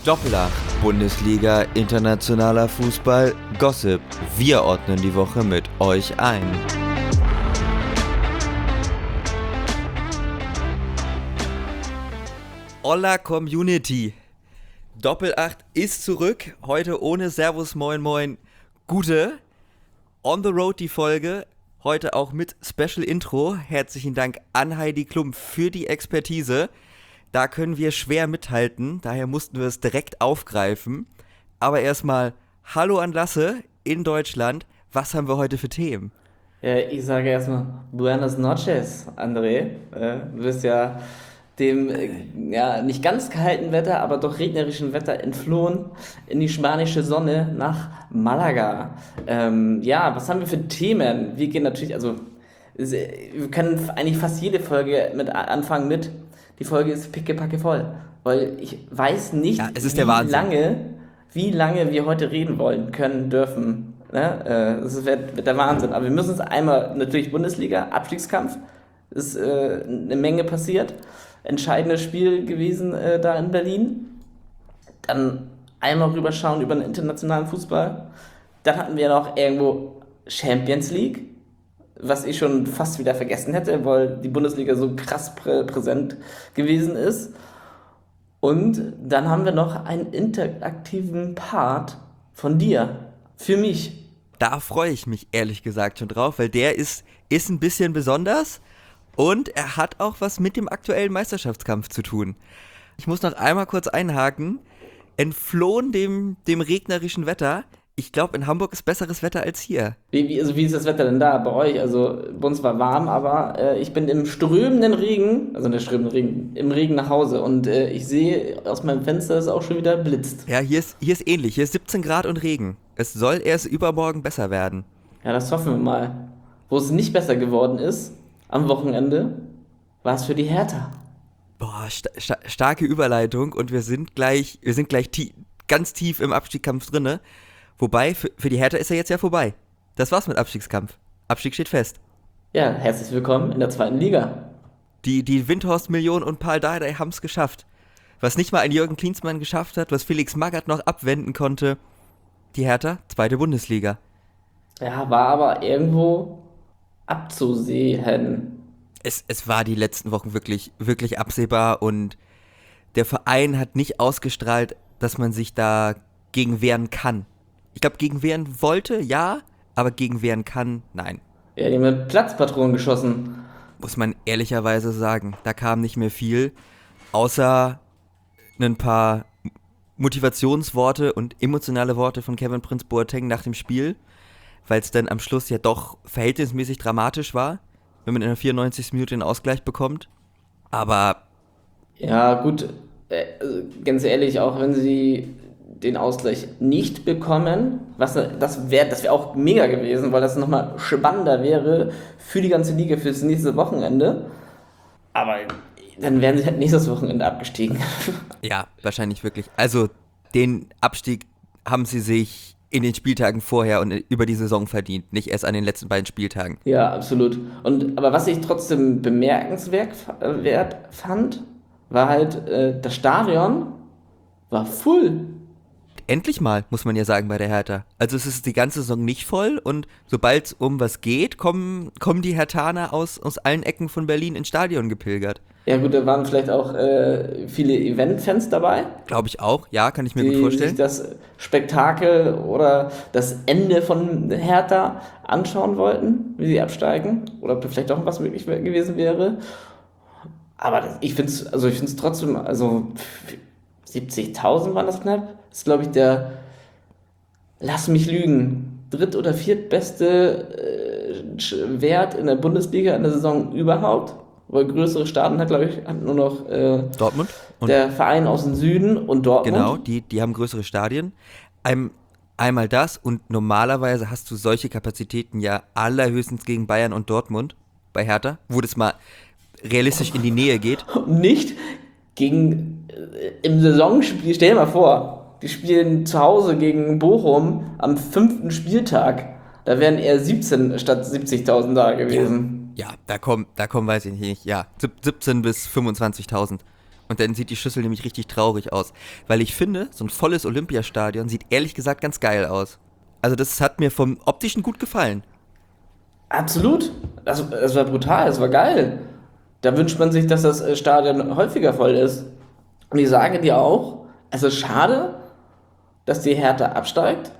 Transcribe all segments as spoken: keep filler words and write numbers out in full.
Doppelacht, Bundesliga, internationaler Fußball, Gossip. Wir ordnen die Woche mit euch ein. Hola Community. Doppelacht ist zurück, heute ohne Servus Moin Moin Gute. On the Road die Folge, heute auch mit Special Intro. Herzlichen Dank an Heidi Klum für die Expertise. Da können wir schwer mithalten, daher mussten wir es direkt aufgreifen. Aber erstmal, hallo an Lasse in Deutschland. Was haben wir heute für Themen? Ja, ich sage erstmal Buenas noches, André. Äh, du bist ja dem äh, ja, nicht ganz kalten Wetter, aber doch regnerischen Wetter entflohen in die spanische Sonne nach Malaga. Ähm, ja, was haben wir für Themen? Wir gehen natürlich, also wir können eigentlich fast jede Folge mit anfangen mit. Die Folge ist pickepacke voll, weil ich weiß nicht, ja, es ist wie, der Wahnsinn. lange, wie lange wir heute reden wollen, können, dürfen. Ne? Äh, das wird, wird der Wahnsinn. Aber wir müssen es einmal, natürlich Bundesliga, Abstiegskampf, ist äh, eine Menge passiert. Entscheidendes Spiel gewesen äh, da in Berlin. Dann einmal rüberschauen über den internationalen Fußball. Dann hatten wir noch irgendwo Champions League, was ich schon fast wieder vergessen hätte, weil die Bundesliga so krass prä- präsent gewesen ist. Und dann haben wir noch einen interaktiven Part von dir, für mich. Da freue ich mich ehrlich gesagt schon drauf, weil der ist, ist ein bisschen besonders und er hat auch was mit dem aktuellen Meisterschaftskampf zu tun. Ich muss noch einmal kurz einhaken, entflohen dem, dem regnerischen Wetter. Ich glaube, in Hamburg ist besseres Wetter als hier. Wie, wie, also wie ist das Wetter denn da bei euch? Also bei uns war warm, aber äh, ich bin im strömenden Regen, also in der strömenden Regen, im Regen nach Hause und äh, ich sehe aus meinem Fenster, dass es auch schon wieder blitzt. Ja, hier ist, hier ist ähnlich. Hier ist siebzehn Grad und Regen. Es soll erst übermorgen besser werden. Ja, das hoffen wir mal. Wo es nicht besser geworden ist, am Wochenende, war es für die Hertha. Boah, sta- sta- starke Überleitung und wir sind gleich, wir sind gleich tie- ganz tief im Abstiegskampf drinne. Wobei, für, für die Hertha ist er jetzt ja vorbei. Das war's mit Abstiegskampf. Abstieg steht fest. Ja, herzlich willkommen in der zweiten Liga. Die, die Windhorst-Millionen und Paul Dardai haben's geschafft. Was nicht mal ein Jürgen Klinsmann geschafft hat, was Felix Magath noch abwenden konnte. Die Hertha, zweite Bundesliga. Ja, war aber irgendwo abzusehen. Es, es war die letzten Wochen wirklich, wirklich absehbar und der Verein hat nicht ausgestrahlt, dass man sich da gegen wehren kann. Ich glaube, gegen wehren wollte, ja, aber gegen wehren kann, nein. Ja, die haben mit Platzpatronen geschossen. Muss man ehrlicherweise sagen. Da kam nicht mehr viel, außer ein paar Motivationsworte und emotionale Worte von Kevin Prince Boateng nach dem Spiel, weil es dann am Schluss ja doch verhältnismäßig dramatisch war, wenn man in der vierundneunzigsten Minute den Ausgleich bekommt. Aber Ja, gut, äh, also ganz ehrlich, auch wenn sie den Ausgleich nicht bekommen, was das wäre das wäre auch mega gewesen, weil das nochmal spannender wäre für die ganze Liga fürs nächste Wochenende. Aber dann wären sie halt nächstes Wochenende abgestiegen. ja, wahrscheinlich wirklich. Also den Abstieg haben sie sich in den Spieltagen vorher und über die Saison verdient, nicht erst an den letzten beiden Spieltagen. Ja, absolut. Und aber was ich trotzdem bemerkenswert äh, wert fand, war halt, äh, das Stadion war full. Endlich mal, muss man ja sagen, bei der Hertha. Also es ist die ganze Saison nicht voll und sobald es um was geht, kommen, kommen die Herthaner aus, aus allen Ecken von Berlin ins Stadion gepilgert. Ja gut, da waren vielleicht auch äh, viele Event-Fans dabei, Glaube ich auch, ja, kann ich mir die gut vorstellen. sich das Spektakel oder das Ende von Hertha anschauen wollten, wie sie absteigen. Oder vielleicht auch was möglich gewesen wäre. Aber das, ich finde es also ich find's trotzdem, also siebzigtausend waren das knapp. Das ist, glaube ich, der, lass mich lügen, dritt- oder viertbeste äh, Wert in der Bundesliga in der Saison überhaupt. Weil größere Staaten hat, glaube ich, hat nur noch äh, Dortmund. Und der Verein aus dem Süden und Dortmund. genau, die, die haben größere Stadien. Ein, einmal das und normalerweise hast du solche Kapazitäten ja allerhöchstens gegen Bayern und Dortmund bei Hertha, wo das mal realistisch in die Nähe geht. Und nicht gegen, äh, im Saisonspiel, stell dir mal vor, die spielen zu Hause gegen Bochum am fünften Spieltag. Da wären eher siebzehn statt siebzigtausend da gewesen. Ja, da kommen, da kommen, weiß ich nicht, ja, siebzehn bis fünfundzwanzigtausend. Und dann sieht die Schüssel nämlich richtig traurig aus. Weil ich finde, so ein volles Olympiastadion sieht ehrlich gesagt ganz geil aus. Also das hat mir vom Optischen gut gefallen. Absolut. Das, das war brutal, das war geil. Da wünscht man sich, dass das Stadion häufiger voll ist. Und ich sage dir auch, es ist schade, dass die Hertha absteigt,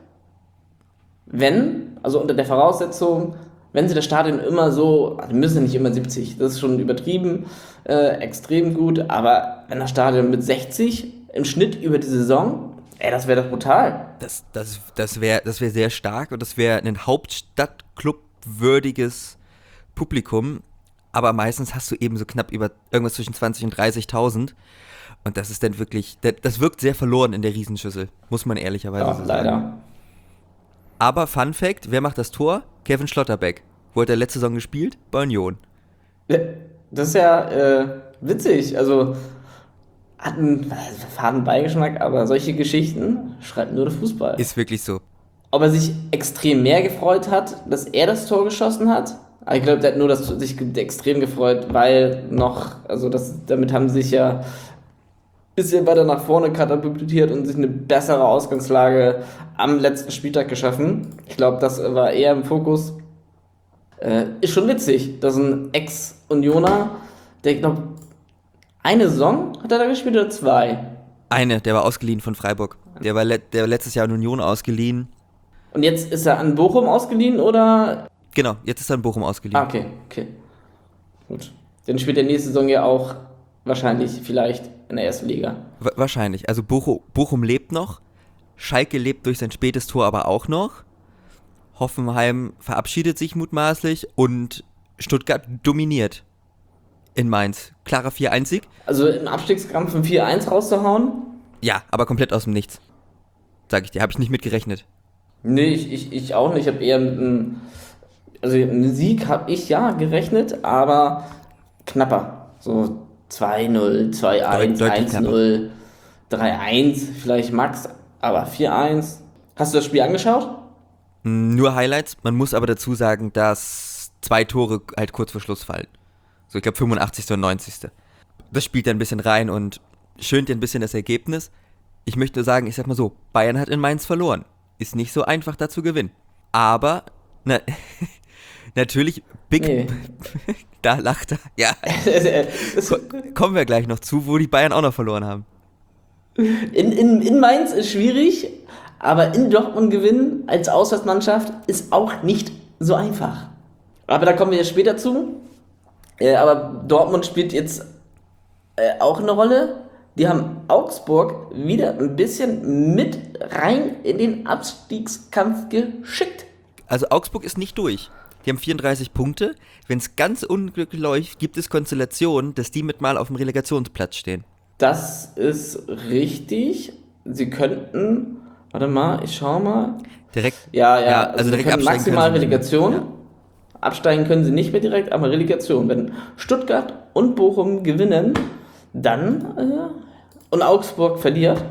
wenn, also unter der Voraussetzung, wenn sie das Stadion immer so, also müssen ja nicht immer siebzig, das ist schon übertrieben, äh, extrem gut, aber wenn das Stadion mit sechzig im Schnitt über die Saison, ey, das wäre doch brutal. Das, das, das wäre das wär sehr stark und das wäre ein Hauptstadtclub-würdiges Publikum, aber meistens hast du eben so knapp über irgendwas zwischen zwanzig und dreißigtausend und das ist dann wirklich, das wirkt sehr verloren in der Riesenschüssel, muss man ehrlicherweise Ja, so sagen. leider. Aber Fun Fact, wer macht das Tor? Kevin Schlotterbeck. Wo hat er letzte Saison gespielt? Bei Union. Das ist ja äh, witzig, also hat einen faden Beigeschmack, aber solche Geschichten schreibt nur der Fußball. Ist wirklich so. Ob er sich extrem mehr gefreut hat, dass er das Tor geschossen hat? Aber ich glaube, der hat nur das, sich extrem gefreut, weil noch, also das, damit haben sie sich ja ein bisschen weiter nach vorne katapultiert und sich eine bessere Ausgangslage am letzten Spieltag geschaffen. Ich glaube, das war eher im Fokus. Äh, ist schon witzig, dass ein Ex-Unioner, der, ich glaube, eine Saison hat er da gespielt oder zwei? Eine, der war ausgeliehen von Freiburg. Der war, le- der war letztes Jahr in Union ausgeliehen. Und jetzt ist er an Bochum ausgeliehen oder? Genau, jetzt ist er in Bochum ausgeliehen. Ah, okay, okay. Gut. Dann spielt er nächste Saison ja auch wahrscheinlich vielleicht in der ersten Liga. Wa- wahrscheinlich. Also Bochum, Bochum lebt noch. Schalke lebt durch sein spätes Tor aber auch noch. Hoffenheim verabschiedet sich mutmaßlich und Stuttgart dominiert in Mainz. Klarer vier eins Sieg. Also im Abstiegskampf ein vier eins rauszuhauen? Ja, aber komplett aus dem Nichts. Sag ich dir, habe ich nicht mit gerechnet. Nee, ich, ich, ich auch nicht. Ich habe eher mit einem, also mit einem Sieg habe ich ja gerechnet, aber knapper. So zwei null, zwei eins, Deut- deutlich eins null, drei eins, vielleicht Max, aber vier eins. Hast du das Spiel angeschaut? Nur Highlights. Man muss aber dazu sagen, dass zwei Tore halt kurz vor Schluss fallen. So, ich glaube fünfundachtzigste und neunzigste Das spielt da ein bisschen rein und schönt dir ein bisschen das Ergebnis. Ich möchte nur sagen, ich sag mal so, Bayern hat in Mainz verloren. Ist nicht so einfach da zu gewinnen. Aber, na, natürlich, Big, Nee. da lacht er. Ja, ko- kommen wir gleich noch zu, wo die Bayern auch noch verloren haben. In, in, in Mainz ist schwierig, aber in Dortmund gewinnen als Auswärtsmannschaft ist auch nicht so einfach. Aber da kommen wir jetzt später zu. Äh, aber Dortmund spielt jetzt äh, auch eine Rolle. Die haben Augsburg wieder ein bisschen mit rein in den Abstiegskampf geschickt. Also Augsburg ist nicht durch. Die haben vierunddreißig Punkte. Wenn es ganz unglücklich läuft, gibt es Konstellationen, dass die mit mal auf dem Relegationsplatz stehen. Das ist richtig. Sie könnten, warte mal, ich schau mal. Direkt. Ja, ja, Ja, also, also sie direkt können absteigen maximal können sie nicht mehr. Relegation. Ja. Absteigen können sie nicht mehr direkt, aber Relegation. Wenn Stuttgart und Bochum gewinnen, dann äh, und Augsburg verliert,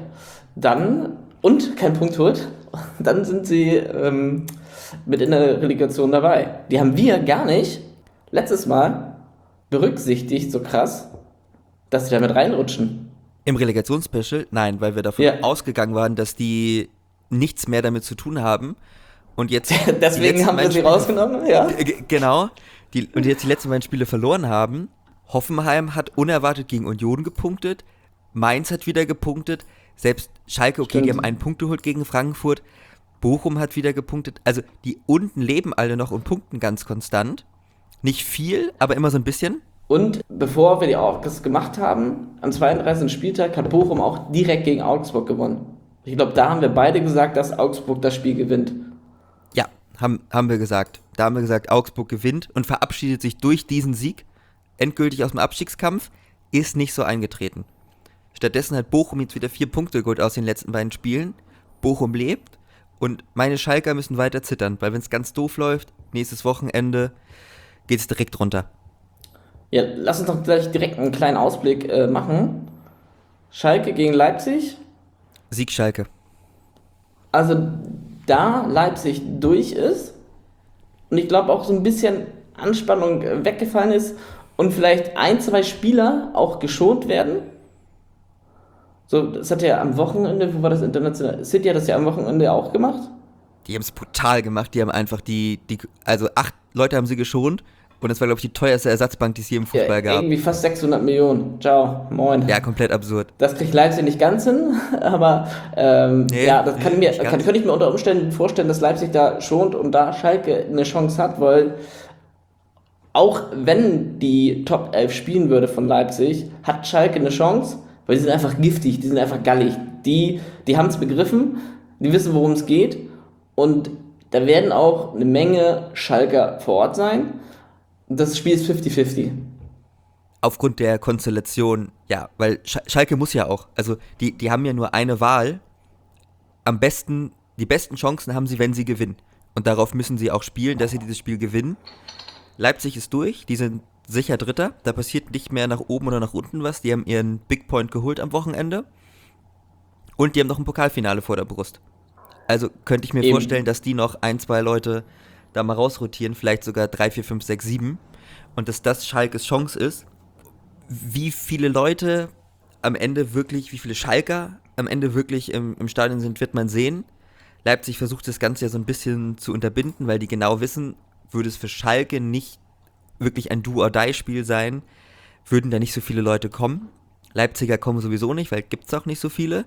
dann und keinen Punkt holt, dann sind sie ähm, mit in der Relegation dabei. Die haben wir gar nicht letztes Mal berücksichtigt, so krass, dass sie da mit reinrutschen. Im Relegationsspecial? Nein, weil wir davon Ja. ausgegangen waren, dass die nichts mehr damit zu tun haben. Und jetzt. die Deswegen letzten haben wir beiden sie Spiele- rausgenommen, ja. Äh, g- Genau. Die, und jetzt die letzten beiden Spiele verloren haben. Hoffenheim hat unerwartet gegen Union gepunktet. Mainz hat wieder gepunktet. Selbst Schalke, okay, Stimmt. die haben einen Punkt geholt gegen Frankfurt. Bochum hat wieder gepunktet. Also die unten leben alle noch und punkten ganz konstant. Nicht viel, aber immer so ein bisschen. Und bevor wir die auch das gemacht haben, am zweiunddreißigsten Spieltag hat Bochum auch direkt gegen Augsburg gewonnen. Ich glaube, da haben wir beide gesagt, dass Augsburg das Spiel gewinnt. Ja, haben, haben wir gesagt. Da haben wir gesagt, Augsburg gewinnt und verabschiedet sich durch diesen Sieg endgültig aus dem Abstiegskampf. Ist nicht so eingetreten. Stattdessen hat Bochum jetzt wieder vier Punkte geholt aus den letzten beiden Spielen. Bochum lebt und meine Schalker müssen weiter zittern, weil wenn es ganz doof läuft, nächstes Wochenende geht es direkt runter. Ja, lass uns doch gleich direkt einen kleinen Ausblick äh, machen. Schalke gegen Leipzig. Sieg Schalke. Also da Leipzig durch ist und ich glaube auch so ein bisschen Anspannung äh, weggefallen ist und vielleicht ein, zwei Spieler auch geschont werden, So, das hat ja am Wochenende, wo war das international? City hat das ja am Wochenende auch gemacht. Die haben es brutal gemacht. Die haben einfach die, die, also acht Leute haben sie geschont. Und das war, glaube ich, die teuerste Ersatzbank, die es je im Fußball Ja, gab. irgendwie fast sechshundert Millionen. Ciao, moin. Ja, komplett absurd. Das kriegt Leipzig nicht ganz hin, aber ähm, Nee, ja, das kann ich mir, nicht ganz. kann, könnte ich mir unter Umständen vorstellen, dass Leipzig da schont und da Schalke eine Chance hat, weil auch wenn die Top elf spielen würde von Leipzig, hat Schalke eine Chance, weil die sind einfach giftig, die sind einfach gallig. Die, die haben es begriffen, die wissen, worum es geht und da werden auch eine Menge Schalker vor Ort sein. Das Spiel ist fünfzig fünfzig. Aufgrund der Konstellation, ja, weil Sch- Schalke muss ja auch, also die, die haben ja nur eine Wahl. Am besten, die besten Chancen haben sie, wenn sie gewinnen. Und darauf müssen sie auch spielen, dass sie dieses Spiel gewinnen. Leipzig ist durch, die sind sicher Dritter. Da passiert nicht mehr nach oben oder nach unten was. Die haben ihren Big Point geholt am Wochenende. Und die haben noch ein Pokalfinale vor der Brust. Also könnte ich mir Eben. vorstellen, dass die noch ein, zwei Leute da mal rausrotieren, vielleicht sogar drei, vier, fünf, sechs, sieben. Und dass das Schalkes Chance ist. Wie viele Leute am Ende wirklich, wie viele Schalker am Ende wirklich im, im Stadion sind, wird man sehen. Leipzig versucht das Ganze ja so ein bisschen zu unterbinden, weil die genau wissen, würde es für Schalke nicht wirklich ein Do-or-Die-Spiel sein, würden da nicht so viele Leute kommen. Leipziger kommen sowieso nicht, weil gibt es auch nicht so viele.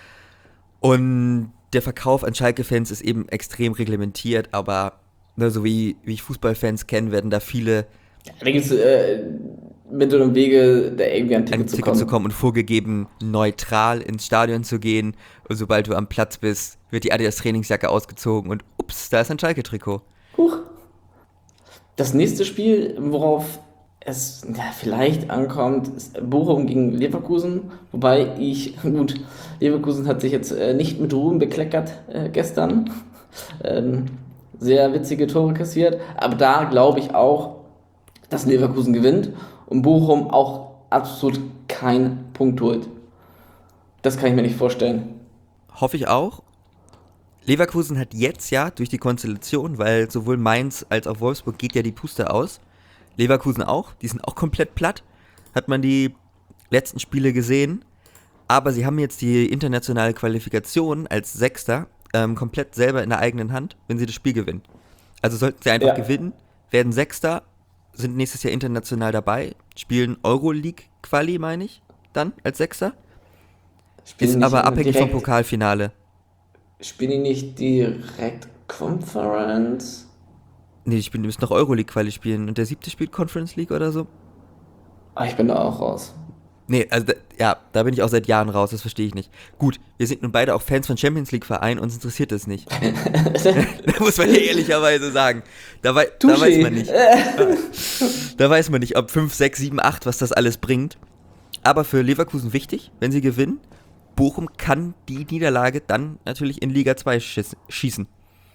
Und der Verkauf an Schalke-Fans ist eben extrem reglementiert, aber ne, so wie, wie ich Fußballfans kenne, werden da viele Da gibt es äh, Mittel und Wege, da irgendwie an an Ticket zu Ticket kommen. zu kommen und vorgegeben, neutral ins Stadion zu gehen. Und sobald du am Platz bist, wird die Adidas Trainingsjacke ausgezogen und ups, da ist ein Schalke-Trikot. Huch. Das nächste Spiel, worauf es ja, vielleicht ankommt, ist Bochum gegen Leverkusen. Wobei ich, gut, Leverkusen hat sich jetzt äh, nicht mit Ruhm bekleckert äh, gestern. Ähm, sehr witzige Tore kassiert. Aber da glaube ich auch, dass Leverkusen gewinnt und Bochum auch absolut keinen Punkt holt. Das kann ich mir nicht vorstellen. Hoffe ich auch. Leverkusen hat jetzt ja durch die Konstellation, weil sowohl Mainz als auch Wolfsburg geht ja die Puste aus. Leverkusen auch, die sind auch komplett platt. Hat man die letzten Spiele gesehen. Aber sie haben jetzt die internationale Qualifikation als Sechster ähm, komplett selber in der eigenen Hand, wenn sie das Spiel gewinnen. Also sollten sie einfach Ja. gewinnen, werden Sechster, sind nächstes Jahr international dabei, spielen Euroleague-Quali, meine ich, dann als Sechster. Spielen Ist die nicht aber abhängig direkt, vom Pokalfinale. Spielen die nicht direkt Conference? Nee, die spielen, die müssen noch Euroleague-Quali spielen. Und der siebte spielt Conference League oder so? Ah, ich bin da auch raus. Nee, also da, ja, da bin ich auch seit Jahren raus, das verstehe ich nicht. Gut, wir sind nun beide auch Fans von Champions League-Vereinen, uns interessiert das nicht. Da muss man ja ehrlicherweise sagen. Da, wei da Touché. weiß man nicht. Da weiß man nicht, ob fünf, sechs, sieben, acht, was das alles bringt. Aber für Leverkusen wichtig, wenn sie gewinnen. Bochum kann die Niederlage dann natürlich in Liga zwei schiss- schießen.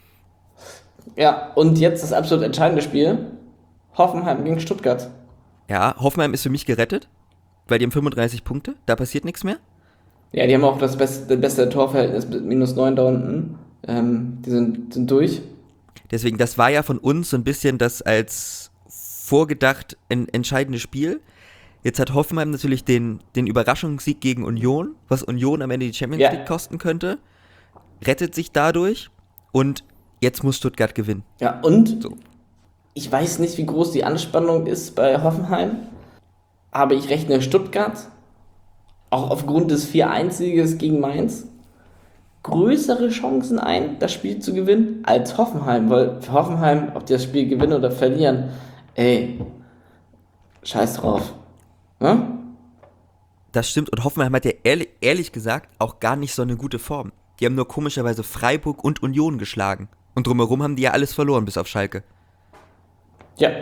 Ja, und jetzt das absolut entscheidende Spiel. Hoffenheim gegen Stuttgart. Ja, Hoffenheim ist für mich gerettet, weil die haben fünfunddreißig Punkte, da passiert nichts mehr. Ja, die haben auch das beste, das beste Torverhältnis mit minus neun da unten. Ähm, die sind, sind durch. Deswegen, das war ja von uns so ein bisschen das als vorgedacht en- entscheidende Spiel. Jetzt hat Hoffenheim natürlich den, den Überraschungssieg gegen Union, was Union am Ende die Champions Ja. League kosten könnte, rettet sich dadurch und jetzt muss Stuttgart gewinnen. Ja, und So. ich weiß nicht, wie groß die Anspannung ist bei Hoffenheim, aber ich rechne Stuttgart, auch aufgrund des vier eins Sieges gegen Mainz, größere Chancen ein, das Spiel zu gewinnen, als Hoffenheim, weil für Hoffenheim, ob die das Spiel gewinnen oder verlieren, ey, scheiß drauf. Ne? Das stimmt und Hoffenheim hat ja ehrlich, ehrlich gesagt auch gar nicht so eine gute Form. Die haben nur komischerweise Freiburg und Union geschlagen. Und drumherum haben die ja alles verloren, bis auf Schalke. Ja,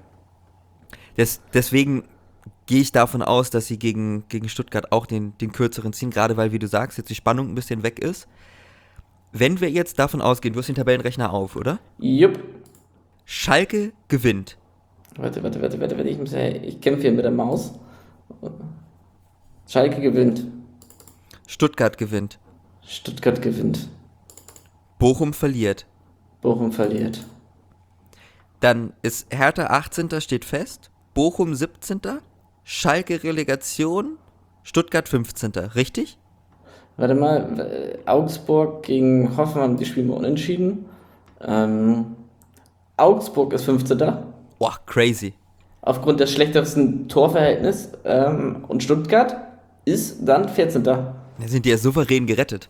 Des, deswegen gehe ich davon aus, dass sie gegen, gegen Stuttgart auch den, den kürzeren ziehen, gerade weil, wie du sagst, jetzt die Spannung ein bisschen weg ist. Wenn wir jetzt davon ausgehen, du hast den Tabellenrechner auf, oder? jupp. Schalke gewinnt. Warte, warte, warte, warte, warte, ich, muss, ja- ich kämpfe hier mit der Maus. Schalke gewinnt. Stuttgart gewinnt. Stuttgart gewinnt. Bochum verliert. Bochum verliert. Dann ist Hertha achtzehnter steht fest. Bochum siebzehnter Schalke Relegation. Stuttgart fünfzehnter Richtig? Warte mal, Augsburg gegen Hoffenheim, die spielen wir unentschieden. Ähm, Augsburg ist fünfzehnter Boah, crazy. aufgrund des schlechtesten Torverhältnisses ähm, und Stuttgart ist dann vierzehnter Dann sind die ja souverän gerettet.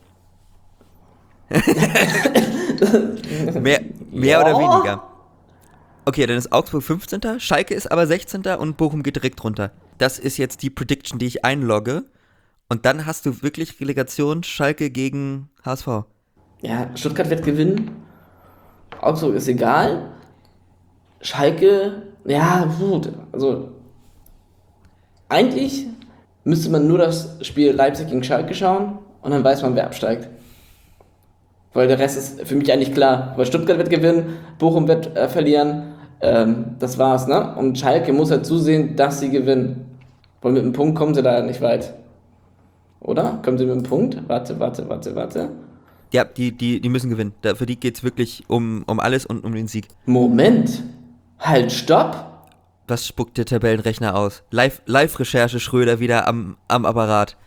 mehr mehr Ja. oder weniger. Okay, dann ist Augsburg fünfzehnter Schalke ist aber sechzehnter und Bochum geht direkt runter. Das ist jetzt die Prediction, die ich einlogge. Und dann hast du wirklich Relegation Schalke gegen H S V. Ja, Stuttgart wird gewinnen. Augsburg ist egal. Schalke, ja, gut. Also, eigentlich müsste man nur das Spiel Leipzig gegen Schalke schauen und dann weiß man, wer absteigt. Weil der Rest ist für mich eigentlich klar. Weil Stuttgart wird gewinnen, Bochum wird äh, verlieren. Ähm, das war's, ne? Und Schalke muss halt zusehen, dass sie gewinnen. Weil mit einem Punkt kommen sie da nicht weit. Oder? Kommen sie mit einem Punkt? Warte, warte, warte, warte. Ja, die, die, die müssen gewinnen. Da, für die geht es wirklich um, um alles und um den Sieg. Moment. Halt, stopp. Was spuckt der Tabellenrechner aus? Live, Live-Recherche Schröder wieder am, am Apparat.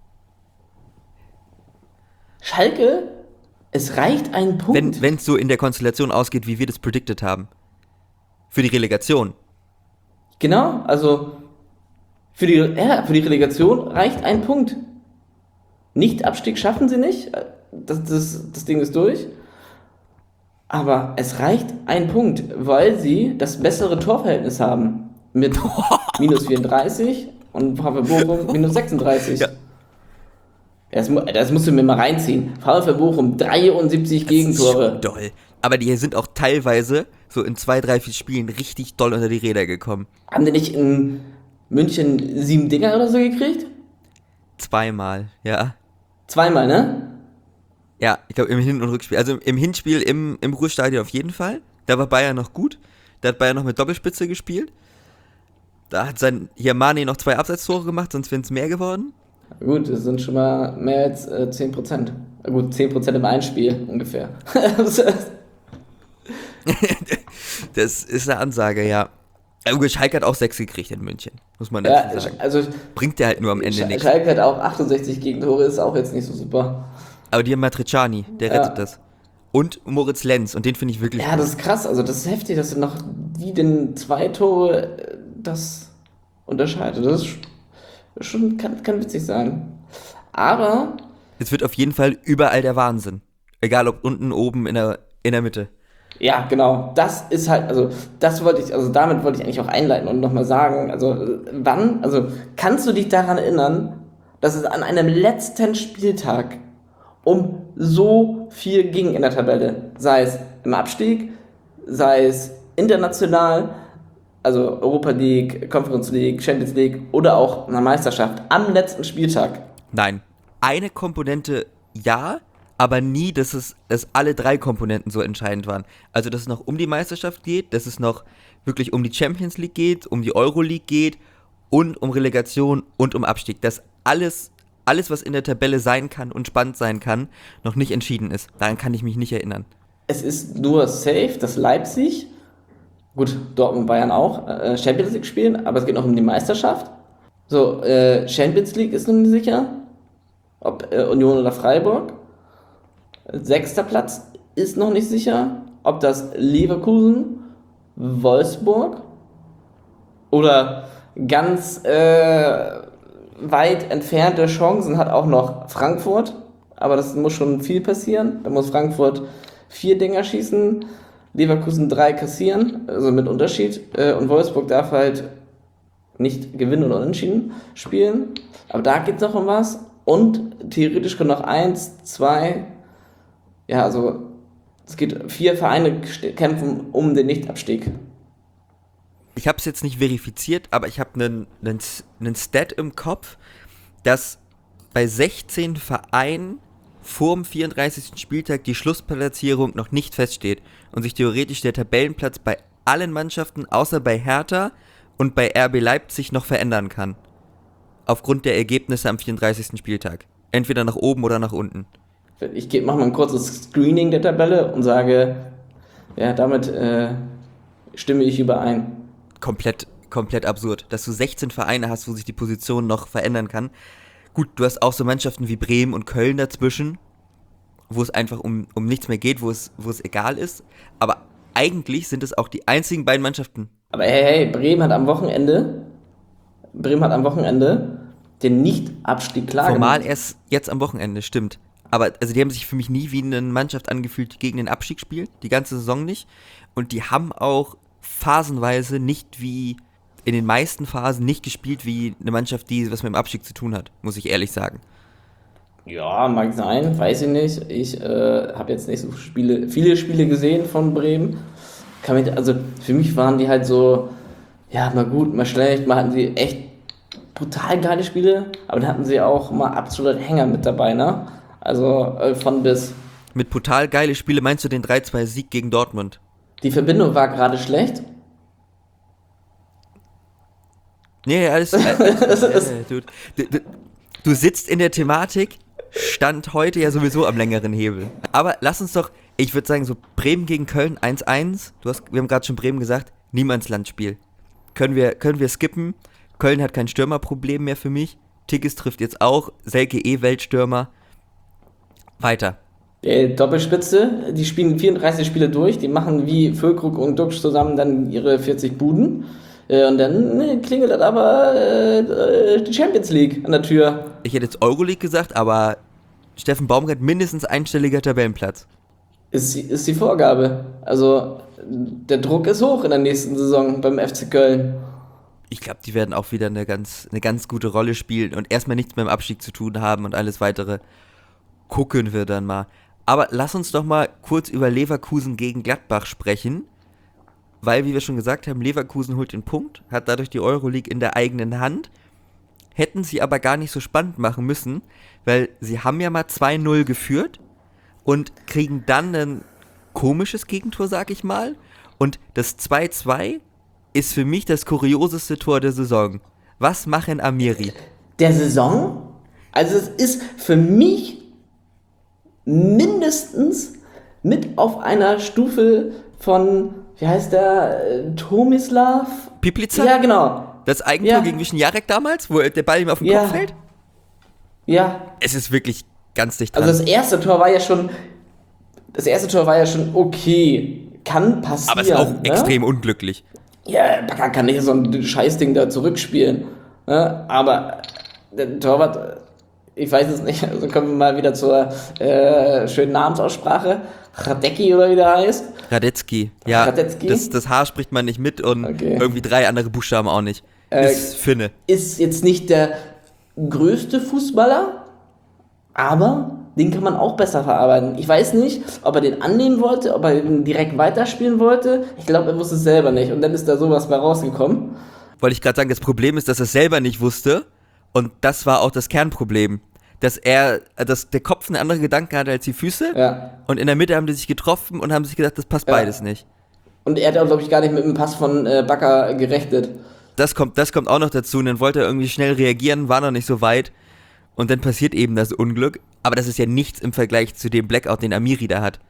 Schalke, es reicht ein Punkt. Wenn es so in der Konstellation ausgeht, wie wir das predicted haben. Für die Relegation. Genau, also für die, ja, für die Relegation reicht ein Punkt. Nicht-Abstieg schaffen sie nicht. Das, das, das Ding ist durch. Aber es reicht ein Punkt, weil sie das bessere Torverhältnis haben. Mit minus vierunddreißig und VfL Bochum minus sechsunddreißig. Ja. Das, mu- das musst du mir mal reinziehen. VfL Bochum dreiundsiebzig Gegentore. Schon doll. Aber die sind auch teilweise so in zwei, drei, vier Spielen richtig doll unter die Räder gekommen. Haben die nicht in München sieben Dinger oder so gekriegt? Zweimal, ja. Zweimal, ne? Ja, ich glaube im Hin- und Rückspiel. Also im Hinspiel im, im Ruhrstadion auf jeden Fall. Da war Bayern noch gut. Da hat Bayern noch mit Doppelspitze gespielt. Da hat sein hier Mane noch zwei Abseitstore gemacht, sonst wären es mehr geworden. Gut, das sind schon mal mehr als äh, zehn Prozent. Gut, zehn Prozent im Einspiel ungefähr. Das ist eine Ansage, ja. Aber Schalke hat auch sechs gekriegt in München, muss man Ja, dazu sagen. also Bringt der halt nur am Ende Sch- nichts. Schalke hat auch achtundsechzig Gegentore, ist auch jetzt nicht so super. Aber die haben Matriciani, der Ja. rettet das. Und Moritz Lenz, und den finde ich wirklich Ja, das ist krass, also das ist heftig, dass du noch wie den zwei Tore äh, das unterscheidet. Das ist schon, kann, kann witzig sein. Aber, Es wird auf jeden Fall überall der Wahnsinn. Egal ob unten, oben, in der, in der Mitte. ja, genau, das ist halt, also das wollte ich, also damit wollte ich eigentlich auch einleiten und nochmal sagen, also äh, wann, also kannst du dich daran erinnern, dass es an einem letzten Spieltag um so viel ging in der Tabelle, sei es im Abstieg, sei es international, also Europa League, Conference League, Champions League oder auch eine Meisterschaft am letzten Spieltag. Nein. Eine Komponente ja, aber nie, dass es dass alle drei Komponenten so entscheidend waren. Also, dass es noch um die Meisterschaft geht, dass es noch wirklich um die Champions League geht, um die Euroleague geht und um Relegation und um Abstieg. Dass alles, alles, was in der Tabelle sein kann und spannend sein kann, noch nicht entschieden ist. Daran kann ich mich nicht erinnern. Es ist nur safe, dass Leipzig, gut, Dortmund, Bayern auch, äh, Champions League spielen, aber es geht noch um die Meisterschaft. So, äh, Champions League ist noch nicht sicher, ob äh, Union oder Freiburg. Sechster Platz ist noch nicht sicher, ob das Leverkusen, Wolfsburg oder ganz äh, weit entfernte Chancen hat auch noch Frankfurt, aber das muss schon viel passieren. Da muss Frankfurt vier Dinger schießen, Leverkusen drei kassieren, also mit Unterschied, äh, und Wolfsburg darf halt nicht gewinnen oder unentschieden spielen, aber da geht es noch um was und theoretisch können noch eins, zwei, ja, also es geht, vier Vereine st- kämpfen um den Nichtabstieg. Ich habe es jetzt nicht verifiziert, aber ich habe einen, einen, einen Stat im Kopf, dass bei sechzehn Vereinen vor dem vierunddreißigsten Spieltag die Schlussplatzierung noch nicht feststeht und sich theoretisch der Tabellenplatz bei allen Mannschaften außer bei Hertha und bei R B Leipzig noch verändern kann. Aufgrund der Ergebnisse am vierunddreißigsten Spieltag. Entweder nach oben oder nach unten. Ich mache mal ein kurzes Screening der Tabelle und sage, ja, damit äh, stimme ich überein. Komplett, komplett absurd. Dass du sechzehn Vereine hast, wo sich die Position noch verändern kann. Gut, du hast auch so Mannschaften wie Bremen und Köln dazwischen, wo es einfach um, um nichts mehr geht, wo es, wo es egal ist. Aber eigentlich sind es auch die einzigen beiden Mannschaften. Aber hey, hey, Bremen hat am Wochenende, Bremen hat am Wochenende den Nicht-Abstieg klar Formal gemacht. erst jetzt am Wochenende, stimmt. Aber also die haben sich für mich nie wie eine Mannschaft angefühlt, die gegen den Abstieg spielt, die ganze Saison nicht. Und die haben auch phasenweise nicht wie, in den meisten Phasen nicht gespielt wie eine Mannschaft, die was mit dem Abstieg zu tun hat, muss ich ehrlich sagen. Ja, mag sein, weiß ich nicht. Ich äh, habe jetzt nicht so Spiele, viele Spiele gesehen von Bremen. Kann mich, also für mich waren die halt so, ja, mal gut, mal schlecht, mal hatten sie echt brutal geile Spiele, aber dann hatten sie auch mal absolute Hänger mit dabei, ne? Also äh, von bis. Mit brutal geile Spiele meinst du den drei zwei Sieg gegen Dortmund? Die Verbindung war gerade schlecht. Nee, alles. alles äh, du, du, du sitzt in der Thematik, stand heute ja sowieso am längeren Hebel. Aber lass uns doch, ich würde sagen, so Bremen gegen Köln eins eins. Du hast, wir haben gerade schon Bremen gesagt, Niemandslandspiel. Können wir, können wir skippen. Köln hat kein Stürmerproblem mehr für mich. Tigges trifft jetzt auch. Selke eh Weltstürmer. Weiter. Die Doppelspitze, die spielen vierunddreißig Spiele durch, die machen wie Füllkrug und Duxch zusammen dann ihre vierzig Buden. Und dann ne, klingelt das aber äh, die Champions League an der Tür. Ich hätte jetzt Euroleague gesagt, aber Steffen Baumgart mindestens einstelliger Tabellenplatz. Ist, ist die Vorgabe. Also der Druck ist hoch in der nächsten Saison beim F C Köln. Ich glaube, die werden auch wieder eine ganz, eine ganz gute Rolle spielen und erstmal nichts mit dem Abstieg zu tun haben und alles weitere gucken wir dann mal. Aber lass uns doch mal kurz über Leverkusen gegen Gladbach sprechen, weil, wie wir schon gesagt haben, Leverkusen holt den Punkt, hat dadurch die Euroleague in der eigenen Hand, hätten sie aber gar nicht so spannend machen müssen, weil sie haben ja mal zwei null geführt und kriegen dann ein komisches Gegentor, sag ich mal, und das zwei zwei ist für mich das kurioseste Tor der Saison. Was machen Amiri? Der Saison? Also es ist für mich mindestens mit auf einer Stufe von, wie heißt der, Tomislav? Piplica? Ja, genau. Das Eigentor Ja. gegen Wischniarek damals, wo der Ball ihm auf den Ja. Kopf fällt? Ja. Es ist wirklich ganz dicht dran. Also das erste Tor war ja schon, das erste Tor war ja schon okay. Kann passieren. Aber es ist auch ne? extrem unglücklich. Ja, Bakker kann nicht so ein Scheißding da zurückspielen. Ne? Aber der Torwart, ich weiß es nicht, also kommen wir mal wieder zur äh, schönen Namensaussprache. Radecki oder wie der heißt. Radetzky. Ja, Radetzky? Das, das H spricht man nicht mit und Okay. irgendwie drei andere Buchstaben auch nicht. Äh, Ist Finne. Ist jetzt nicht der größte Fußballer, aber den kann man auch besser verarbeiten. Ich weiß nicht, ob er den annehmen wollte, ob er ihn direkt weiterspielen wollte. Ich glaube, er wusste es selber nicht. Und dann ist da sowas bei rausgekommen. Wollte ich gerade sagen, das Problem ist, dass er es selber nicht wusste und das war auch das Kernproblem. Dass er, dass der Kopf einen anderen Gedanken hatte als die Füße Ja. und in der Mitte haben die sich getroffen und haben sich gedacht, das passt Ja. beides nicht. Und er hat auch, glaube ich, gar nicht mit dem Pass von äh, Bakker gerechnet. Das kommt, das kommt auch noch dazu und dann wollte er irgendwie schnell reagieren, war noch nicht so weit und dann passiert eben das Unglück, aber das ist ja nichts im Vergleich zu dem Blackout, den Amiri da hat.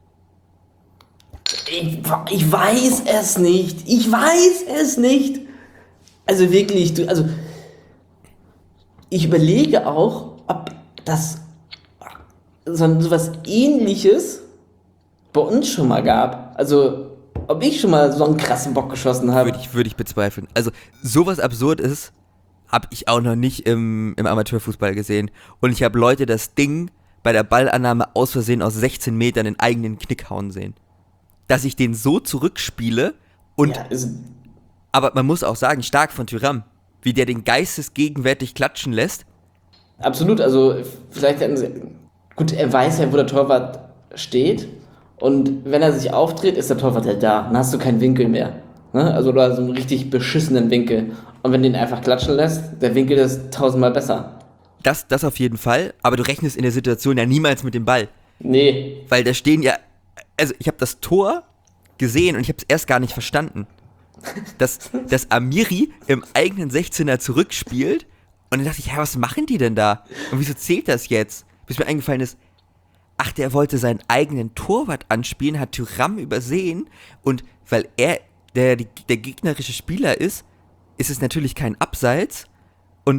Ich, ich weiß es nicht. Ich weiß es nicht. Also wirklich, du, also ich überlege auch, ob das so, so was Ähnliches bei uns schon mal gab. Also ob ich schon mal so einen krassen Bock geschossen habe. Würde ich, würde ich bezweifeln. Also sowas Absurdes habe ich auch noch nicht im, im Amateurfußball gesehen. Und ich habe Leute das Ding bei der Ballannahme aus Versehen aus sechzehn Metern in eigenen Knick hauen sehen. Dass ich den so zurückspiele und, Ja, ist, aber man muss auch sagen, stark von Thuram, wie der den geistesgegenwärtig klatschen lässt. absolut, also vielleicht hätten sie, gut, er weiß ja, wo der Torwart steht und wenn er sich aufdreht, ist der Torwart halt da, dann hast du keinen Winkel mehr, ne? Also du hast so einen richtig beschissenen Winkel und wenn du ihn einfach klatschen lässt, der Winkel ist tausendmal besser. Das, das auf jeden Fall, aber du rechnest in der Situation ja niemals mit dem Ball. Nee, Weil da stehen ja, also ich habe das Tor gesehen und ich habe es erst gar nicht verstanden. Dass, dass Amiri im eigenen sechzehner zurückspielt und dann dachte ich, ja, was machen die denn da? Und wieso zählt das jetzt? Bis mir eingefallen ist, ach, der wollte seinen eigenen Torwart anspielen, hat Thuram übersehen und weil er der, der gegnerische Spieler ist, ist es natürlich kein Abseits und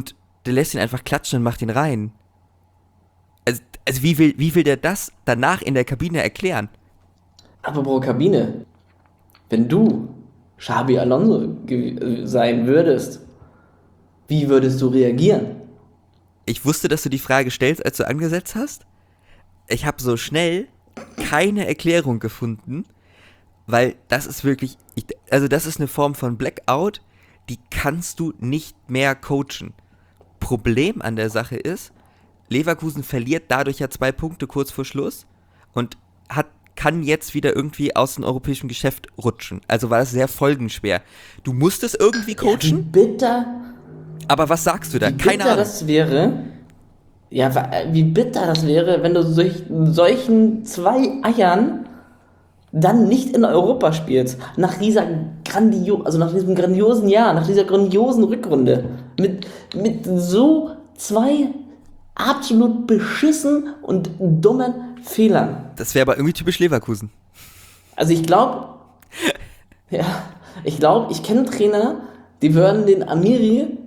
der lässt ihn einfach klatschen und macht ihn rein. Also, also wie, will, wie will der das danach in der Kabine erklären? Aber Bro, Kabine, wenn du Xabi Alonso ge- sein würdest, wie würdest du reagieren? Ich wusste, dass du die Frage stellst, als du angesetzt hast. Ich habe so schnell keine Erklärung gefunden, weil das ist wirklich, ich, also das ist eine Form von Blackout, die kannst du nicht mehr coachen. Problem an der Sache ist, Leverkusen verliert dadurch ja zwei Punkte kurz vor Schluss und hat, kann jetzt wieder irgendwie aus dem europäischen Geschäft rutschen. Also war das sehr folgenschwer. Du musst es irgendwie coachen, Ja, wie bitter, aber was sagst du da? wie Keine bitter Ahnung. das wäre. Ja, wa- wie bitter das wäre, wenn du solch, solchen zwei Eiern dann nicht in Europa spielst. Nach dieser grandio, also nach diesem grandiosen Jahr, nach dieser grandiosen Rückrunde. Mit, mit so zwei absolut beschissen und dummen Fehlern. Das wäre aber irgendwie typisch Leverkusen. Also ich glaube, ja, ich glaube, ich kenne Trainer, die würden den Amiri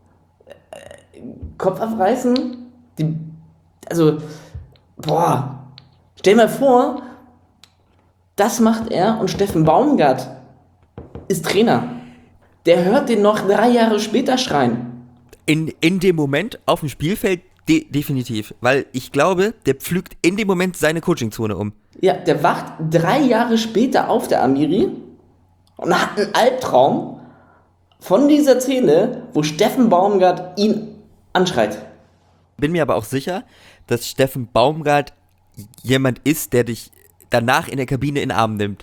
äh, Kopf abreißen. Die, also, boah, stell dir mal vor, das macht er und Steffen Baumgart ist Trainer. Der hört den noch drei Jahre später schreien. In, in dem Moment auf dem Spielfeld de- definitiv, weil ich glaube, der pflügt in dem Moment seine Coachingzone um. Ja, der wacht drei Jahre später auf, der Amiri, und hat einen Albtraum von dieser Szene, wo Steffen Baumgart ihn anschreit. Bin mir aber auch sicher, dass Steffen Baumgart jemand ist, der dich danach in der Kabine in den Arm nimmt.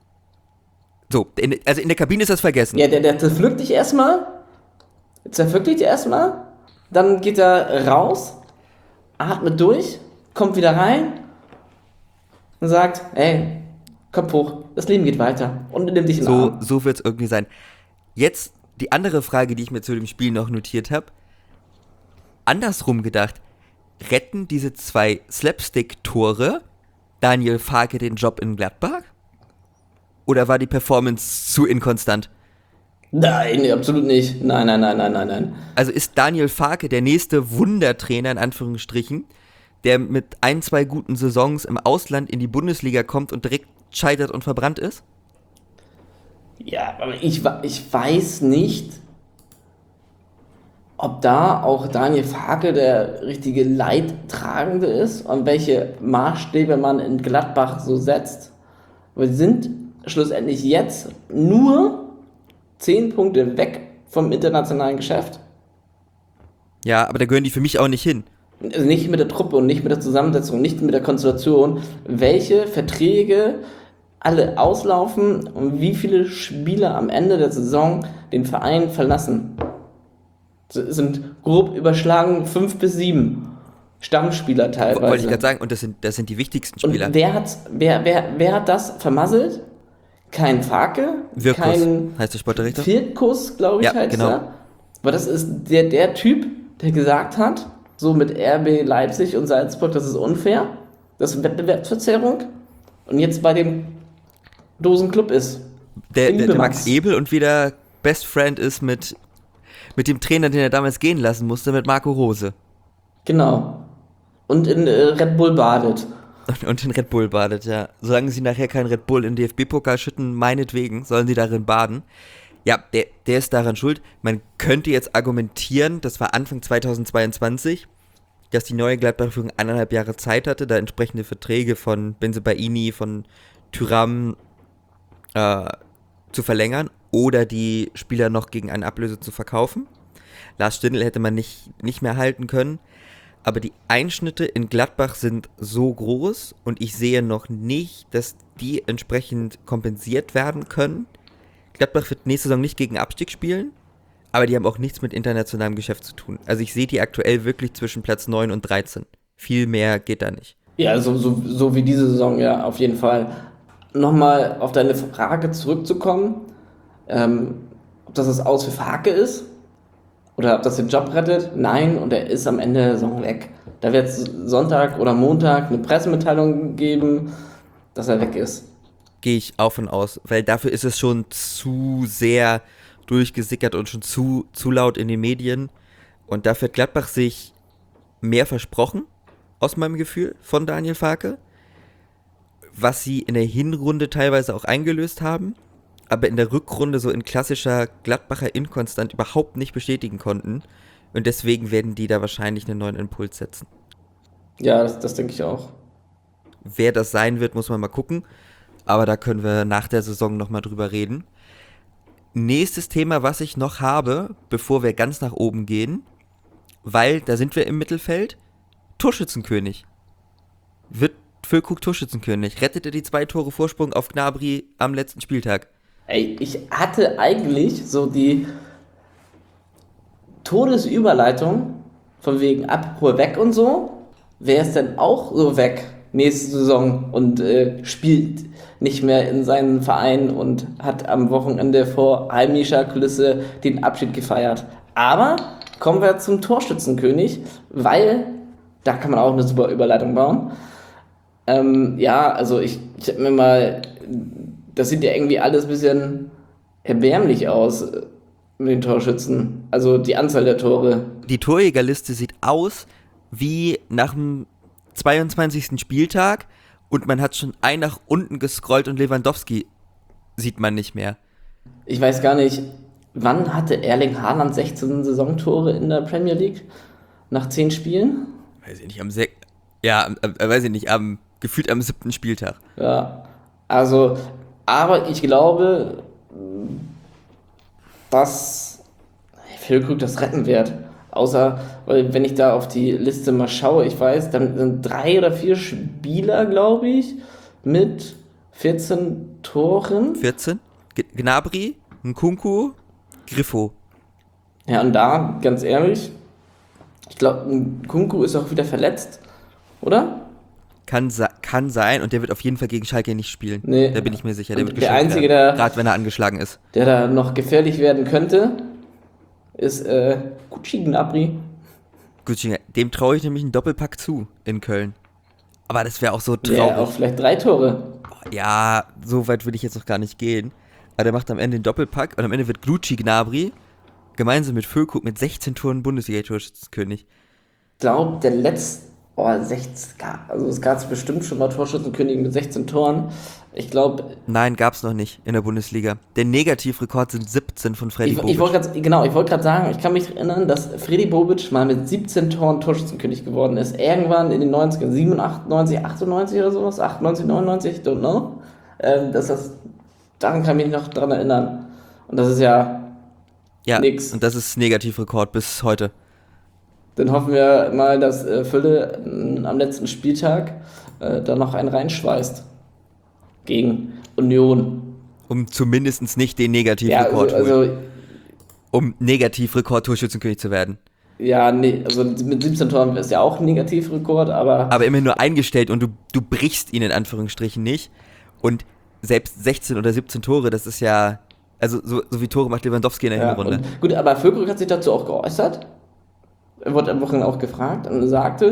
So, in, also in der Kabine ist das vergessen. Ja, der, der zerpflückt dich erstmal, zerpflückt dich erstmal, dann geht er raus, atmet durch, kommt wieder rein und sagt, ey, Kopf hoch, das Leben geht weiter und nimmt dich in den So, Arm. so wird es irgendwie sein. Jetzt die andere Frage, die ich mir zu dem Spiel noch notiert habe. Andersrum gedacht, retten diese zwei Slapstick-Tore Daniel Farke den Job in Gladbach? Oder war die Performance zu inkonstant? Nein, nee, absolut nicht. Nein, nein, nein, nein, nein, nein. Also ist Daniel Farke der nächste Wundertrainer in Anführungsstrichen, der mit ein, zwei guten Saisons im Ausland in die Bundesliga kommt und direkt scheitert und verbrannt ist? Ja, aber ich, wa- ich weiß nicht, ob da auch Daniel Farke der richtige Leidtragende ist und welche Maßstäbe man in Gladbach so setzt. Wir sind schlussendlich jetzt nur zehn Punkte weg vom internationalen Geschäft. Ja, aber da gehören die für mich auch nicht hin. Also nicht mit der Truppe und nicht mit der Zusammensetzung, nicht mit der Konstellation, welche Verträge alle auslaufen und wie viele Spieler am Ende der Saison den Verein verlassen. Es sind grob überschlagen fünf bis sieben Stammspieler teilweise. Wollte ich gerade sagen, und das sind, das sind die wichtigsten Spieler. Und wer hat, wer, wer, wer hat das vermasselt? Kein Farke, Wirkus kein heißt der Sportdirektor? Vierkus, glaube ich, Ja, heißt genau. er. Aber das ist der, der Typ, der gesagt hat, so mit R B Leipzig und Salzburg, das ist unfair, das ist Wettbewerbsverzerrung. Und jetzt bei dem Dosenclub ist. Der, der, der Max Max. Ebel und wieder Best Friend ist mit, mit dem Trainer, den er damals gehen lassen musste, mit Marco Rose. Genau. Und in äh, Red Bull badet. Und, und in Red Bull badet, ja. Solange sie nachher kein Red Bull in D F B-Pokal schütten, meinetwegen, sollen sie darin baden. Ja, der, der ist daran schuld. Man könnte jetzt argumentieren, das war Anfang zweitausendzweiundzwanzig, dass die neue Gladbach-Führung eineinhalb Jahre Zeit hatte, da entsprechende Verträge von Bensebaini, von Thuram äh, zu verlängern oder die Spieler noch gegen eine Ablöse zu verkaufen. Lars Stindl hätte man nicht, nicht mehr halten können. Aber die Einschnitte in Gladbach sind so groß und ich sehe noch nicht, dass die entsprechend kompensiert werden können. Gladbach wird nächste Saison nicht gegen Abstieg spielen, aber die haben auch nichts mit internationalem Geschäft zu tun. Also ich sehe die aktuell wirklich zwischen Platz neun und dreizehn. Viel mehr geht da nicht. Ja, so, so, so wie diese Saison, ja, auf jeden Fall. Nochmal auf deine Frage zurückzukommen, ähm, ob das das Aus für Farke ist oder ob das den Job rettet. Nein, und er ist am Ende der Saison weg. Da wird es Sonntag oder Montag eine Pressemitteilung geben, dass er weg ist. Gehe ich auch von aus, weil dafür ist es schon zu sehr durchgesickert und schon zu, zu laut in den Medien. Und dafür hat Gladbach sich mehr versprochen, aus meinem Gefühl, von Daniel Farke, was sie in der Hinrunde teilweise auch eingelöst haben, aber in der Rückrunde so in klassischer Gladbacher Inkonstant überhaupt nicht bestätigen konnten. Und deswegen werden die da wahrscheinlich einen neuen Impuls setzen. Ja, das, das denke ich auch. Wer das sein wird, muss man mal gucken. Aber da können wir nach der Saison nochmal drüber reden. Nächstes Thema, was ich noch habe, bevor wir ganz nach oben gehen, weil da sind wir im Mittelfeld, Torschützenkönig. Wird Füllkrug Torschützenkönig? Rettet er die zwei Tore Vorsprung auf Gnabry am letzten Spieltag? Ey, ich hatte eigentlich so die Todesüberleitung von wegen Abruhr weg und so. Wer ist denn auch so weg nächste Saison und äh, spielt nicht mehr in seinem Verein und hat am Wochenende vor heimischer Kulisse den Abschied gefeiert. Aber kommen wir zum Torschützenkönig, weil da kann man auch eine super Überleitung bauen. Ähm, ja, also ich, ich habe mir mal, das sieht ja irgendwie alles ein bisschen erbärmlich aus mit den Torschützen. Also die Anzahl der Tore. Die Torjägerliste sieht aus wie nach dem zweiundzwanzigsten Spieltag und man hat schon ein nach unten gescrollt und Lewandowski sieht man nicht mehr. Ich weiß gar nicht, wann hatte Erling Haaland sechzehn Saisontore in der Premier League? Nach zehn Spielen? Weiß ich nicht, am sech... Ja, am, äh, weiß ich nicht, am gefühlt am siebten Spieltag. Ja, also, aber ich glaube, dass Füllkrug das retten wird. Außer, weil wenn ich da auf die Liste mal schaue, ich weiß, dann sind drei oder vier Spieler, glaube ich, mit vierzehn Toren. vierzehn? G- Gnabry, Nkunku, Griffo. Ja, und da, ganz ehrlich, ich glaube, Nkunku ist auch wieder verletzt, oder? Kann, sa- kann sein und der wird auf jeden Fall gegen Schalke nicht spielen. Nee. Da bin ich mir sicher. Der Und wird der geschont Einzige, werden, der- gerade wenn er angeschlagen ist. Der da noch gefährlich werden könnte, ist äh, Kutschi Gnabry. Gut, dem traue ich nämlich einen Doppelpack zu in Köln. Aber das wäre auch so Ja, traurig. auch vielleicht drei Tore. Ja, so weit würde ich jetzt noch gar nicht gehen. Aber der macht am Ende den Doppelpack und am Ende wird Glucci Gnabry gemeinsam mit Füllkrug mit sechzehn Toren Bundesliga-Torschützenkönig. Ich glaube, der letzte, oh, sechzehn, also es gab bestimmt schon mal Torschützenkönig mit sechzehn Toren. Ich glaube, Nein, gab's noch nicht in der Bundesliga. Der Negativrekord sind siebzehn von Freddy ich, Bobic. ich wollte gerade, genau, ich wollte gerade sagen, ich kann mich erinnern, dass Freddy Bobic mal mit siebzehn Toren Torschützenkönig geworden ist. Irgendwann in den neunzigern, siebenundachtzig, achtundneunzig oder sowas, achtundneunzig, neunundneunzig, don't know. Ähm, dass das, daran kann ich mich noch dran erinnern. Und das ist ja ja, nix. und das ist Negativrekord bis heute. Dann hoffen wir mal, dass äh, Fülle äh, am letzten Spieltag äh, da noch einen reinschweißt. Gegen Union. Um zumindest nicht den Ja, Negativrekord also, holen. also Um Negativrekord Torschützenkönig zu werden. ja, nee, also mit siebzehn Toren ist ja auch ein Negativrekord, aber, Aber immerhin nur eingestellt und du, du brichst ihn in Anführungsstrichen nicht. Und selbst sechzehn oder siebzehn Tore, das ist ja, also so, so wie Tore macht Lewandowski in der ja, Hinrunde. und, gut, aber Füllkrug hat sich dazu auch geäußert. Er wurde am Wochenende auch gefragt und sagte,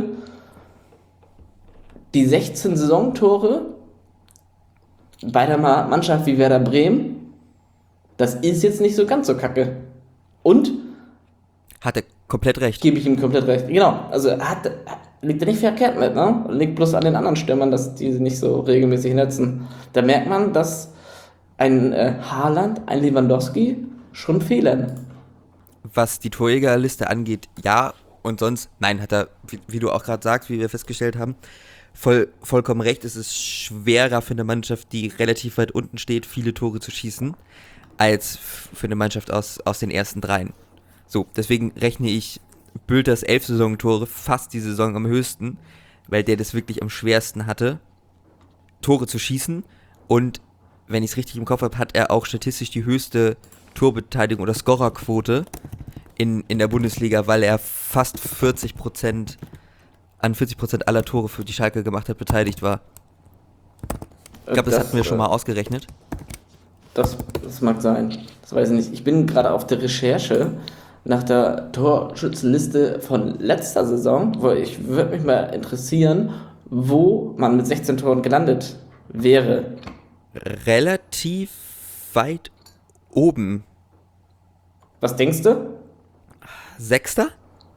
die sechzehn Saisontore bei der Mannschaft wie Werder Bremen, das ist jetzt nicht so ganz so kacke. Und Hat er komplett recht. gebe ich ihm komplett recht. Genau, also er hat, liegt er nicht verkehrt mit, ne? Liegt bloß an den anderen Stürmern, dass die nicht so regelmäßig netzen. Da merkt man, dass ein äh, Haaland, ein Lewandowski schon fehlen. Was die Torjägerliste angeht, ja. Und sonst, nein, hat er, wie, wie du auch gerade sagst, wie wir festgestellt haben, voll, vollkommen recht. Es ist schwerer für eine Mannschaft, die relativ weit unten steht, viele Tore zu schießen, als f- für eine Mannschaft aus, aus den ersten dreien. So, deswegen rechne ich Bülters elf Saisontore fast die Saison am höchsten, weil der das wirklich am schwersten hatte, Tore zu schießen. Und wenn ich es richtig im Kopf habe, hat er auch statistisch die höchste Torbeteiligung oder Scorerquote in, in der Bundesliga, weil er fast vierzig Prozent an vierzig Prozent aller Tore, für die Schalke gemacht hat, beteiligt war. Ich glaube, das, das hatten wir schon mal ausgerechnet. Das, das mag sein. Das weiß ich nicht. Ich bin gerade auf der Recherche nach der Torschützenliste von letzter Saison, wo ich würde mich mal interessieren, wo man mit sechzehn Toren gelandet wäre. Relativ weit oben. Was denkst du? Sechster?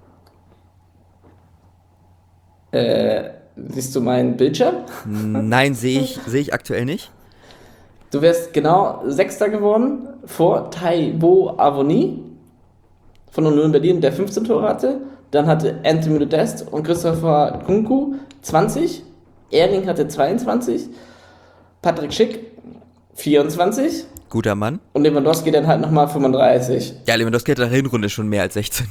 Äh, siehst du meinen Bildschirm? Nein, sehe ich, sehe ich aktuell nicht. Du wärst genau Sechster geworden vor Taiwo Avoni von Union Berlin, der fünfzehn Tore hatte. Dann hatte Anthony Modeste und Christopher Nkunku zwanzig. Erling hatte zweiundzwanzig. Patrick Schick vierundzwanzig. Guter Mann. Und Lewandowski dann halt nochmal fünfunddreißig. Ja, Lewandowski hatte in der Hinrunde schon mehr als sechzehn.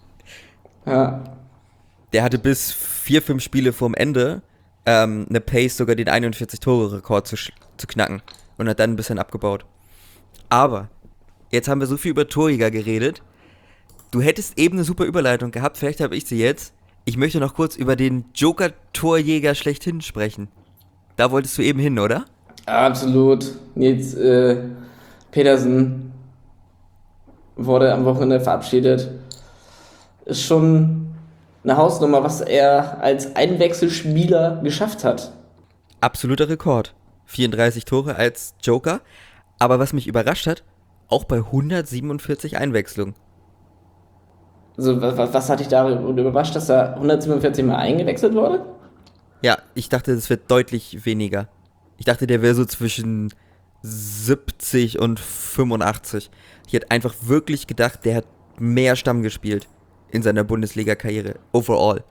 Ja. Der hatte bis vier, fünf Spiele vorm Ende ähm, eine Pace, sogar den einundvierzig-Tore-Rekord zu, sch- zu knacken. Und hat dann ein bisschen abgebaut. Aber, jetzt haben wir so viel über Torjäger geredet. Du hättest eben eine super Überleitung gehabt, vielleicht habe ich sie jetzt. Ich möchte noch kurz über den Joker-Torjäger schlechthin sprechen. Da wolltest du eben hin, oder? Absolut. Nils äh, Petersen wurde am Wochenende verabschiedet. Ist schon eine Hausnummer, was er als Einwechselspieler geschafft hat. Absoluter Rekord. vierunddreißig Tore als Joker. Aber was mich überrascht hat, auch bei hundertsiebenundvierzig Einwechslungen. Also, was, was hat dich da überrascht, dass er hundertsiebenundvierzig Mal eingewechselt wurde? Ja, ich dachte, das wird deutlich weniger. Ich dachte, der wäre so zwischen siebzig und fünfundachtzig. Ich hätte einfach wirklich gedacht, der hat mehr Stamm gespielt in seiner Bundesliga-Karriere. Overall.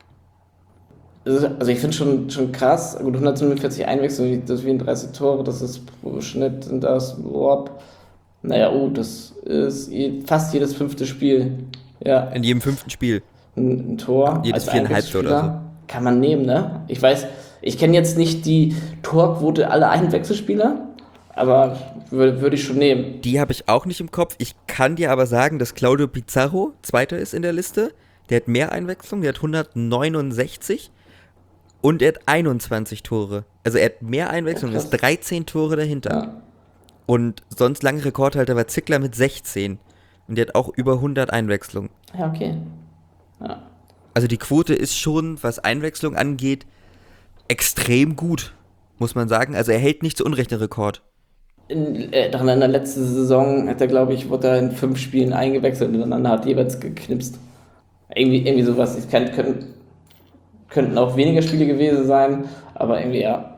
Also, also ich finde schon, schon krass. Gut, hundertsiebenundvierzig Einwechslungen, das vierunddreißig Tore, das ist pro Schnitt, sind das, boah, naja, oh, das ist je, fast jedes fünfte Spiel. Ja. In jedem fünften Spiel. Ein, ein Tor. Jedes als viereinhalb oder so. Kann man nehmen, ne? Ich weiß, ich kenne jetzt nicht die Torquote aller Einwechselspieler, aber würde, würde ich schon nehmen. Die habe ich auch nicht im Kopf. Ich kann dir aber sagen, dass Claudio Pizarro Zweiter ist in der Liste. Der hat mehr Einwechslung, der hat hundertneunundsechzig und er hat einundzwanzig Tore. Also er hat mehr Einwechslung, Oh, ist dreizehn Tore dahinter. Ja. Und sonst lange Rekordhalter war Zickler mit sechzehn. Und der hat auch über hundert Einwechslungen. Ja, okay. Ja. Also die Quote ist schon, was Einwechslung angeht, extrem gut, muss man sagen. Also er hält nicht zu Unrecht den Rekord. In, äh, in der letzten Saison hat er, glaube ich, wurde er in fünf Spielen eingewechselt und dann hat jeweils geknipst. Irgendwie, irgendwie sowas. Es kann, können, könnten auch weniger Spiele gewesen sein, aber irgendwie ja.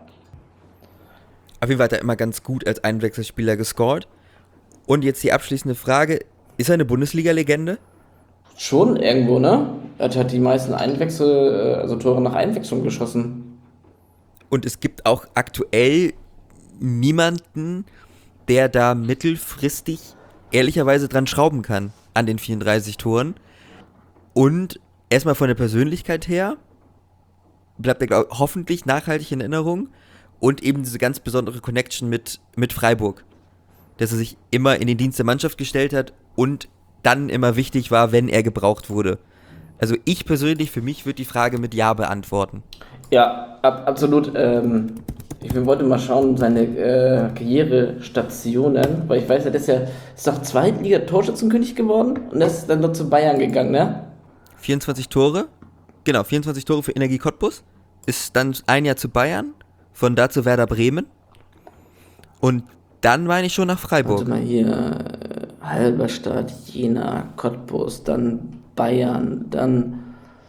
Auf jeden Fall hat er immer ganz gut als Einwechselspieler gescored. Und jetzt die abschließende Frage, ist er eine Bundesliga-Legende? Schon irgendwo, ne? Er hat die meisten Einwechsel, also Tore nach Einwechslung geschossen. Und es gibt auch aktuell niemanden, der da mittelfristig ehrlicherweise dran schrauben kann an den vierunddreißig Toren. Und erstmal von der Persönlichkeit her bleibt er glaub, hoffentlich nachhaltig in Erinnerung. Und eben diese ganz besondere Connection mit, mit Freiburg. Dass er sich immer in den Dienst der Mannschaft gestellt hat und dann immer wichtig war, wenn er gebraucht wurde. Also ich persönlich, für mich würde die Frage mit Ja beantworten. Ja, ab, absolut. Ähm, ich wollte mal schauen, seine äh, Karrierestationen, weil ich weiß, er ist ja ist doch Zweitliga-Torschützenkönig geworden und er ist dann noch zu Bayern gegangen, ne? vierundzwanzig Tore, genau, vierundzwanzig Tore für Energie Cottbus, ist dann ein Jahr zu Bayern, von da zu Werder Bremen und dann meine ich schon nach Freiburg. Warte mal hier, äh, Halberstadt, Jena, Cottbus, dann Bayern, dann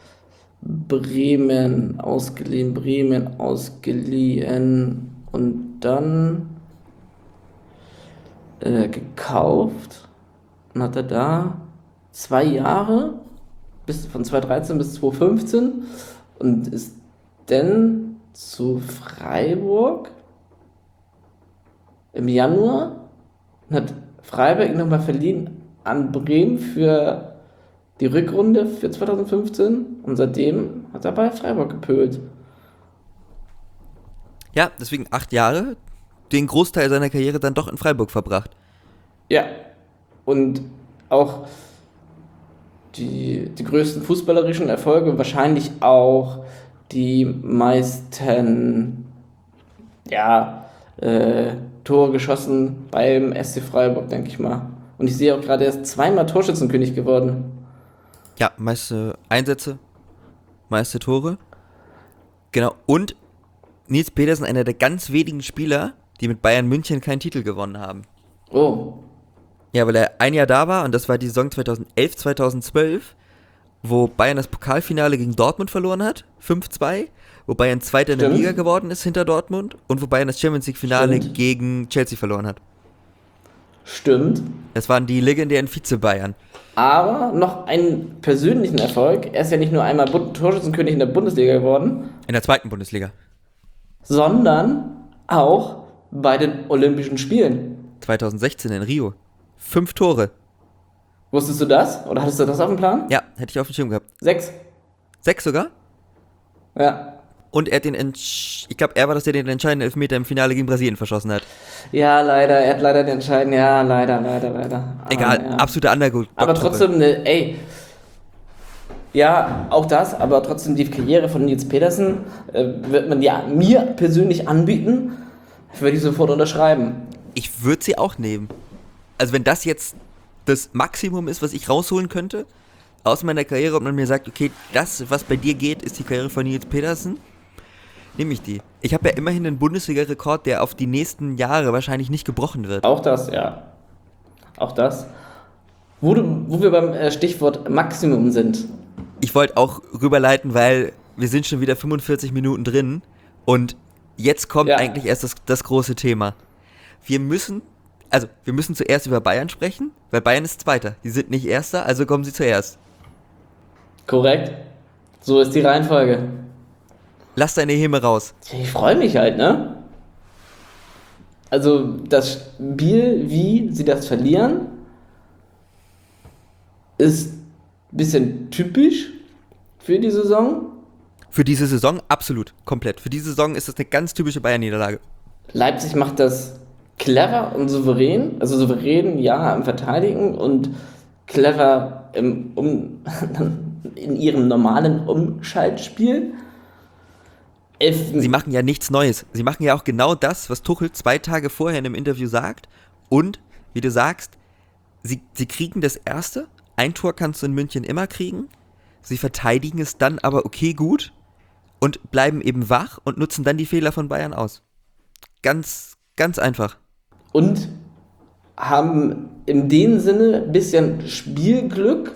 Bremen, ausgeliehen, Bremen, ausgeliehen und dann äh, gekauft und hat er da zwei Jahre, bis, von zweitausenddreizehn bis zweitausendfünfzehn und ist dann zu Freiburg im Januar und hat Freiburg nochmal verliehen an Bremen für die Rückrunde für zweitausendfünfzehn und seitdem hat er bei Freiburg gepölt. Ja, deswegen acht Jahre, den Großteil seiner Karriere dann doch in Freiburg verbracht. Ja, und auch die, die größten fußballerischen Erfolge, wahrscheinlich auch die meisten ja, äh, Tore geschossen beim S C Freiburg, denke ich mal. Und ich sehe auch gerade, er ist zweimal Torschützenkönig geworden. Ja, meiste Einsätze, meiste Tore. Genau, und Nils Petersen, einer der ganz wenigen Spieler, die mit Bayern München keinen Titel gewonnen haben. Oh. Ja, weil er ein Jahr da war und das war die Saison zweitausendelf, zweitausendzwölf. wo Bayern das Pokalfinale gegen Dortmund verloren hat, fünf zwei, wo Bayern Zweiter in der Stimmt. Liga geworden ist hinter Dortmund und wo Bayern das Champions League-Finale Stimmt. gegen Chelsea verloren hat. Stimmt. Das waren die legendären Vize-Bayern. Aber noch einen persönlichen Erfolg. Er ist ja nicht nur einmal Bu- Torschützenkönig in der Bundesliga geworden, In der zweiten Bundesliga. sondern auch bei den Olympischen Spielen. zwanzig sechzehn in Rio. Fünf Tore. Wusstest du das? Oder hattest du das auf dem Plan? Ja, hätte ich auf dem Schirm gehabt. Sechs. Sechs sogar? Ja. Und er hat den, Entsch- ich glaube, er war das, der den entscheidenden Elfmeter im Finale gegen Brasilien verschossen hat. Ja, leider. Er hat leider den entscheidenden. Ja, leider, leider, leider. Aber, Egal, ja. absolute Undergold. Aber trotzdem, ne, ey. Ja, auch das, aber trotzdem die Karriere von Nils Petersen äh, wird man ja mir persönlich anbieten, würde ich sofort unterschreiben. Ich würde sie auch nehmen. Also wenn das jetzt das Maximum ist, was ich rausholen könnte aus meiner Karriere und man mir sagt, okay, das, was bei dir geht, ist die Karriere von Nils Petersen, nehme ich die. Ich habe ja immerhin einen Bundesliga-Rekord, der auf die nächsten Jahre wahrscheinlich nicht gebrochen wird. Auch das, ja. Auch das. Wo, du, wo wir beim äh, Stichwort Maximum sind. Ich wollte auch rüberleiten, weil wir sind schon wieder fünfundvierzig Minuten drin und jetzt kommt Ja. eigentlich erst das, das große Thema. Wir müssen, also wir müssen zuerst über Bayern sprechen, weil Bayern ist Zweiter. Die sind nicht Erster, also kommen sie zuerst. Korrekt. So ist die Reihenfolge. Lass deine Häme raus. Ich freue mich halt, ne? Also das Spiel, wie sie das verlieren, ist ein bisschen typisch für die Saison. Für diese Saison absolut, komplett. Für diese Saison ist das eine ganz typische Bayern-Niederlage. Leipzig macht das clever und souverän, also souverän, ja, im Verteidigen und clever im um, in ihrem normalen Umschaltspiel. Elf, Sie machen ja nichts Neues. Sie machen ja auch genau das, was Tuchel zwei Tage vorher in einem Interview sagt. Und, wie du sagst, sie, sie kriegen das Erste. Ein Tor kannst du in München immer kriegen. Sie verteidigen es dann aber okay gut und bleiben eben wach und nutzen dann die Fehler von Bayern aus. Ganz, ganz einfach. und haben in dem Sinne ein bisschen Spielglück,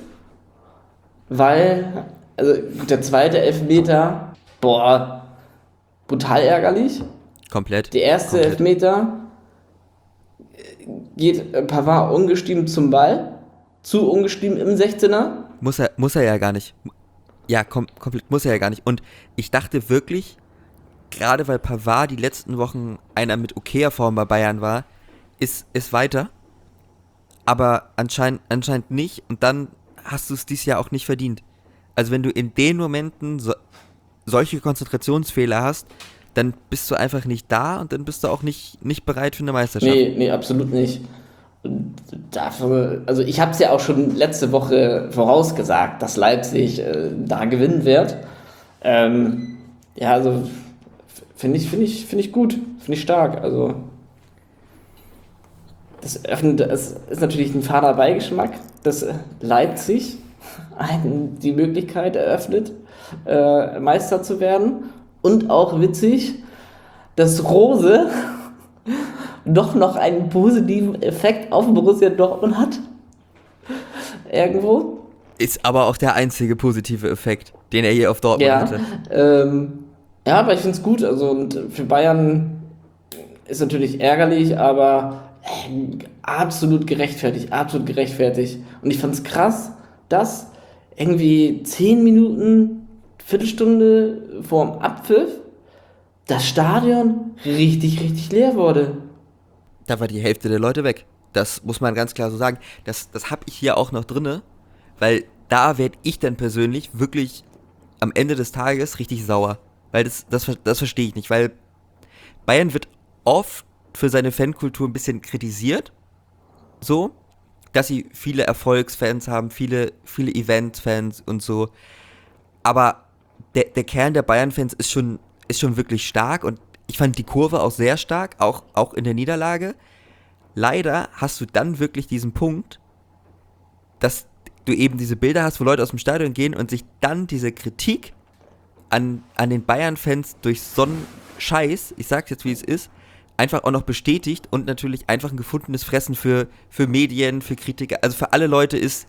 weil also der zweite Elfmeter, boah, brutal ärgerlich. Komplett. Der erste Komplett. Elfmeter äh, geht äh, Pavard ungestüm zum Ball, zu ungestüm im sechzehner. Muss er, muss er ja gar nicht. Ja, kom komplett muss er ja gar nicht. Und ich dachte wirklich, gerade weil Pavard die letzten Wochen einer mit okayer Form bei Bayern war, ist, ist weiter. Aber anscheinend, anscheinend nicht. Und dann hast du es dieses Jahr auch nicht verdient. Also wenn du in den Momenten so, solche Konzentrationsfehler hast, dann bist du einfach nicht da und dann bist du auch nicht, nicht bereit für eine Meisterschaft. Nee, nee, absolut nicht. Und dafür, also ich habe es ja auch schon letzte Woche vorausgesagt, dass Leipzig äh, da gewinnen wird. Ähm, ja, also finde ich, finde ich, finde ich gut, finde ich stark. Also das öffnet, es ist natürlich ein fader Beigeschmack, dass Leipzig einen die Möglichkeit eröffnet, äh, Meister zu werden. Und auch witzig, dass Rose doch noch einen positiven Effekt auf Borussia Dortmund hat. Irgendwo. Ist aber auch der einzige positive Effekt, den er hier auf Dortmund Ja, hatte. ähm, ja, aber ich finde es gut. Also und für Bayern ist natürlich ärgerlich, aber äh, absolut gerechtfertigt, absolut gerechtfertigt. Und ich fand es krass, dass irgendwie zehn Minuten, Viertelstunde vorm Abpfiff das Stadion richtig, richtig leer wurde. Da war die Hälfte der Leute weg. Das muss man ganz klar so sagen. Das, das habe ich hier auch noch drinne, weil da werde ich dann persönlich wirklich am Ende des Tages richtig sauer. Weil das, das, das verstehe ich nicht, weil Bayern wird oft für seine Fankultur ein bisschen kritisiert. So, dass sie viele Erfolgsfans haben, viele, viele Event-Fans und so. Aber der, der Kern der Bayern-Fans ist schon, ist schon wirklich stark und ich fand die Kurve auch sehr stark, auch, auch in der Niederlage. Leider hast du dann wirklich diesen Punkt, dass du eben diese Bilder hast, wo Leute aus dem Stadion gehen und sich dann diese Kritik an, an den Bayern-Fans durch so einen Scheiß, ich sag's jetzt wie es ist, einfach auch noch bestätigt und natürlich einfach ein gefundenes Fressen für, für Medien, für Kritiker, also für alle Leute ist,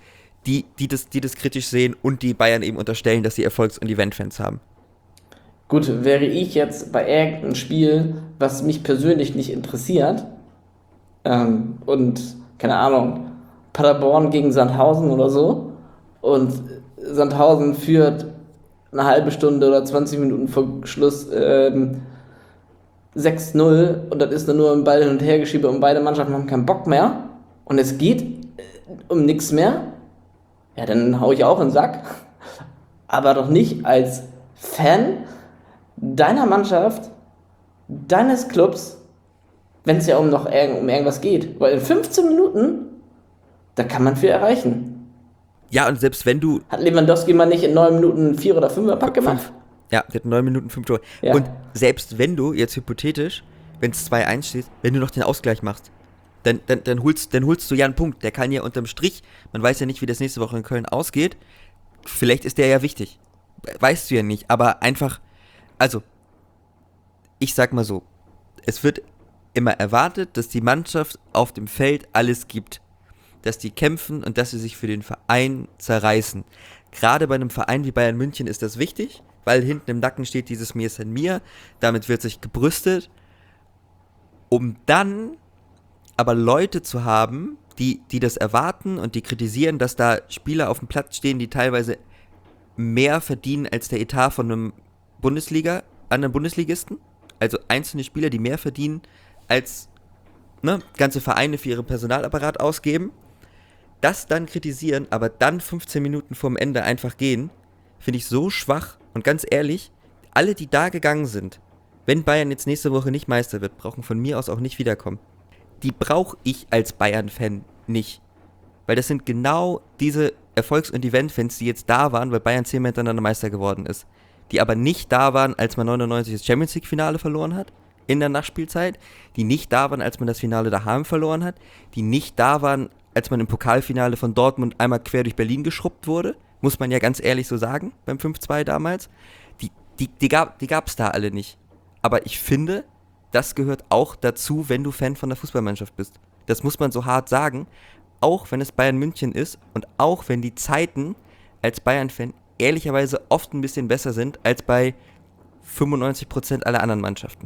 die, die, das, die das kritisch sehen und die Bayern eben unterstellen, dass sie Erfolgs- und Eventfans haben. Gut, wäre ich jetzt bei irgendeinem Spiel, was mich persönlich nicht interessiert, ähm, und, keine Ahnung, Paderborn gegen Sandhausen oder so, und Sandhausen führt eine halbe Stunde oder zwanzig Minuten vor Schluss ähm, sechs null und das ist dann nur ein Ball hin und her geschiebe und beide Mannschaften haben keinen Bock mehr und es geht äh, um nichts mehr, ja, dann hau ich auch in den Sack. Aber doch nicht als Fan deiner Mannschaft, deines Clubs, wenn es ja um noch irg- um irgendwas geht. Weil in fünfzehn Minuten, da kann man viel erreichen. Ja, und selbst wenn du... Hat Lewandowski mal nicht in neun Minuten vier oder fünf Pack gemacht? Fünf. Ja, der hat neun Minuten fünf Tore. Ja. Und selbst wenn du, jetzt hypothetisch, wenn es zwei eins steht, wenn du noch den Ausgleich machst, dann, dann, dann, holst, dann holst du ja einen Punkt. Der kann ja unterm Strich, man weiß ja nicht, wie das nächste Woche in Köln ausgeht, vielleicht ist der ja wichtig. Weißt du ja nicht, aber einfach, also, ich sag mal so, es wird immer erwartet, dass die Mannschaft auf dem Feld alles gibt. Dass die kämpfen und dass sie sich für den Verein zerreißen. Gerade bei einem Verein wie Bayern München ist das wichtig, weil hinten im Nacken steht dieses Mir ist ein Mir, damit wird sich gebrüstet, um dann aber Leute zu haben, die, die das erwarten und die kritisieren, dass da Spieler auf dem Platz stehen, die teilweise mehr verdienen als der Etat von einem Bundesliga, anderen Bundesligisten, also einzelne Spieler, die mehr verdienen als ne, ganze Vereine für ihren Personalapparat ausgeben, das dann kritisieren, aber dann fünfzehn Minuten vorm Ende einfach gehen, finde ich so schwach. Und ganz ehrlich, alle, die da gegangen sind, wenn Bayern jetzt nächste Woche nicht Meister wird, brauchen von mir aus auch nicht wiederkommen. Die brauche ich als Bayern-Fan nicht. Weil das sind genau diese Erfolgs- und Event-Fans, die jetzt da waren, weil Bayern zehnmal hintereinander Meister geworden ist. Die aber nicht da waren, als man neunundneunzig das Champions League-Finale verloren hat, in der Nachspielzeit. Die nicht da waren, als man das Finale daheim verloren hat. Die nicht da waren, als man im Pokalfinale von Dortmund einmal quer durch Berlin geschrubbt wurde, muss man ja ganz ehrlich so sagen, beim fünf zwei damals, die, die, die gab die gab's da alle nicht. Aber ich finde, das gehört auch dazu, wenn du Fan von der Fußballmannschaft bist. Das muss man so hart sagen, auch wenn es Bayern München ist und auch wenn die Zeiten als Bayern-Fan ehrlicherweise oft ein bisschen besser sind als bei fünfundneunzig Prozent aller anderen Mannschaften.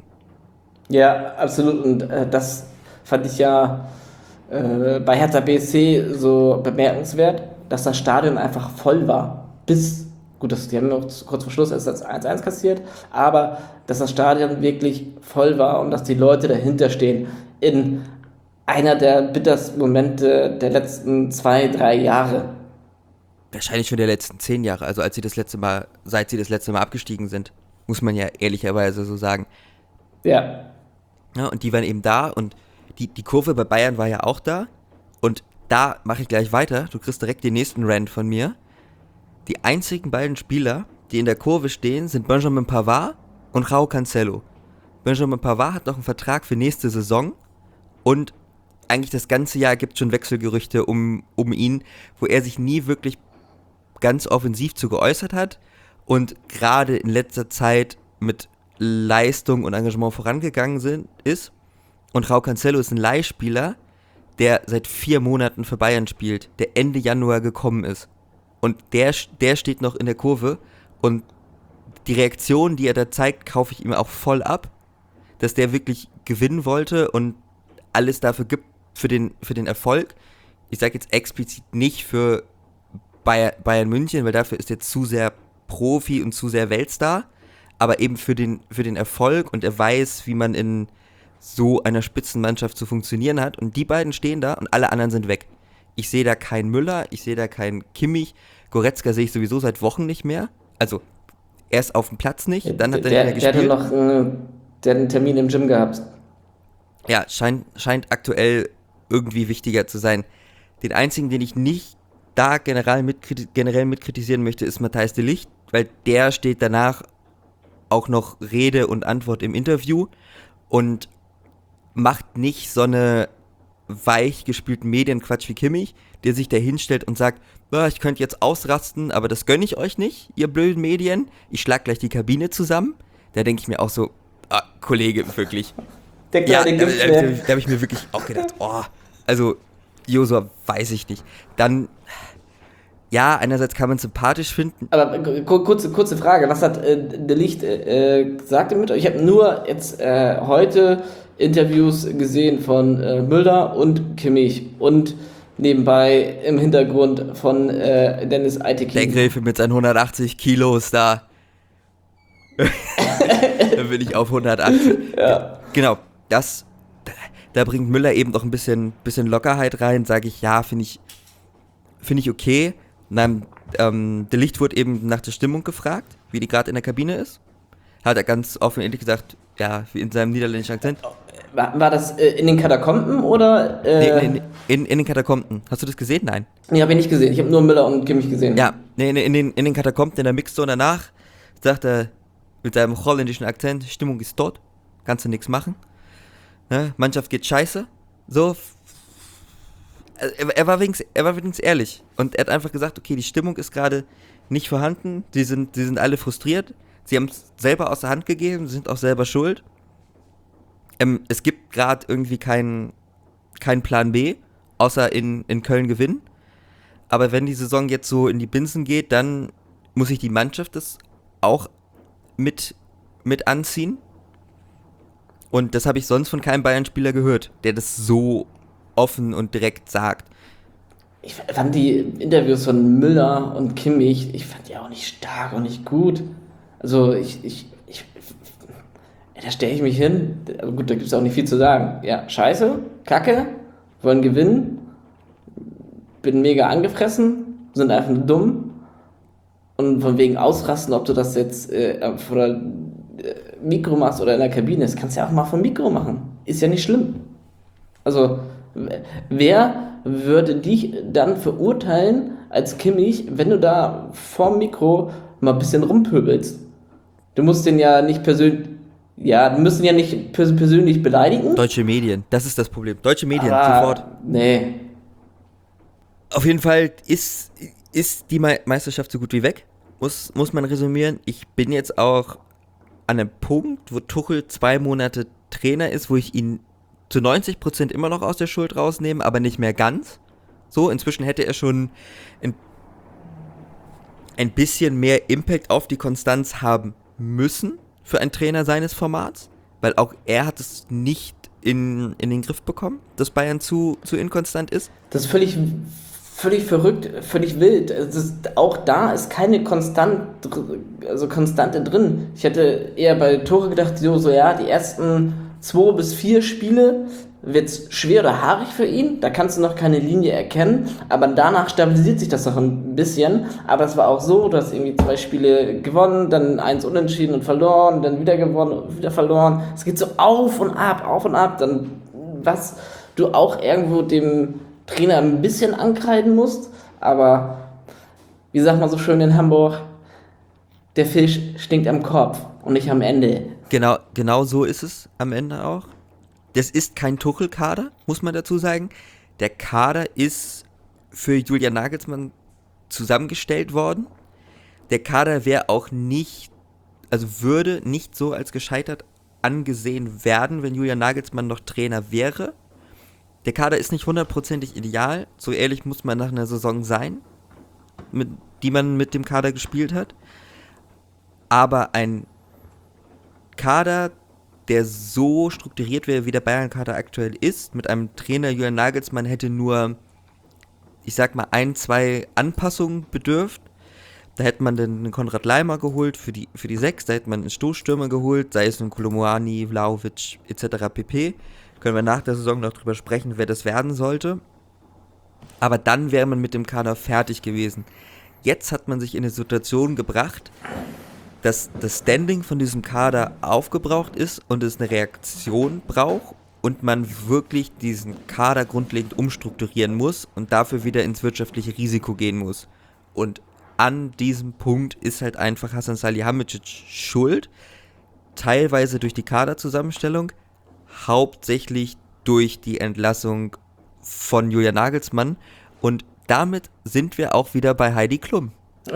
Ja, absolut. Und äh, das fand ich ja äh, bei Hertha B S C so bemerkenswert, dass das Stadion einfach voll war. Bis, gut, das, die haben noch kurz vor Schluss erst das eins eins kassiert, aber dass das Stadion wirklich voll war und dass die Leute dahinter stehen in einer der bittersten Momente der letzten zwei, drei Jahre. Wahrscheinlich schon der letzten zehn Jahre, also als sie das letzte Mal, seit sie das letzte Mal abgestiegen sind, muss man ja ehrlicherweise so sagen. Ja. Ja, und die waren eben da und die, die Kurve bei Bayern war ja auch da und da mache ich gleich weiter, du kriegst direkt den nächsten Rant von mir. Die einzigen beiden Spieler, die in der Kurve stehen, sind Benjamin Pavard und João Cancelo. Benjamin Pavard hat noch einen Vertrag für nächste Saison und eigentlich das ganze Jahr gibt es schon Wechselgerüchte um, um ihn, wo er sich nie wirklich ganz offensiv zu geäußert hat und gerade in letzter Zeit mit Leistung und Engagement vorangegangen sind, ist. Und João Cancelo ist ein Leihspieler, der seit vier Monaten für Bayern spielt, der Ende Januar gekommen ist. Und der, der steht noch in der Kurve und die Reaktion, die er da zeigt, kaufe ich ihm auch voll ab, dass der wirklich gewinnen wollte und alles dafür gibt für den, für den Erfolg. Ich sage jetzt explizit nicht für Bayern, Bayern München, weil dafür ist er zu sehr Profi und zu sehr Weltstar, aber eben für den, für den Erfolg und er weiß, wie man in so einer Spitzenmannschaft zu funktionieren hat und die beiden stehen da und alle anderen sind weg. Ich sehe da keinen Müller, ich sehe da keinen Kimmich, Goretzka sehe ich sowieso seit Wochen nicht mehr, also erst auf dem Platz nicht, dann hat er der, nicht mehr der gespielt. Hatte noch einen, der hat einen Termin im Gym gehabt. Ja, scheint, scheint aktuell irgendwie wichtiger zu sein. Den einzigen, den ich nicht da generell, mit, generell mitkritisieren möchte, ist Matthijs de Ligt, weil der steht danach auch noch Rede und Antwort im Interview und macht nicht so eine weich gespielten Medienquatsch wie Kimmich, der sich da hinstellt und sagt, ich könnte jetzt ausrasten, aber das gönne ich euch nicht, ihr blöden Medien, ich schlag gleich die Kabine zusammen. Da denke ich mir auch so, ah, Kollege, wirklich. Der kleine ja, da, Gift, da, ne? da, da habe ich mir wirklich auch gedacht, oh, also Josua, weiß ich nicht. Dann ja, einerseits kann man sympathisch finden. Aber kurze, kurze Frage, was hat äh, De Ligt äh, gesagt damit? Ich habe nur jetzt äh, heute Interviews gesehen von äh, Müller und Kimmich und nebenbei im Hintergrund von äh, Dennis Eitekin. Der Gräfe mit seinen hundertachtzig Kilos da. Da bin ich auf hundertachtzig. Ja. Genau, das, da bringt Müller eben noch ein bisschen, bisschen Lockerheit rein, sage ich, ja, finde ich, finde ich okay. Dann, ähm, De Ligt wurde eben nach der Stimmung gefragt, wie die gerade in der Kabine ist. Hat er ganz offen ehrlich gesagt, ja, wie in seinem niederländischen Akzent. War, war das äh, in den Katakomben oder? Äh, Nee, nee, nee, in, in den Katakomben. Hast du das gesehen? Nein. Nee, habe ich nicht gesehen. Ich habe nur Müller und Kimmich gesehen. Ja, nee, in, in, den, in den Katakomben, in der Mixzone danach, sagt er mit seinem holländischen Akzent, Stimmung ist tot, kannst du nichts machen. Ne? Mannschaft geht scheiße. So. Er, er, war wenigstens, er war wenigstens ehrlich. Und er hat einfach gesagt, okay, die Stimmung ist gerade nicht vorhanden. Die sind, die sind alle frustriert. Sie haben es selber aus der Hand gegeben, sind auch selber schuld. Ähm, es gibt gerade irgendwie keinen kein Plan B, außer in, in Köln gewinnen. Aber wenn die Saison jetzt so in die Binsen geht, dann muss sich die Mannschaft das auch mit, mit anziehen. Und das habe ich sonst von keinem Bayern-Spieler gehört, der das so offen und direkt sagt. Ich fand die Interviews von Müller und Kimmich, ich fand die auch nicht stark und nicht gut. Also ich, ich, ich da stelle ich mich hin, also gut, da gibt es auch nicht viel zu sagen. Ja, scheiße, kacke, wollen gewinnen, bin mega angefressen, sind einfach nur dumm und von wegen ausrasten, ob du das jetzt äh, vor der äh, Mikro machst oder in der Kabine, das kannst du ja auch mal vom Mikro machen. Ist ja nicht schlimm. Also, wer würde dich dann verurteilen als Kimmich, wenn du da vorm Mikro mal ein bisschen rumpöbelst? Du musst den ja nicht persönlich, ja, du musst ihn ja nicht pers- persönlich beleidigen. Deutsche Medien, das ist das Problem. Deutsche Medien, aber, sofort. Nee. Auf jeden Fall ist, ist die Me- Meisterschaft so gut wie weg, muss, muss man resümieren. Ich bin jetzt auch an einem Punkt, wo Tuchel zwei Monate Trainer ist, wo ich ihn zu neunzig Prozent immer noch aus der Schuld rausnehme, aber nicht mehr ganz. So, inzwischen hätte er schon ein, ein bisschen mehr Impact auf die Konstanz haben müssen für einen Trainer seines Formats, weil auch er hat es nicht in, in den Griff bekommen, dass Bayern zu, zu inkonstant ist. Das ist völlig, völlig verrückt, völlig wild. Es ist, auch da ist keine Konstant, also Konstante drin. Ich hätte eher bei Tore gedacht, so, so ja, die ersten zwei bis vier Spiele wird es schwer oder haarig für ihn, da kannst du noch keine Linie erkennen, aber danach stabilisiert sich das noch ein bisschen, aber es war auch so, du hast irgendwie zwei Spiele gewonnen, dann eins unentschieden und verloren, dann wieder gewonnen und wieder verloren, es geht so auf und ab, auf und ab, dann was du auch irgendwo dem Trainer ein bisschen ankreiden musst, aber wie sagt man so schön in Hamburg, der Fisch stinkt am Kopf und nicht am Ende. Genau, genau so ist es am Ende auch. Das ist kein Tuchel-Kader, muss man dazu sagen. Der Kader ist für Julian Nagelsmann zusammengestellt worden. Der Kader wäre auch nicht, also würde nicht so als gescheitert angesehen werden, wenn Julian Nagelsmann noch Trainer wäre. Der Kader ist nicht hundertprozentig ideal, so ehrlich muss man nach einer Saison sein, mit, die man mit dem Kader gespielt hat. Aber ein Kader, der so strukturiert wäre, wie der Bayern-Kader aktuell ist, mit einem Trainer Julian Nagelsmann hätte nur, ich sag mal, ein, zwei Anpassungen bedürft. Da hätte man dann einen Konrad Laimer geholt für die, für die sechs, da hätte man einen Stoßstürmer geholt, sei es einen Kolomoani, Vlahovic et cetera pp. Können wir nach der Saison noch drüber sprechen, wer das werden sollte. Aber dann wäre man mit dem Kader fertig gewesen. Jetzt hat man sich in eine Situation gebracht, dass das Standing von diesem Kader aufgebraucht ist und es eine Reaktion braucht und man wirklich diesen Kader grundlegend umstrukturieren muss und dafür wieder ins wirtschaftliche Risiko gehen muss. Und an diesem Punkt ist halt einfach Hasan Salihamidzic schuld, teilweise durch die Kaderzusammenstellung, hauptsächlich durch die Entlassung von Julian Nagelsmann und damit sind wir auch wieder bei Heidi Klum.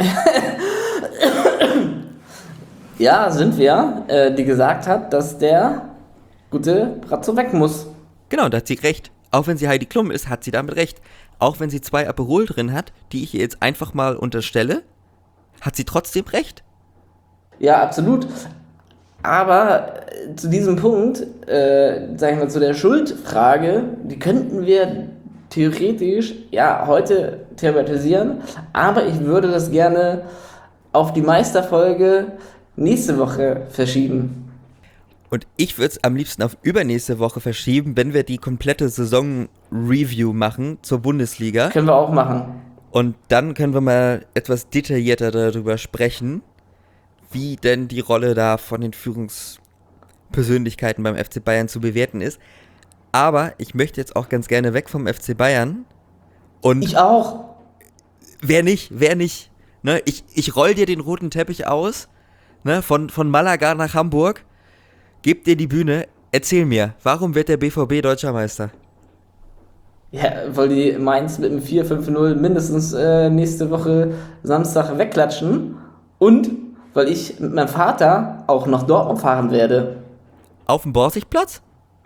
Ja, sind wir, äh, die gesagt hat, dass der gute Brazzo weg muss. Genau, da hat sie recht. Auch wenn sie Heidi Klum ist, hat sie damit recht. Auch wenn sie zwei Aperol drin hat, die ich ihr jetzt einfach mal unterstelle, hat sie trotzdem recht. Ja, absolut. Aber äh, zu diesem Punkt, äh, sag ich mal, zu der Schuldfrage, die könnten wir theoretisch, ja, heute thematisieren, aber ich würde das gerne auf die Meisterfolge nächste Woche verschieben. Und ich würde es am liebsten auf übernächste Woche verschieben, wenn wir die komplette Saison-Review machen zur Bundesliga. Können wir auch machen. Und dann können wir mal etwas detaillierter darüber sprechen, wie denn die Rolle da von den Führungspersönlichkeiten beim F C Bayern zu bewerten ist. Aber ich möchte jetzt auch ganz gerne weg vom F C Bayern. Und ich auch. Wer nicht, wer nicht. Ne? Ich, ich roll dir den roten Teppich aus, ne? von, von Malaga nach Hamburg, geb dir die Bühne, erzähl mir, warum wird der B V B Deutscher Meister? Ja, weil die Mainz mit einem vier fünf null mindestens äh, nächste Woche Samstag wegklatschen und weil ich mit meinem Vater auch nach Dortmund fahren werde. Auf dem Borsigplatz?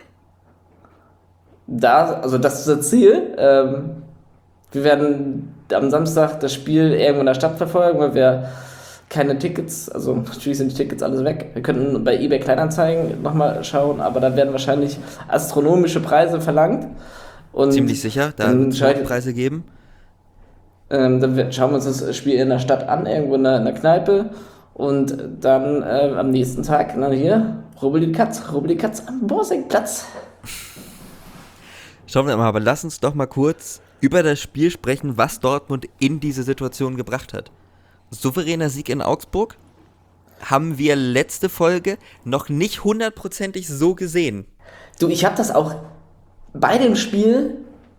Da, also das ist das Ziel. Ähm, wir werden am Samstag das Spiel irgendwo in der Stadt verfolgen, weil wir keine Tickets, also natürlich sind die Tickets alles weg. Wir könnten bei eBay Kleinanzeigen nochmal schauen, aber da werden wahrscheinlich astronomische Preise verlangt. Und ziemlich sicher, da wird es Preise geben. Ähm, dann schauen wir uns das Spiel in der Stadt an, irgendwo in der, in der Kneipe. Und dann äh, am nächsten Tag, na hier, rubbel die Katz, rubbel die Katz am Borsigplatz. Schauen wir mal, aber lass uns doch mal kurz über das Spiel sprechen, was Dortmund in diese Situation gebracht hat. Souveräner Sieg in Augsburg haben wir letzte Folge noch nicht hundertprozentig so gesehen. Du, ich habe das auch bei dem Spiel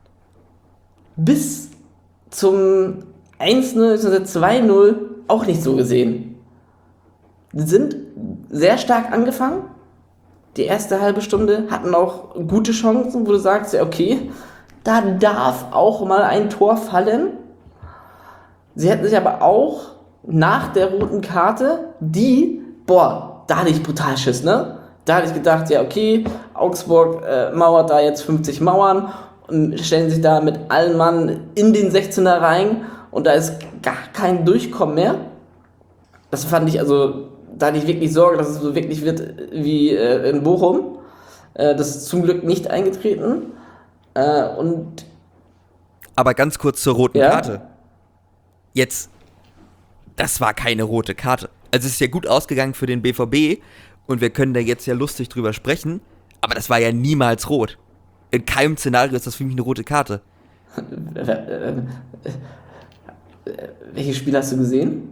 bis zum eins null, bzw. zwei null auch nicht so gesehen. Die sind sehr stark angefangen. Die erste halbe Stunde hatten auch gute Chancen, wo du sagst, ja okay, da darf auch mal ein Tor fallen. Sie hätten sich aber auch nach der roten Karte, die, boah, da hatte ich brutal Schiss, ne? Da hatte ich gedacht, ja okay, Augsburg äh, mauert da jetzt fünfzig Mauern und stellen sich da mit allen Mann in den sechzehner rein und da ist gar kein Durchkommen mehr. Das fand ich, also da hatte ich wirklich Sorge, dass es so wirklich wird wie äh, in Bochum. Äh, das ist zum Glück nicht eingetreten. Äh, und Aber ganz kurz zur roten ja? Karte. Jetzt, das war keine rote Karte. Also es ist ja gut ausgegangen für den B V B und wir können da jetzt ja lustig drüber sprechen, aber das war ja niemals rot. In keinem Szenario ist das für mich eine rote Karte. Welches Spiel hast du gesehen?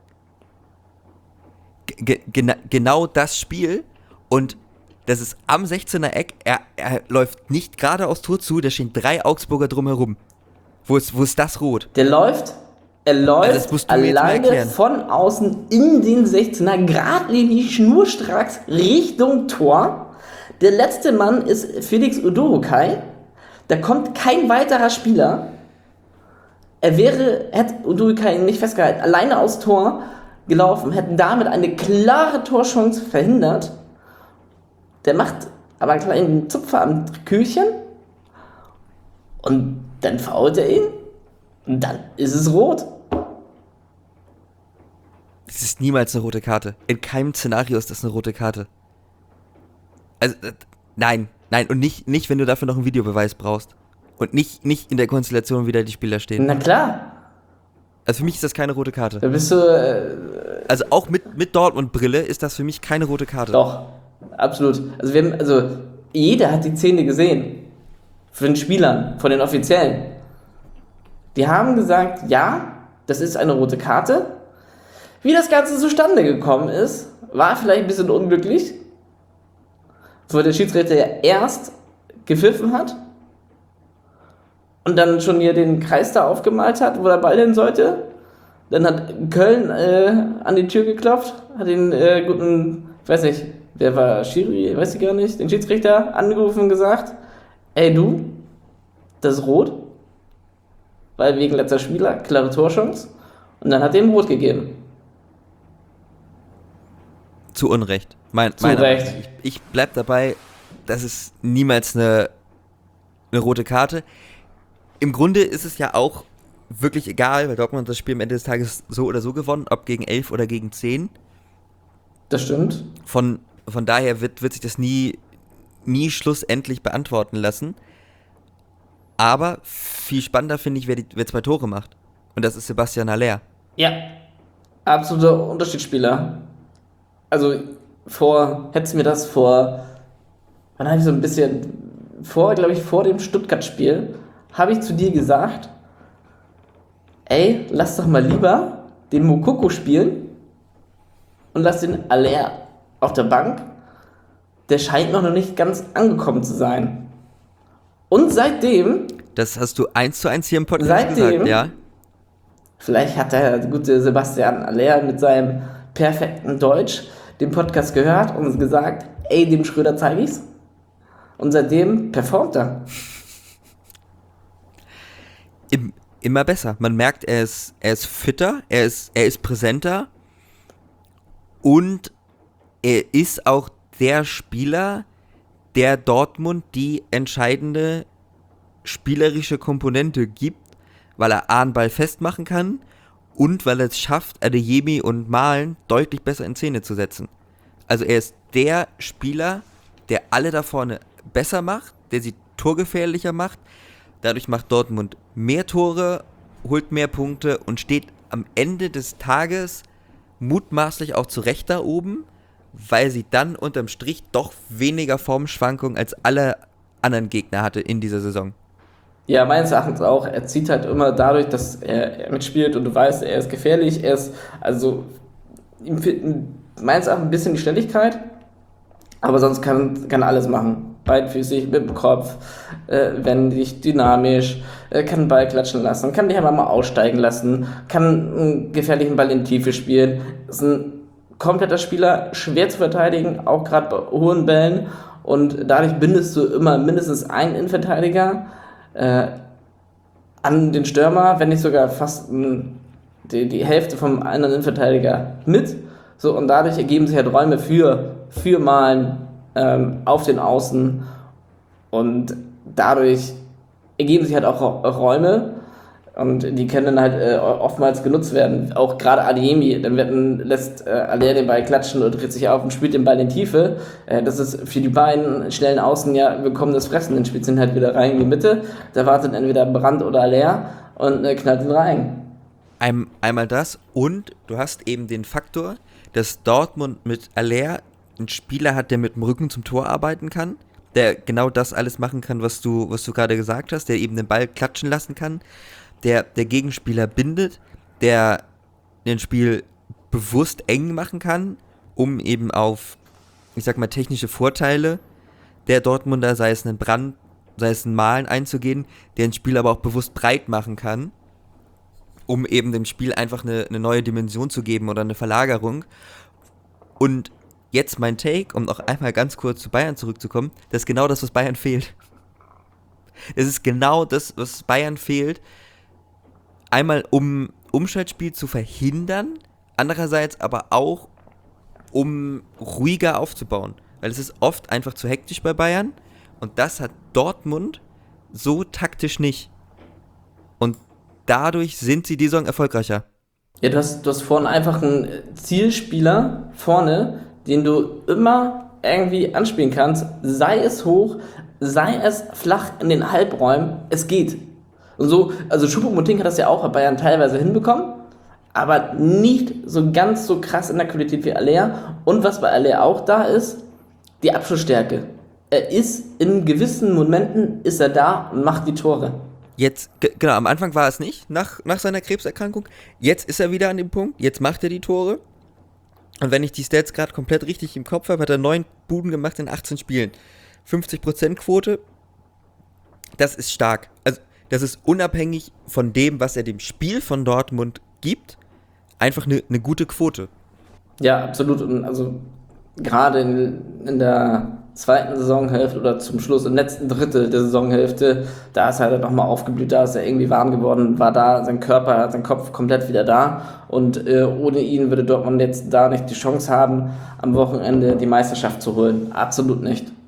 Ge- gena- genau das Spiel und das ist am sechzehner Eck, er, er läuft nicht gerade aufs Tor zu, da stehen drei Augsburger drumherum. Wo ist, wo ist das rot? Der läuft, er läuft also alleine von außen in den sechzehner, geradlinig, schnurstracks Richtung Tor. Der letzte Mann ist Felix Udokai. Da kommt kein weiterer Spieler. Er wäre, hätte Udokai nicht festgehalten, alleine aufs Tor gelaufen, hätten damit eine klare Torchance verhindert. Der macht aber einen kleinen Zupfer am Kühlchen und dann fault er ihn und dann ist es rot. Das ist niemals eine rote Karte. In keinem Szenario ist das eine rote Karte. Also, äh, nein, nein, und nicht, nicht, wenn du dafür noch einen Videobeweis brauchst. Und nicht, nicht in der Konstellation, wie da die Spieler stehen. Na klar. Also für mich ist das keine rote Karte. Da bist du... Äh, also auch mit, mit Dortmund-Brille ist das für mich keine rote Karte. Doch, absolut. Also, wir haben, also jeder hat die Szene gesehen. Von den Spielern, von den Offiziellen. Die haben gesagt, ja, das ist eine rote Karte. Wie das Ganze zustande gekommen ist, war vielleicht ein bisschen unglücklich. Wo der Schiedsrichter ja erst gepfiffen hat und dann schon hier den Kreis da aufgemalt hat, wo der Ball hin sollte. Dann hat Köln äh, an die Tür geklopft, hat den äh, guten, ich weiß nicht, wer war Schiri, weiß ich gar nicht, den Schiedsrichter angerufen und gesagt, ey du, das ist rot, weil wegen letzter Spieler, klare Torchance, und dann hat er ihm rot gegeben. Zu Unrecht. Mein, Zu Recht. Ich, ich bleib dabei, das ist niemals eine eine rote Karte. Im Grunde ist es ja auch wirklich egal, weil Dortmund das Spiel am Ende des Tages so oder so gewonnen, ob gegen elf oder gegen zehn. Das stimmt. Von, von daher wird, wird sich das nie, nie schlussendlich beantworten lassen. Aber viel spannender finde ich, wer, die, wer zwei Tore macht. Und das ist Sebastian Haller. Ja, absoluter Unterschiedsspieler. Also vor, hättest du mir das vor, wann habe ich so ein bisschen, vor, glaube ich, vor dem Stuttgart-Spiel, habe ich zu dir gesagt, ey, lass doch mal lieber den Moukoko spielen und lass den Haller auf der Bank. Der scheint noch nicht ganz angekommen zu sein. Und seitdem... Das hast du eins zu eins hier im Podcast seitdem, gesagt, ja? Vielleicht hat der gute Sebastian Haller mit seinem perfekten Deutsch den Podcast gehört und gesagt, ey, dem Schröder zeige ich's. Und seitdem performt er. Im, immer besser. Man merkt, er ist, er ist fitter, er ist, er ist präsenter und er ist auch der Spieler, der Dortmund die entscheidende spielerische Komponente gibt, weil er A, einen Ball festmachen kann und weil er es schafft, Adeyemi und Malen deutlich besser in Szene zu setzen. Also er ist der Spieler, der alle da vorne besser macht, der sie torgefährlicher macht. Dadurch macht Dortmund mehr Tore, holt mehr Punkte und steht am Ende des Tages mutmaßlich auch zu Recht da oben, weil sie dann unterm Strich doch weniger Formschwankungen als alle anderen Gegner hatte in dieser Saison. Ja, meines Erachtens auch. Er zieht halt immer dadurch, dass er, er mitspielt und du weißt, er ist gefährlich. Er ist, also, ihm fehlt meines Erachtens ein bisschen die Schnelligkeit, aber sonst kann er alles machen. Beidfüßig, mit dem Kopf, äh, wendig, dynamisch, äh, kann den Ball klatschen lassen, kann die Hammer mal aussteigen lassen, kann einen gefährlichen Ball in die Tiefe spielen. Ist ein kompletter Spieler, schwer zu verteidigen, auch gerade bei hohen Bällen. Und dadurch bindest du immer mindestens einen Innenverteidiger äh, an den Stürmer, wenn nicht sogar fast ein, die, die Hälfte vom anderen Innenverteidiger mit. So, und dadurch ergeben sich halt Räume für, für Malen ähm, auf den Außen. Und dadurch ergeben sich halt auch Räume. Und die können dann halt äh, oftmals genutzt werden. Auch gerade Adeyemi, dann wird ein, lässt äh, Haller den Ball klatschen und dreht sich auf und spielt den Ball in Tiefe. Äh, das ist für die beiden schnellen Außen ja willkommenes Fressen. Dann spielt sie ihn halt wieder rein in die Mitte. Da wartet entweder Brandt oder Haller und äh, knallt ihn rein. Ein, einmal das und du hast eben den Faktor, dass Dortmund mit Haller einen Spieler hat, der mit dem Rücken zum Tor arbeiten kann, der genau das alles machen kann, was du, was du gerade gesagt hast, der eben den Ball klatschen lassen kann, der der Gegenspieler bindet, der den Spiel bewusst eng machen kann, um eben auf, ich sag mal, technische Vorteile der Dortmunder, sei es einen Brand, sei es ein Malen einzugehen, der ein Spiel aber auch bewusst breit machen kann, um eben dem Spiel einfach eine, eine neue Dimension zu geben oder eine Verlagerung. Und jetzt mein Take, um noch einmal ganz kurz zu Bayern zurückzukommen, das ist genau das, was Bayern fehlt. Es ist genau das, was Bayern fehlt, einmal um Umschaltspiel zu verhindern, andererseits aber auch, um ruhiger aufzubauen. Weil es ist oft einfach zu hektisch bei Bayern und das hat Dortmund so taktisch nicht. Und dadurch sind sie die Saison erfolgreicher. Ja, du hast, du hast vorne einfach einen Zielspieler vorne, den du immer irgendwie anspielen kannst, sei es hoch, sei es flach in den Halbräumen, es geht. Und so, also Choupo-Moting hat das ja auch bei Bayern teilweise hinbekommen, aber nicht so ganz so krass in der Qualität wie Haller. Und was bei Haller auch da ist, die Abschlussstärke. Er ist in gewissen Momenten ist er da und macht die Tore. Jetzt, g- genau, am Anfang war es nicht, nach, nach seiner Krebserkrankung. Jetzt ist er wieder an dem Punkt, jetzt macht er die Tore. Und wenn ich die Stats gerade komplett richtig im Kopf habe, hat er neun Buden gemacht in achtzehn Spielen. fünfzig Prozent Quote, das ist stark. Also, das ist unabhängig von dem, was er dem Spiel von Dortmund gibt, einfach eine, eine gute Quote. Ja, absolut. Und also gerade in, in der zweiten Saisonhälfte oder zum Schluss im letzten Drittel der Saisonhälfte, da ist er halt nochmal aufgeblüht, da ist er irgendwie warm geworden, war da, sein Körper, sein Kopf komplett wieder da und äh, ohne ihn würde Dortmund jetzt da nicht die Chance haben, am Wochenende die Meisterschaft zu holen. Absolut nicht.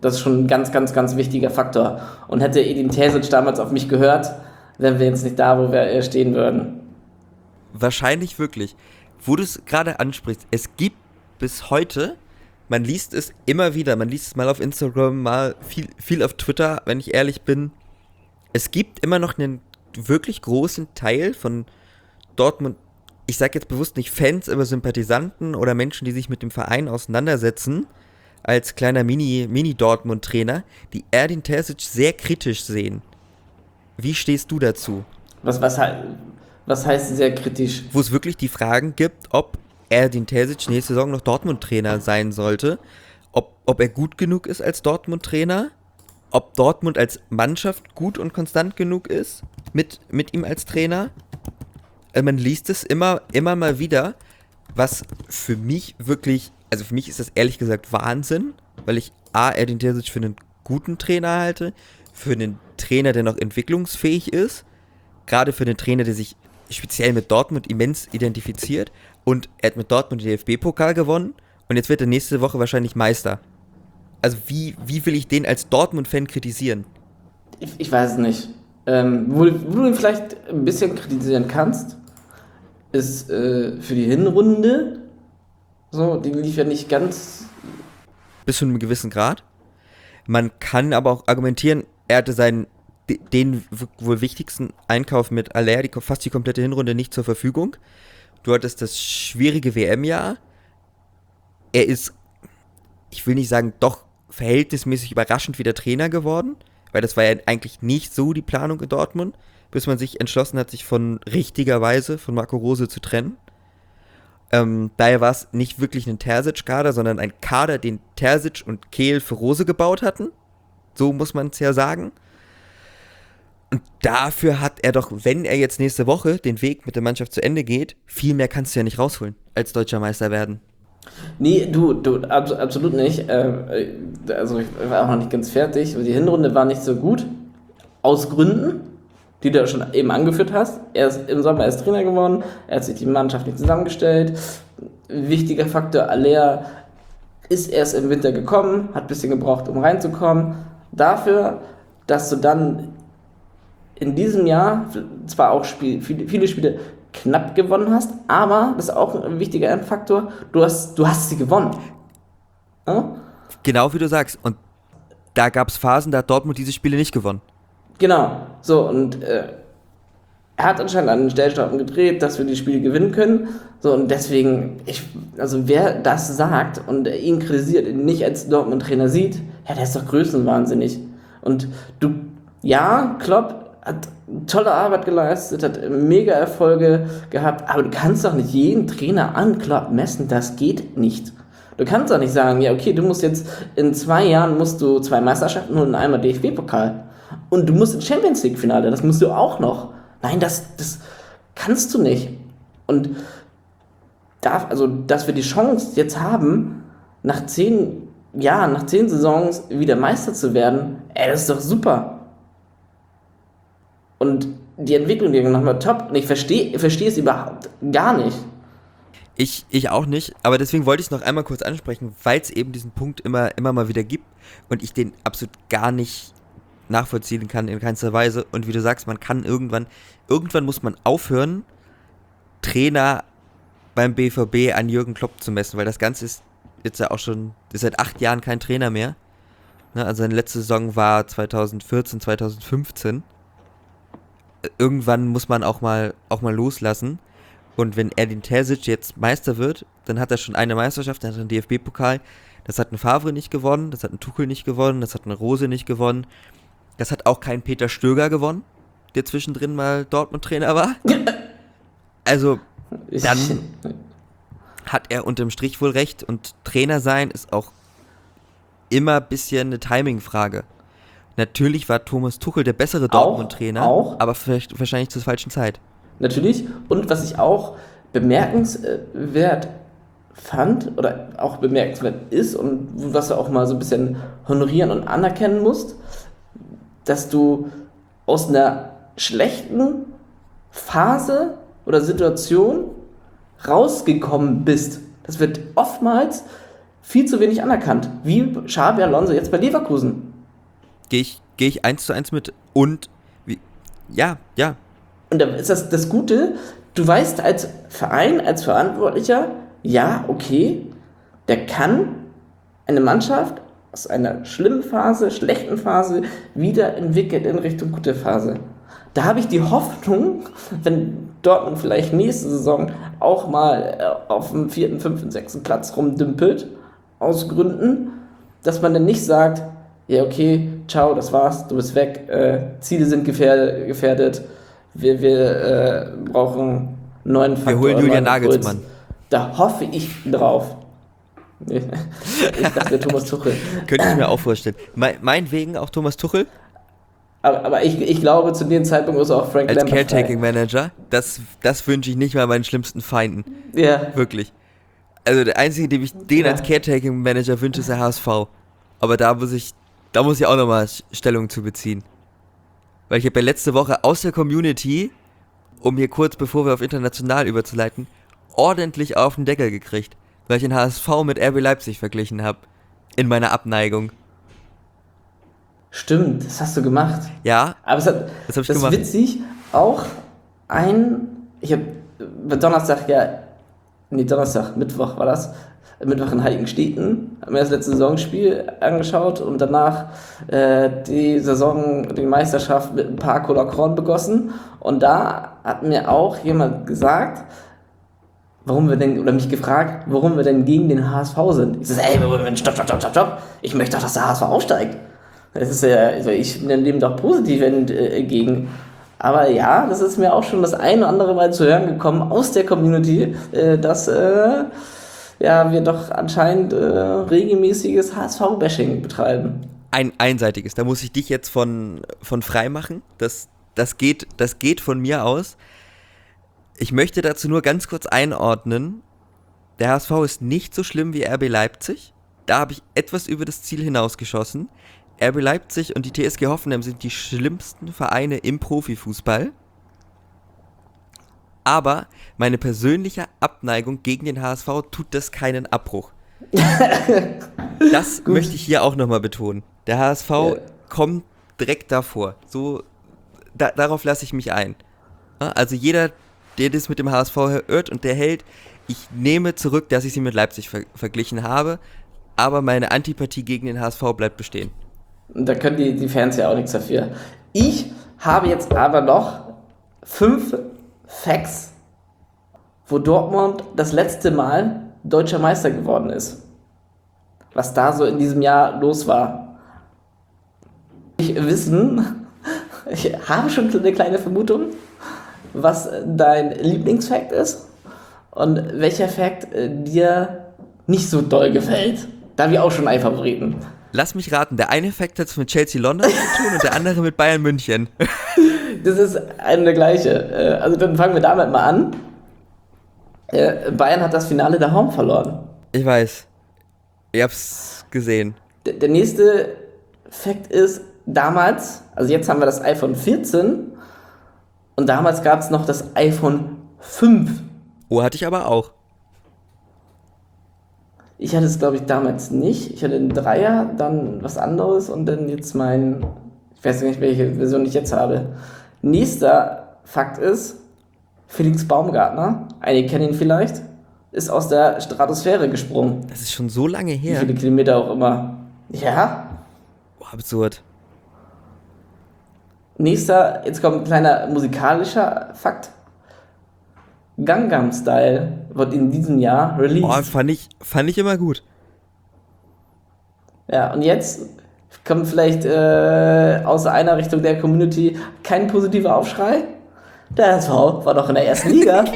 Das ist schon ein ganz, ganz, ganz wichtiger Faktor. Und hätte Edin Terzic damals auf mich gehört, wären wir jetzt nicht da, wo wir stehen würden. Wahrscheinlich wirklich. Wo du es gerade ansprichst, es gibt bis heute, man liest es immer wieder, man liest es mal auf Instagram, mal viel, viel auf Twitter, wenn ich ehrlich bin. Es gibt immer noch einen wirklich großen Teil von Dortmund, ich sage jetzt bewusst nicht Fans, aber Sympathisanten oder Menschen, die sich mit dem Verein auseinandersetzen, als kleiner Mini, Mini-Dortmund-Trainer, die Edin Terzic sehr kritisch sehen. Wie stehst du dazu? Was, was, was heißt sehr kritisch? Wo es wirklich die Fragen gibt, ob Edin Terzic nächste Saison noch Dortmund-Trainer sein sollte, ob, ob er gut genug ist als Dortmund-Trainer, ob Dortmund als Mannschaft gut und konstant genug ist, mit, mit ihm als Trainer. Also man liest es immer, immer mal wieder, was für mich wirklich, also für mich ist das ehrlich gesagt Wahnsinn, weil ich A, Edin Terzic für einen guten Trainer halte, für einen Trainer, der noch entwicklungsfähig ist, gerade für einen Trainer, der sich speziell mit Dortmund immens identifiziert, und er hat mit Dortmund den D F B-Pokal gewonnen und jetzt wird er nächste Woche wahrscheinlich Meister. Also wie, wie will ich den als Dortmund-Fan kritisieren? Ich, ich weiß es nicht. Ähm, wo, wo du ihn vielleicht ein bisschen kritisieren kannst, ist äh, für die Hinrunde, so, die lief ja nicht ganz... Bis zu einem gewissen Grad. Man kann aber auch argumentieren, er hatte seinen, den wohl wichtigsten Einkauf mit Aller, die, fast die komplette Hinrunde nicht zur Verfügung. Du hattest das schwierige W M-Jahr. Er ist, ich will nicht sagen, doch verhältnismäßig überraschend wieder Trainer geworden, weil das war ja eigentlich nicht so die Planung in Dortmund, bis man sich entschlossen hat, sich von richtigerweise von Marco Rose zu trennen. Ähm, daher war es nicht wirklich ein Terzic-Kader, sondern ein Kader, den Terzic und Kehl für Rose gebaut hatten. So muss man es ja sagen. Und dafür hat er doch, wenn er jetzt nächste Woche den Weg mit der Mannschaft zu Ende geht, viel mehr kannst du ja nicht rausholen, als deutscher Meister werden. Nee, du, du abs- absolut nicht. Äh, also ich war auch noch nicht ganz fertig. Die Hinrunde war nicht so gut. Aus Gründen, die du schon eben angeführt hast. Er ist im Sommer erst Trainer geworden, er hat sich die Mannschaft nicht zusammengestellt. Wichtiger Faktor, Aller ist erst im Winter gekommen, hat ein bisschen gebraucht, um reinzukommen. Dafür, dass du dann in diesem Jahr zwar auch Spiel, viele, viele Spiele knapp gewonnen hast, aber, das ist auch ein wichtiger Faktor, du hast, du hast sie gewonnen. Ja? Genau wie du sagst. Und da gab es Phasen, da hat Dortmund diese Spiele nicht gewonnen. Genau, so, und äh, er hat anscheinend an den Stellschrauben gedreht, dass wir die Spiele gewinnen können. So, und deswegen, ich, also wer das sagt und ihn kritisiert, ihn nicht als Dortmund-Trainer sieht, ja, der ist doch größenwahnsinnig. Und du, ja, Klopp hat tolle Arbeit geleistet, hat mega Erfolge gehabt, aber du kannst doch nicht jeden Trainer an Klopp messen, das geht nicht. Du kannst doch nicht sagen, ja, okay, du musst jetzt in zwei Jahren musst du zwei Meisterschaften holen und einmal D F B-Pokal. Und du musst ins Champions League-Finale, das musst du auch noch. Nein, das, das kannst du nicht. Und darf, also, dass wir die Chance jetzt haben, nach zehn Jahren, nach zehn Saisons wieder Meister zu werden, ey, das ist doch super. Und die Entwicklung, die nochmal top. Und ich verstehe versteh es überhaupt gar nicht. Ich, ich auch nicht, aber deswegen wollte ich es noch einmal kurz ansprechen, weil es eben diesen Punkt immer, immer mal wieder gibt und ich den absolut gar nicht nachvollziehen kann in keinster Weise. Und wie du sagst, man kann irgendwann, irgendwann muss man aufhören, Trainer beim B V B an Jürgen Klopp zu messen, weil das Ganze ist jetzt ja auch schon, ist seit acht Jahren kein Trainer mehr. Ne, also seine letzte Saison war zweitausendvierzehn, zweitausendfünfzehn. Irgendwann muss man auch mal, auch mal loslassen. Und wenn Edin Terzic jetzt Meister wird, dann hat er schon eine Meisterschaft, dann hat er einen D F B-Pokal. Das hat ein Favre nicht gewonnen, das hat ein Tuchel nicht gewonnen, das hat eine Rose nicht gewonnen. Das hat auch kein Peter Stöger gewonnen, der zwischendrin mal Dortmund-Trainer war. Also, dann hat er unterm Strich wohl recht. Und Trainer sein ist auch immer ein bisschen eine Timing-Frage. Natürlich war Thomas Tuchel der bessere Dortmund-Trainer, auch, auch. aber vielleicht wahrscheinlich zur falschen Zeit. Natürlich. Und was ich auch bemerkenswert fand oder auch bemerkenswert ist und was du auch mal so ein bisschen honorieren und anerkennen musst, dass du aus einer schlechten Phase oder Situation rausgekommen bist. Das wird oftmals viel zu wenig anerkannt. Wie Xabi Alonso jetzt bei Leverkusen. Gehe ich, geh ich eins zu eins mit. Und, wie, ja, ja. Und da ist das, das Gute, du weißt als Verein, als Verantwortlicher, ja, okay, der kann eine Mannschaft aus einer schlimmen Phase, schlechten Phase wieder entwickelt in Richtung gute Phase. Da habe ich die Hoffnung, wenn Dortmund vielleicht nächste Saison auch mal auf dem vierten, fünften, sechsten Platz rumdümpelt, aus Gründen, dass man dann nicht sagt, ja okay, ciao, das war's, du bist weg, äh, Ziele sind gefährdet, gefährdet wir, wir äh, brauchen einen neuen Faktor. Wir holen Julian Nagelsmann. Da hoffe ich drauf. Ich dachte Thomas Tuchel. Könnte ich mir auch vorstellen. Me- meinetwegen auch Thomas Tuchel? Aber, aber ich, ich glaube, zu dem Zeitpunkt ist auch Frank Als Lampard Caretaking-Manager, das, das wünsche ich nicht mal meinen schlimmsten Feinden. Ja. Wirklich. Also der Einzige, dem ich den Ja. als Caretaking-Manager wünsche, ist der H S V. Aber da muss ich, da muss ich auch nochmal Stellung zu beziehen. Weil ich habe ja letzte Woche aus der Community, um hier kurz bevor wir auf international überzuleiten, ordentlich auf den Deckel gekriegt. Weil ich den H S V mit R B Leipzig verglichen habe. In meiner Abneigung. Stimmt, das hast du gemacht. Ja, Aber es hat, das habe ich das gemacht. ist witzig, auch ein, ich habe Donnerstag, ja, nee, Donnerstag, Mittwoch war das, Mittwoch in Heiligensteden, habe mir das letzte Saisonspiel angeschaut und danach äh, die Saison, die Meisterschaft mit ein paar Cola Korn begossen und da hat mir auch jemand gesagt, warum wir denn, oder mich gefragt, warum wir denn gegen den H S V sind. Ich so, ey, stopp, stopp, stopp, stopp, stopp, ich möchte doch, dass der H S V aufsteigt. Das ist ja, also ich bin dem doch positiv entgegen. Aber ja, das ist mir auch schon das ein oder andere Mal zu hören gekommen aus der Community, äh, dass äh, ja, wir doch anscheinend äh, regelmäßiges H S V-Bashing betreiben. Ein einseitiges, da muss ich dich jetzt von, von frei machen. Das, das, geht, das geht von mir aus. Ich möchte dazu nur ganz kurz einordnen, der H S V ist nicht so schlimm wie R B Leipzig. Da habe ich etwas über das Ziel hinausgeschossen. R B Leipzig und die T S G Hoffenheim sind die schlimmsten Vereine im Profifußball. Aber meine persönliche Abneigung gegen den H S V tut das keinen Abbruch. Das möchte ich hier auch nochmal betonen. Der H S V Ja. kommt direkt davor. So, da, darauf lasse ich mich ein. Also jeder, der das mit dem H S V hört und der hält, ich nehme zurück, dass ich sie mit Leipzig ver- verglichen habe, aber meine Antipathie gegen den H S V bleibt bestehen. Und da können die, die Fans ja auch nichts dafür. Ich habe jetzt aber noch fünf Facts, wo Dortmund das letzte Mal deutscher Meister geworden ist. Was da so in diesem Jahr los war. Ich wissen, ich habe schon eine kleine Vermutung, was dein Lieblingsfact ist und welcher Fact dir nicht so doll gefällt. Da haben wir auch schon einen Favoriten. Lass mich raten, der eine Effekt hat es mit Chelsea London zu tun und der andere mit Bayern München. Das ist eine der gleiche. Also dann fangen wir damit mal an. Bayern hat das Finale daheim verloren. Ich weiß. Ich hab's gesehen. Der, der nächste Fakt ist, damals, also jetzt haben wir das iPhone vierzehn und damals gab es noch das iPhone fünf. Oh, hatte ich aber auch. Ich hatte es, glaube ich, damals nicht. Ich hatte einen Dreier, dann was anderes und dann jetzt mein, ich weiß nicht, welche Version ich jetzt habe. Nächster Fakt ist, Felix Baumgartner, einige kennen ihn vielleicht, ist aus der Stratosphäre gesprungen. Das ist schon so lange Wie her. viele Kilometer auch immer. Ja. Oh, absurd. Nächster, jetzt kommt ein kleiner musikalischer Fakt. Gangnam Style wird in diesem Jahr released. Oh, fand ich, fand ich immer gut. Ja, und jetzt kommt vielleicht äh, aus einer Richtung der Community kein positiver Aufschrei. Der H S V war doch in der ersten Liga.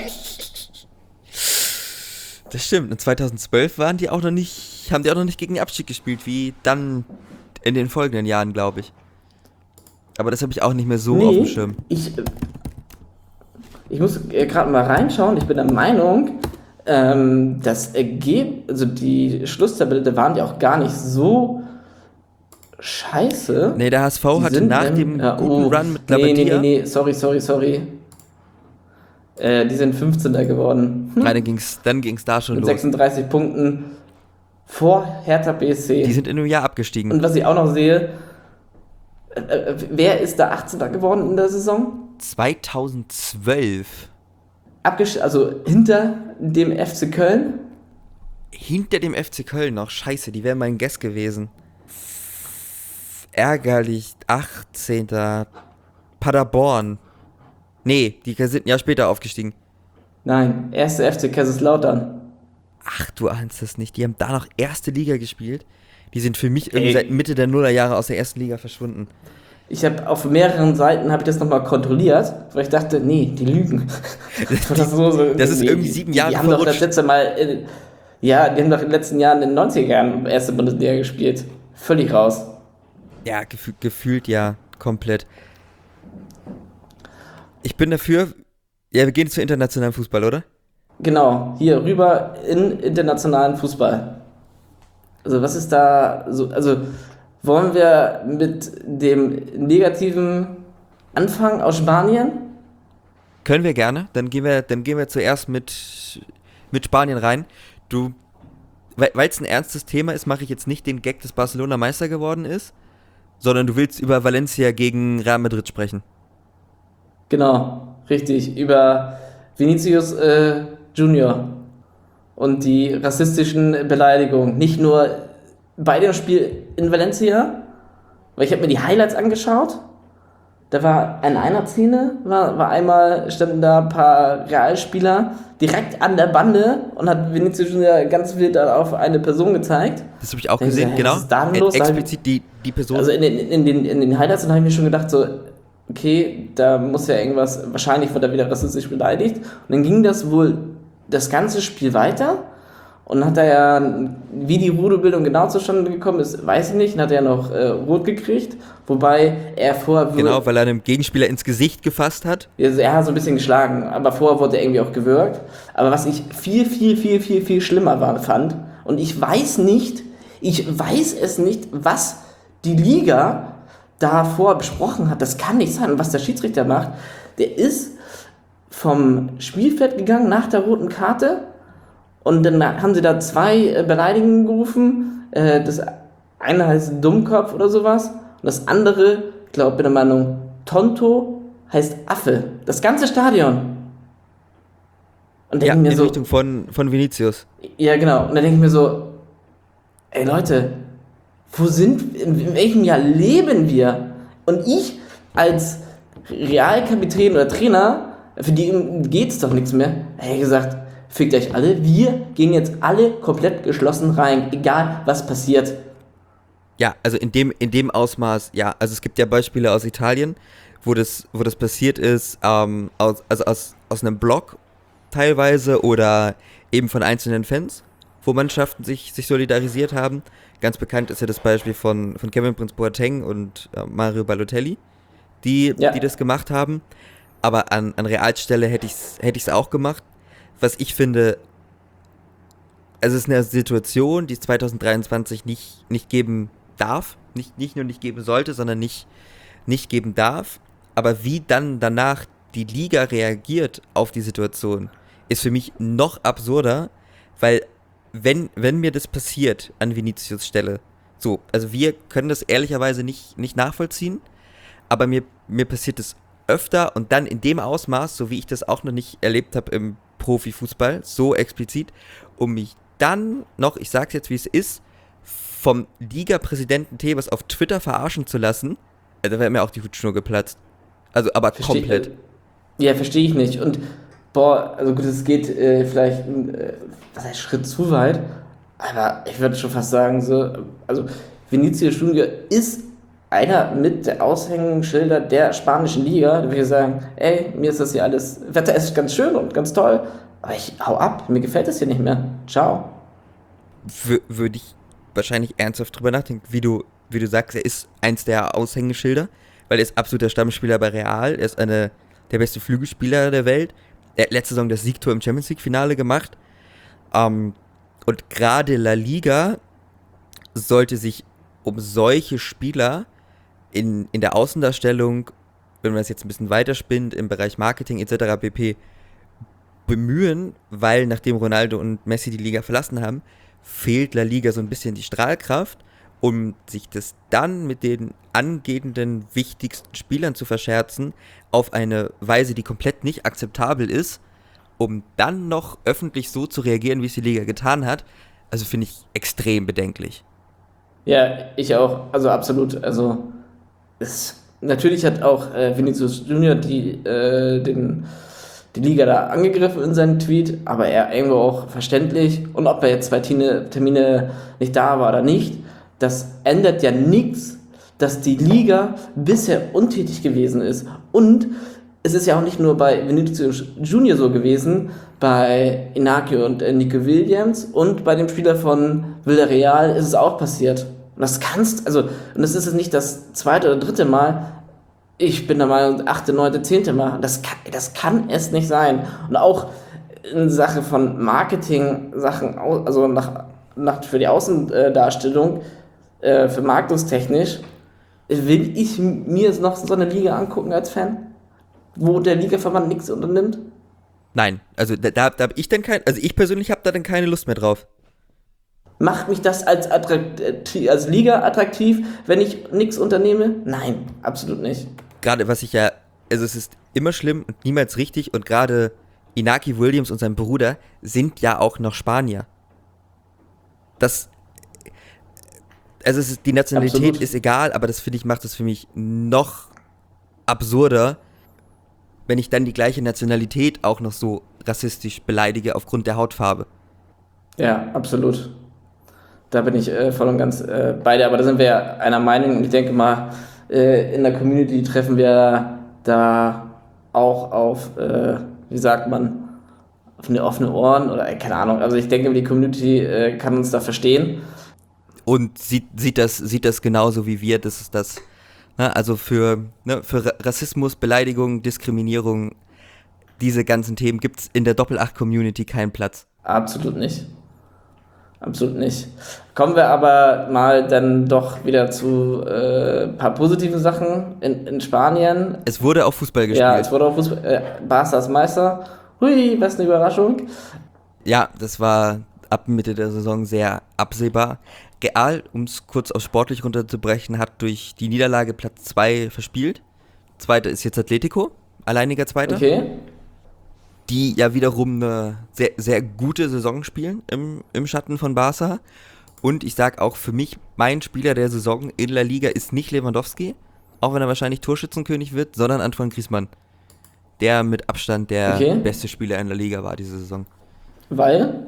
Das stimmt. Und zweitausendzwölf waren die auch noch nicht, haben die auch noch nicht gegen den Abstieg gespielt, wie dann in den folgenden Jahren, glaube ich. Aber das habe ich auch nicht mehr so Nee, auf dem Schirm. Ich, ich muss äh, gerade mal reinschauen. Ich bin der Meinung, ähm, das Ergebnis, also die Schlusstabelle, da waren die auch gar nicht so scheiße. Nee, der H S V Die hatte sind nach im- dem ja, guten oh, Run mit Nee, nee, Labadia, nee, nee, sorry, sorry, sorry. Äh, die sind fünfzehnter geworden. Hm? ah, dann ging's, dann ging's da schon Mit los. sechsunddreißig Punkten. Vor Hertha B S C. Die sind in einem Jahr abgestiegen. Und was ich auch noch sehe, äh, äh, wer ist da achtzehnter geworden in der Saison? zweitausendzwölf. Abgest- also hinter dem F C Köln. Hinter dem F C Köln noch. Scheiße, die wären mein Guess gewesen. Ärgerlich. achtzehnter. Paderborn. Nee, die sind ein Jahr später aufgestiegen. Nein, erste F C Kaiserslautern. Ach, du ahnst es nicht. Die haben da noch erste Liga gespielt. Die sind für mich irgendwie Ey. seit Mitte der Nullerjahre aus der ersten Liga verschwunden. Ich habe auf mehreren Seiten habe ich das nochmal kontrolliert, weil ich dachte, nee, die lügen. Das, so, so, das ist nee, irgendwie sieben Jahre Die haben verrutscht. Doch das letzte Mal, in, ja, die haben doch in den letzten Jahren, in den neunziger Jahren erste Bundesliga gespielt. Völlig raus. Ja, gefühl, gefühlt ja, komplett. Ich bin dafür, ja, wir gehen zu internationalem Fußball, oder? Genau, hier rüber in internationalen Fußball. Also was ist da so, also wollen wir mit dem negativen anfangen aus Spanien? Können wir gerne, dann gehen wir, dann gehen wir zuerst mit, mit Spanien rein. Du, weil es ein ernstes Thema ist, mache ich jetzt nicht den Gag, dass Barcelona Meister geworden ist, sondern du willst über Valencia gegen Real Madrid sprechen. Genau, richtig, über Vinicius äh, Junior und die rassistischen Beleidigungen. Nicht nur bei dem Spiel in Valencia, weil ich habe mir die Highlights angeschaut. Da war in einer Szene, war, war einmal, standen da ein paar Realspieler direkt an der Bande und hat Vinicius Junior ganz wild auf eine Person gezeigt. Das habe ich auch gesehen, genau. Was ist da denn los? Explizit die, die Person. Also in den, in den, in den Highlights habe ich mir schon gedacht, so, okay, da muss ja irgendwas, wahrscheinlich wird er wieder rassistisch beleidigt. Und dann ging das wohl das ganze Spiel weiter und hat er ja, wie die Rudelbildung genau zustande gekommen ist, weiß ich nicht, und hat er ja noch äh, rot gekriegt, wobei er vorher... Genau, weil er einem Gegenspieler ins Gesicht gefasst hat. Also er hat so ein bisschen geschlagen, aber vorher wurde er irgendwie auch gewürgt. Aber was ich viel, viel, viel, viel, viel schlimmer war, fand, und ich weiß nicht, ich weiß es nicht, was die Liga davor besprochen hat, das kann nicht sein. Und was der Schiedsrichter macht, der ist vom Spielfeld gegangen nach der roten Karte und dann haben sie da zwei Beleidigungen gerufen. Das eine heißt Dummkopf oder sowas und das andere, ich glaube, bin der Meinung, Tonto heißt Affe. Das ganze Stadion. Und Ja, mir in so, Richtung von, von Vinicius. Ja, genau. Und dann denke ich mir so, ey Leute, wo sind, in welchem Jahr leben wir? Und ich als Realkapitän oder Trainer, für die geht's doch nichts mehr, hätte ich gesagt, fickt euch alle, wir gehen jetzt alle komplett geschlossen rein, egal was passiert. Ja, also in dem, in dem Ausmaß, ja, also es gibt ja Beispiele aus Italien, wo das, wo das passiert ist, ähm, aus, also aus, aus einem Block teilweise oder eben von einzelnen Fans, wo Mannschaften sich, sich solidarisiert haben. Ganz bekannt ist ja das Beispiel von, von Kevin Prince Boateng und äh, Mario Balotelli, die, ja. die das gemacht haben. Aber an, an Realstelle hätte ich es hätte ich's auch gemacht. Was ich finde, es ist eine Situation, die es zwanzig dreiundzwanzig nicht, nicht geben darf. Nicht, nicht nur nicht geben sollte, sondern nicht, nicht geben darf. Aber wie dann danach die Liga reagiert auf die Situation, ist für mich noch absurder, weil wenn, wenn mir das passiert an Vinicius Stelle, so, also wir können das ehrlicherweise nicht, nicht nachvollziehen, aber mir, mir passiert es öfter und dann in dem Ausmaß, so wie ich das auch noch nicht erlebt habe im Profifußball, so explizit, um mich dann noch, ich sag's jetzt wie es ist, vom Liga-Präsidenten Tebas auf Twitter verarschen zu lassen, also da wäre mir auch die Hutschnur geplatzt. Also aber Versteh, komplett. Ja, verstehe ich nicht. Und boah, also gut, es geht äh, vielleicht äh, was heißt Schritt zu weit, aber ich würde schon fast sagen, so, also Vinicius Junior ist einer mit der Aushängeschilder der spanischen Liga. Da würde ich sagen, ey, mir ist das hier alles, Wetter ist ganz schön und ganz toll, aber ich hau ab, mir gefällt das hier nicht mehr. Ciao. W- würde ich wahrscheinlich ernsthaft drüber nachdenken, wie du, wie du sagst, er ist eins der Aushängeschilder, weil er ist absoluter Stammspieler bei Real, er ist eine, der beste Flügelspieler der Welt. Er hat letzte Saison das Siegtor im Champions League Finale gemacht. Ähm, und gerade La Liga sollte sich um solche Spieler in, in der Außendarstellung, wenn man es jetzt ein bisschen weiterspinnt, im Bereich Marketing et cetera pp. Bemühen, weil nachdem Ronaldo und Messi die Liga verlassen haben, fehlt La Liga so ein bisschen die Strahlkraft, um sich das dann mit den angehenden wichtigsten Spielern zu verscherzen, auf eine Weise, die komplett nicht akzeptabel ist, um dann noch öffentlich so zu reagieren, wie es die Liga getan hat, also finde ich extrem bedenklich. Ja, ich auch. Also absolut. Also es, natürlich hat auch äh, Vinicius Junior die, äh, den, die Liga da angegriffen in seinem Tweet, aber er irgendwo auch verständlich. Und ob er jetzt zwei Termine, Termine nicht da war oder nicht, das ändert ja nichts, dass die Liga bisher untätig gewesen ist. Und es ist ja auch nicht nur bei Vinicius Junior so gewesen, bei Inaki und äh, Nico Williams und bei dem Spieler von Villarreal ist es auch passiert. Und das kannst, also, und das ist jetzt nicht das zweite oder dritte Mal, ich bin der Meinung, achte, neunte, zehnte Mal. Das kann, das kann es nicht sein. Und auch in Sache von Marketing-Sachen, also nach, nach, für die Außendarstellung, äh, vermarktungstechnisch, will ich mir jetzt noch so eine Liga angucken als Fan, wo der Ligaverband nichts unternimmt? Nein, also da, da, da habe ich dann kein, also ich persönlich habe da dann keine Lust mehr drauf. Macht mich das als, attraktiv, als Liga attraktiv, wenn ich nichts unternehme? Nein, absolut nicht. Gerade was ich ja, also es ist immer schlimm und niemals richtig und gerade Inaki Williams und sein Bruder sind ja auch noch Spanier. Das, also es ist, die Nationalität Absolut. ist egal, aber das finde ich, macht es für mich noch absurder, wenn ich dann die gleiche Nationalität auch noch so rassistisch beleidige aufgrund der Hautfarbe. Ja, absolut. Da bin ich äh, voll und ganz äh, bei dir, aber da sind wir ja einer Meinung und ich denke mal, äh, in der Community treffen wir da auch auf, äh, wie sagt man, auf eine offene Ohren oder äh, keine Ahnung. Also ich denke, die Community äh, kann uns da verstehen. Und sieht, sieht, das, sieht das genauso wie wir, das ist das, ne, also für, ne, für Rassismus, Beleidigung, Diskriminierung, diese ganzen Themen gibt es in der Doppel-Acht-Community keinen Platz. Absolut nicht. Absolut nicht. Kommen wir aber mal dann doch wieder zu ein äh, paar positiven Sachen in, in Spanien. Es wurde auch Fußball gespielt. Ja, es wurde auch Fußball. Äh, Barca ist Meister. Hui, was eine Überraschung. Ja, das war ab Mitte der Saison sehr absehbar. Real, um es kurz auf sportlich runterzubrechen, hat durch die Niederlage Platz zwei verspielt. Zweiter ist jetzt Atletico, alleiniger Zweiter. Okay. Die ja wiederum eine sehr, sehr gute Saison spielen im, im Schatten von Barca. Und ich sag auch für mich, mein Spieler der Saison in La Liga ist nicht Lewandowski, auch wenn er wahrscheinlich Torschützenkönig wird, sondern Antoine Griezmann, der mit Abstand der Okay. beste Spieler in La Liga war diese Saison. Weil?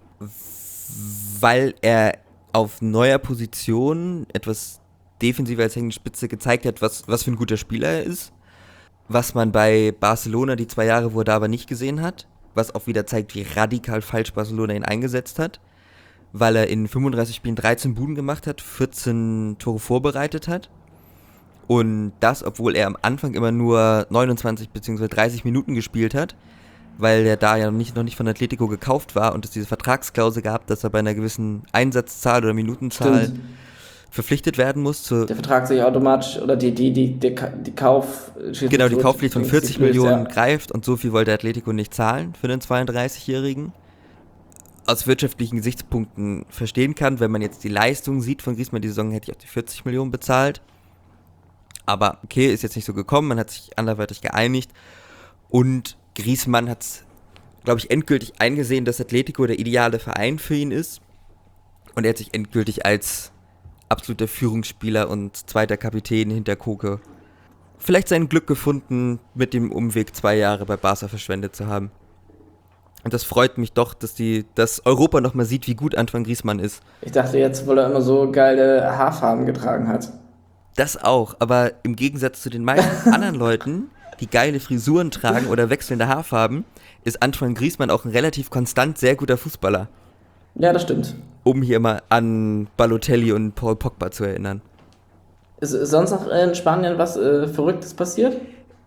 Weil er auf neuer Position etwas defensiver als hängende Spitze gezeigt hat, was, was für ein guter Spieler er ist. Was man bei Barcelona die zwei Jahre, wo er da war, nicht gesehen hat. Was auch wieder zeigt, wie radikal falsch Barcelona ihn eingesetzt hat. Weil er in fünfunddreißig Spielen dreizehn Buden gemacht hat, vierzehn Tore vorbereitet hat. Und das, obwohl er am Anfang immer nur neunundzwanzig bzw. dreißig Minuten gespielt hat. Weil er da ja noch nicht, noch nicht von Atletico gekauft war und es diese Vertragsklausel gab, dass er bei einer gewissen Einsatzzahl oder Minutenzahl Stimmt. verpflichtet werden muss. Zu Der Vertrag sich automatisch, oder die, die, die, die, die Kauf... Genau, die Kaufpflicht von vierzig Millionen ja. greift und so viel wollte Atletico nicht zahlen für den zweiunddreißigjährigen. Aus wirtschaftlichen Gesichtspunkten verstehen kann, wenn man jetzt die Leistung sieht von Griezmann, die Saison hätte ich auch die vierzig Millionen bezahlt. Aber okay, ist jetzt nicht so gekommen, man hat sich anderweitig geeinigt und Griezmann hat es, glaube ich, endgültig eingesehen, dass Atletico der ideale Verein für ihn ist und er hat sich endgültig als absoluter Führungsspieler und zweiter Kapitän hinter Koke vielleicht sein Glück gefunden, mit dem Umweg zwei Jahre bei Barca verschwendet zu haben. Und das freut mich doch, dass die, dass Europa nochmal sieht, wie gut Antoine Griezmann ist. Ich dachte jetzt, weil er immer so geile Haarfarben getragen hat. Das auch, aber im Gegensatz zu den meisten anderen Leuten, die geile Frisuren tragen oder wechselnde Haarfarben, ist Antoine Griezmann auch ein relativ konstant sehr guter Fußballer. Ja, das stimmt. Um hier mal an Balotelli und Paul Pogba zu erinnern. Ist, ist sonst noch in Spanien was äh, Verrücktes passiert?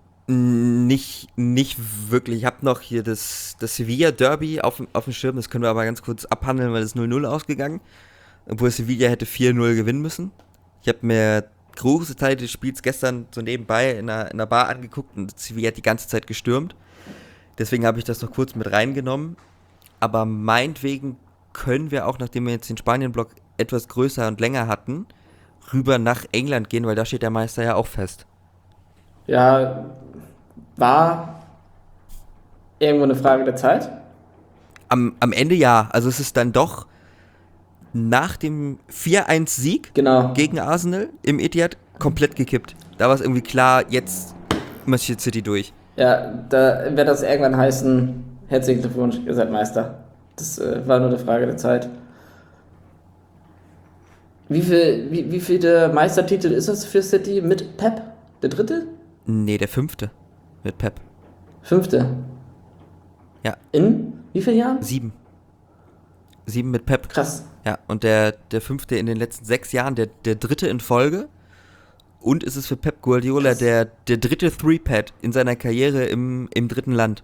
Nicht, nicht wirklich. Ich habe noch hier das, das Sevilla-Derby auf, auf dem Schirm, das können wir aber ganz kurz abhandeln, weil es null null ausgegangen, obwohl Sevilla hätte vier null gewinnen müssen. Ich habe mir große Teile des Spiels gestern so nebenbei in einer, in einer Bar angeguckt und Sevilla hat die ganze Zeit gestürmt. Deswegen habe ich das noch kurz mit reingenommen. Aber meinetwegen können wir auch, nachdem wir jetzt den Spanien-Block etwas größer und länger hatten, rüber nach England gehen, weil da steht der Meister ja auch fest. Ja, war irgendwo eine Frage der Zeit. Am, am Ende ja, also es ist dann doch nach dem vier eins Sieg Genau. gegen Arsenal im Etihad komplett gekippt. Da war es irgendwie klar, jetzt marschiert City durch. Ja, da wird das irgendwann heißen, herzlichen Glückwunsch, ihr seid Meister. Das äh, war nur eine Frage der Zeit. Wie, viel, wie, wie viele Meistertitel ist es für City mit Pep? Der dritte? Nee, der fünfte mit Pep. Fünfte? Ja. In wie vielen Jahren? Sieben. Sieben mit Pep. Krass. Ja, und der, der fünfte in den letzten sechs Jahren, der, der dritte in Folge. Und ist es für Pep Guardiola der, der dritte Three-Pad in seiner Karriere im, im dritten Land.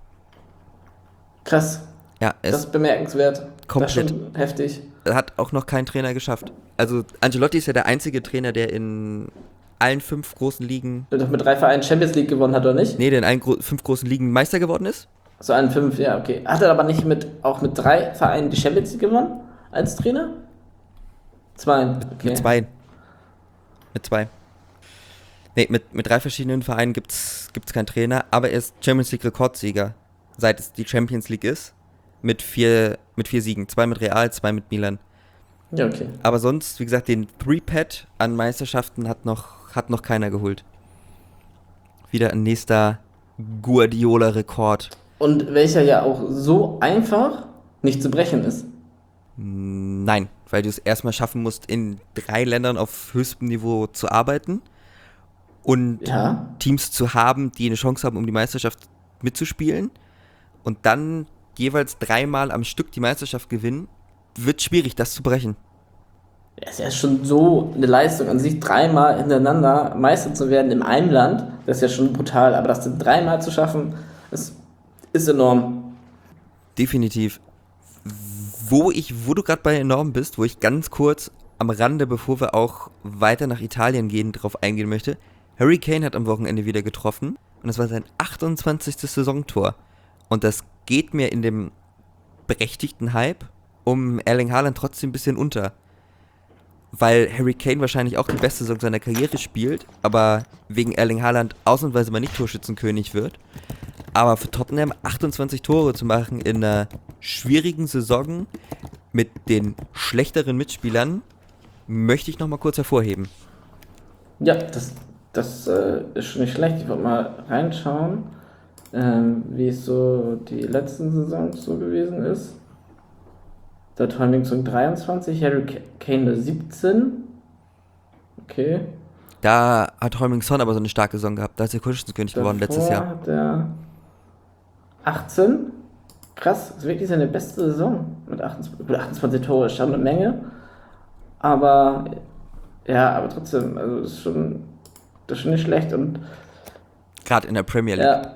Krass. Ja, es Das ist bemerkenswert. komplett. Das ist schon heftig. Hat auch noch kein Trainer geschafft. Also Ancelotti ist ja der einzige Trainer, der in allen fünf großen Ligen, Der doch mit drei Vereinen Champions League gewonnen hat, oder nicht? nee, der in allen gro- fünf großen Ligen Meister geworden ist. So einen fünf, ja, okay. Hat er aber nicht mit auch mit drei Vereinen die Champions League gewonnen als Trainer? Zwei. Okay. Mit zwei. Mit zwei. Nee, mit, mit drei verschiedenen Vereinen gibt's, gibt's keinen Trainer, aber er ist Champions League Rekordsieger, seit es die Champions League ist. Mit vier, mit vier Siegen. Zwei mit Real, zwei mit Milan. Ja, okay. Aber sonst, wie gesagt, den Three-Pad an Meisterschaften hat noch, hat noch keiner geholt. Wieder ein nächster Guardiola-Rekord. Und welcher ja auch so einfach nicht zu brechen ist. Nein, weil du es erstmal schaffen musst, in drei Ländern auf höchstem Niveau zu arbeiten und Ja. Teams zu haben, die eine Chance haben, um die Meisterschaft mitzuspielen und dann jeweils dreimal am Stück die Meisterschaft gewinnen, wird schwierig, das zu brechen. Ja, ist ja schon so eine Leistung an sich, dreimal hintereinander Meister zu werden in einem Land. Das ist ja schon brutal. Aber das dann dreimal zu schaffen, ist, ist enorm. Definitiv. Wo ich, wo du gerade bei enorm bist, wo ich ganz kurz am Rande, bevor wir auch weiter nach Italien gehen, drauf eingehen möchte. Harry Kane hat am Wochenende wieder getroffen und das war sein achtundzwanzigstes Saisontor. Und das geht mir in dem berechtigten Hype um Erling Haaland trotzdem ein bisschen unter. Weil Harry Kane wahrscheinlich auch die beste Saison seiner Karriere spielt, aber wegen Erling Haaland ausnahmsweise mal nicht Torschützenkönig wird. Aber für Tottenham achtundzwanzig Tore zu machen in einer schwierigen Saison mit den schlechteren Mitspielern, möchte ich nochmal kurz hervorheben. Ja, das, das äh, ist schon nicht schlecht. Ich wollte mal reinschauen, ähm, wie es so die letzten Saisons so gewesen ist. Da hat Heung-Min dreiundzwanzig, Harry Kane nur siebzehn. Okay. Da hat Heung-Min Son aber so eine starke Saison gehabt. Da ist er Torschützenkönig geworden letztes Jahr. Hat er achtzehn. Krass, das ist wirklich seine beste Saison. Mit achtundzwanzig, gut, achtundzwanzig Tore ist schon eine Menge. Aber ja, aber trotzdem, also das ist schon, das ist schon nicht schlecht. Und Gerade in der Premier League. ja,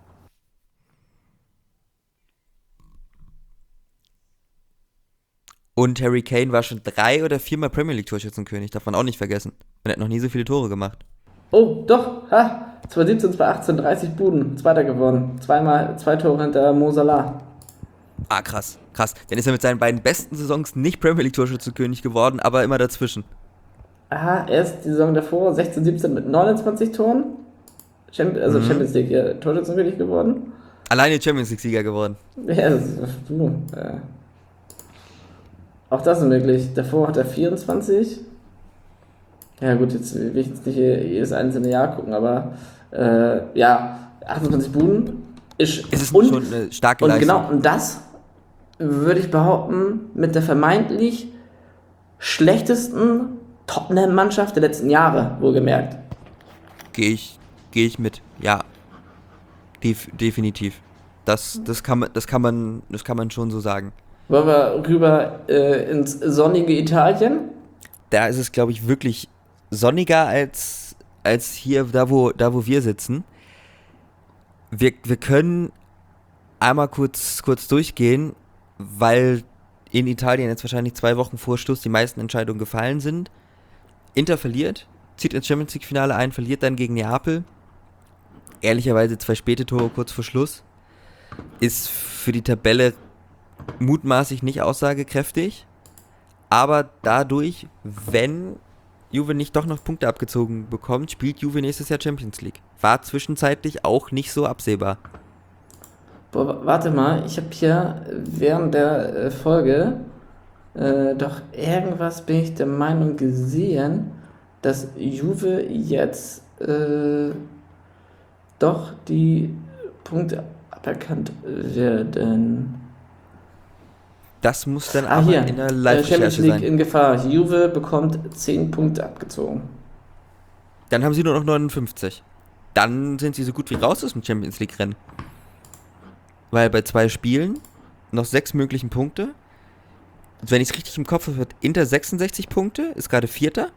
Und Harry Kane war schon drei oder viermal Premier League Torschützenkönig, darf man auch nicht vergessen. Man hat noch nie so viele Tore gemacht. oh, doch, ha, zwanzig siebzehn, zwanzig achtzehn, dreißig Buden, Zweiter geworden. Zweimal, zwei Tore hinter Mo Salah. Ah, krass, krass. Dann ist er mit seinen beiden besten Saisons nicht Premier League Torschützenkönig geworden, aber immer dazwischen. Aha, erst die Saison davor, sechzehn siebzehn mit neunundzwanzig Toren. Champions, also Mhm. Champions League, ja, Torschützenkönig geworden. Alleine Champions League Sieger geworden. Ja, das ist, du, äh. Auch das ist möglich. Davor hat er vierundzwanzig. Ja gut, jetzt will ich jetzt nicht jedes einzelne Jahr gucken, aber äh, ja, achtundzwanzig Buden ist, Es ist und, schon eine starke und Leistung. genau, und das würde ich behaupten, mit der vermeintlich schlechtesten Tottenham-Mannschaft der letzten Jahre, wohlgemerkt. Gehe ich, gehe ich mit, ja. Def, definitiv. Das, das, kann man, das, kann man, das kann man schon so sagen. Wollen wir rüber äh, ins sonnige Italien? Da ist es, glaube ich, wirklich sonniger als, als hier, da wo, da wo wir sitzen. Wir, wir können einmal kurz, kurz durchgehen, weil in Italien jetzt wahrscheinlich zwei Wochen vor Schluss die meisten Entscheidungen gefallen sind. Inter verliert, zieht ins Champions League Finale ein, verliert dann gegen Neapel. Ehrlicherweise zwei späte Tore kurz vor Schluss. Ist für die Tabelle mutmaßlich nicht aussagekräftig, aber dadurch, wenn Juve nicht doch noch Punkte abgezogen bekommt, spielt Juve nächstes Jahr Champions League. War zwischenzeitlich auch nicht so absehbar. Boah, warte mal, ich habe hier während der äh, Folge äh, doch irgendwas, bin ich der Meinung, gesehen, dass Juve jetzt äh, doch die Punkte aberkannt werden. Das muss dann Ah, aber hier, in der äh, Champions Live-Recherche League sein. in Gefahr. Juve bekommt zehn Punkte abgezogen. Dann haben sie nur noch neunundfünfzig. Dann sind sie so gut wie raus aus dem Champions League-Rennen. Weil bei zwei Spielen noch sechs möglichen Punkte. Und wenn ich es richtig im Kopf habe, hat Inter sechsundsechzig Punkte, ist gerade Vierter.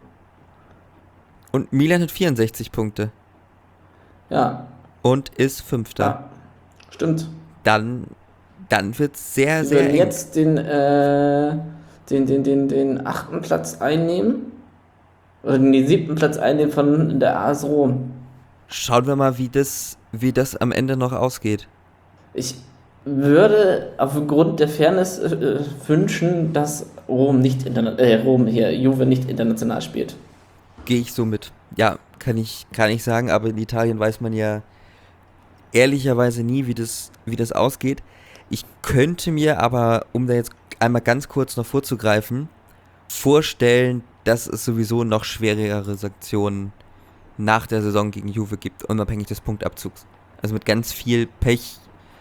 Und Milan hat vierundsechzig Punkte Ja, und ist Fünfter. ja, stimmt. Dann, dann wird es sehr, Wir sehr werden eng. jetzt den, äh, den, den, den, den achten Platz einnehmen. Oder den siebten Platz einnehmen von der A S Rom. Schauen wir mal, wie das, wie das am Ende noch ausgeht. Ich würde aufgrund der Fairness äh, wünschen, dass Rom nicht interna- äh, Rom hier, Juve nicht international spielt. Gehe ich so mit. Ja, kann ich, kann ich sagen, aber in Italien weiß man ja ehrlicherweise nie, wie das, wie das ausgeht. Ich könnte mir aber, um da jetzt einmal ganz kurz noch vorzugreifen, vorstellen, dass es sowieso noch schwerere Sanktionen nach der Saison gegen Juve gibt, unabhängig des Punktabzugs. Also mit ganz viel Pech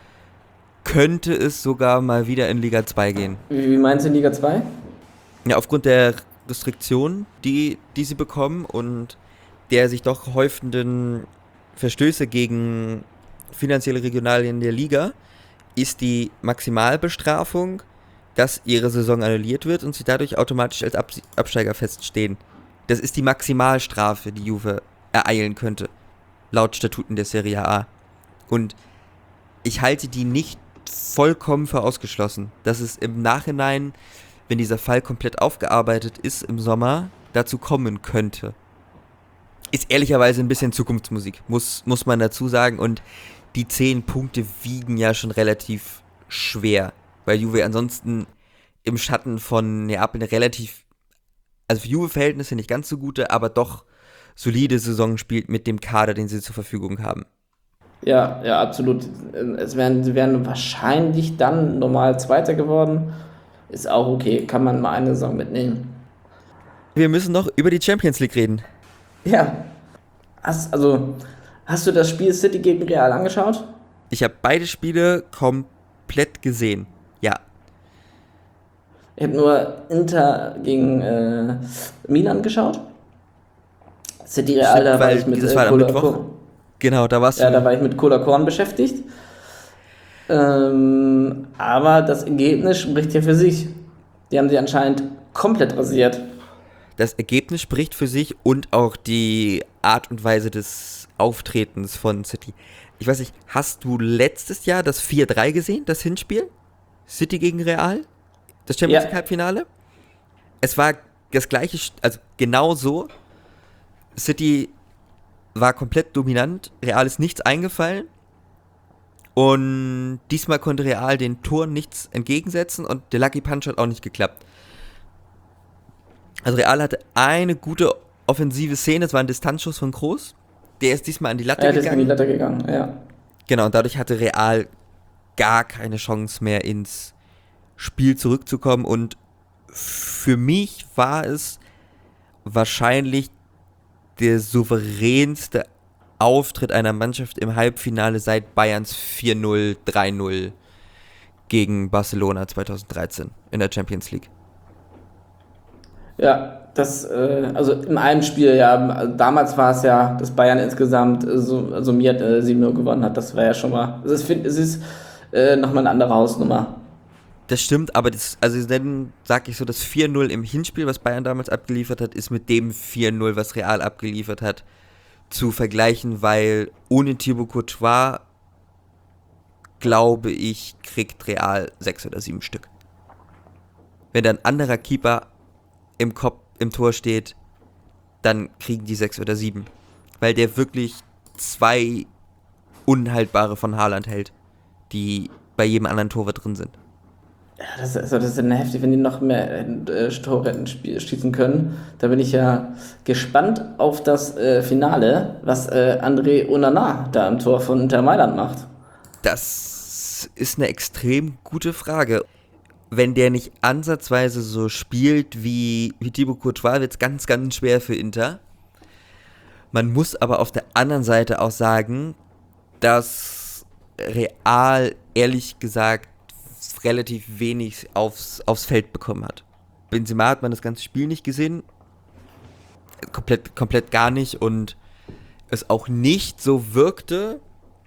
könnte es sogar mal wieder in Liga zwei gehen. Wie, wie meinst du in Liga zwei? Ja, aufgrund der Restriktionen, die, die sie bekommen und der sich doch häufenden Verstöße gegen finanzielle Regularien der Liga, ist die Maximalbestrafung, dass ihre Saison annulliert wird und sie dadurch automatisch als Ab- Absteiger feststehen. Das ist die Maximalstrafe, die Juve ereilen könnte, laut Statuten der Serie A. Und ich halte die nicht vollkommen für ausgeschlossen, dass es im Nachhinein, wenn dieser Fall komplett aufgearbeitet ist im Sommer, dazu kommen könnte. Ist ehrlicherweise ein bisschen Zukunftsmusik, muss, muss man dazu sagen. Und die zehn Punkte wiegen ja schon relativ schwer, weil Juve ansonsten im Schatten von Neapel eine relativ, also für Juve-Verhältnisse nicht ganz so gute, aber doch solide Saison spielt mit dem Kader, den sie zur Verfügung haben. Ja, ja, absolut. Es wären, sie wären wahrscheinlich dann normal Zweiter geworden. Ist auch okay, kann man mal eine Saison mitnehmen. Wir müssen noch über die Champions League reden. Ja. Hast, also, hast du das Spiel City gegen Real angeschaut? Ich habe beide Spiele komplett gesehen. Ja. Ich habe nur Inter gegen äh, Milan geschaut. City Real, da war Weil ich mit das äh, war am Kola Mittwoch. Korn. Genau, da warst Ja, du. da war ich mit Cola Korn beschäftigt. Ähm, aber das Ergebnis spricht ja für sich. Die haben sie anscheinend komplett rasiert. Das Ergebnis spricht für sich und auch die Art und Weise des Auftretens von City. Ich weiß nicht, hast du letztes Jahr das vier drei gesehen, das Hinspiel? City gegen Real? Das Champions League Ja. Halbfinale? Es war das gleiche, also genau so. City war komplett dominant, Real ist nichts eingefallen. Und diesmal konnte Real den Toren nichts entgegensetzen und der Lucky Punch hat auch nicht geklappt. Also Real hatte eine gute offensive Szene, das war ein Distanzschuss von Kroos. Der ist diesmal an die Latte Er ist in die gegangen. Latte gegangen, ja. Genau, und dadurch hatte Real gar keine Chance mehr ins Spiel zurückzukommen. Und für mich war es wahrscheinlich der souveränste Auftritt einer Mannschaft im Halbfinale seit Bayerns vier null, drei null gegen Barcelona zweitausenddreizehn in der Champions League. Ja, das, äh, also im einen Spiel, ja, also damals war es ja, dass Bayern insgesamt äh, so, summiert äh, sieben null gewonnen hat. Das war ja schon mal, also ich finde, es ist äh, nochmal eine andere Hausnummer. Das stimmt, aber das, also dann sag ich so, das vier null im Hinspiel, was Bayern damals abgeliefert hat, ist mit dem vier null, was Real abgeliefert hat, zu vergleichen, weil ohne Thibaut Courtois, glaube ich, kriegt Real sechs oder sieben Stück. Wenn da ein anderer Keeper im Kopf, im Tor steht, dann kriegen die sechs oder sieben. Weil der wirklich zwei unhaltbare von Haaland hält, die bei jedem anderen Torwart drin sind. Ja, das, also das ist dann heftig, wenn die noch mehr äh, Tore hätten spie- schießen können. Da bin ich ja gespannt auf das äh, Finale, was äh, André Onana da im Tor von Inter Mailand macht. Das ist eine extrem gute Frage. Wenn der nicht ansatzweise so spielt wie, wie Thibaut Courtois, wird es ganz, ganz schwer für Inter. Man muss aber auf der anderen Seite auch sagen, dass Real ehrlich gesagt relativ wenig aufs, aufs Feld bekommen hat. Benzema hat man das ganze Spiel nicht gesehen, komplett, komplett gar nicht, und es auch nicht so wirkte,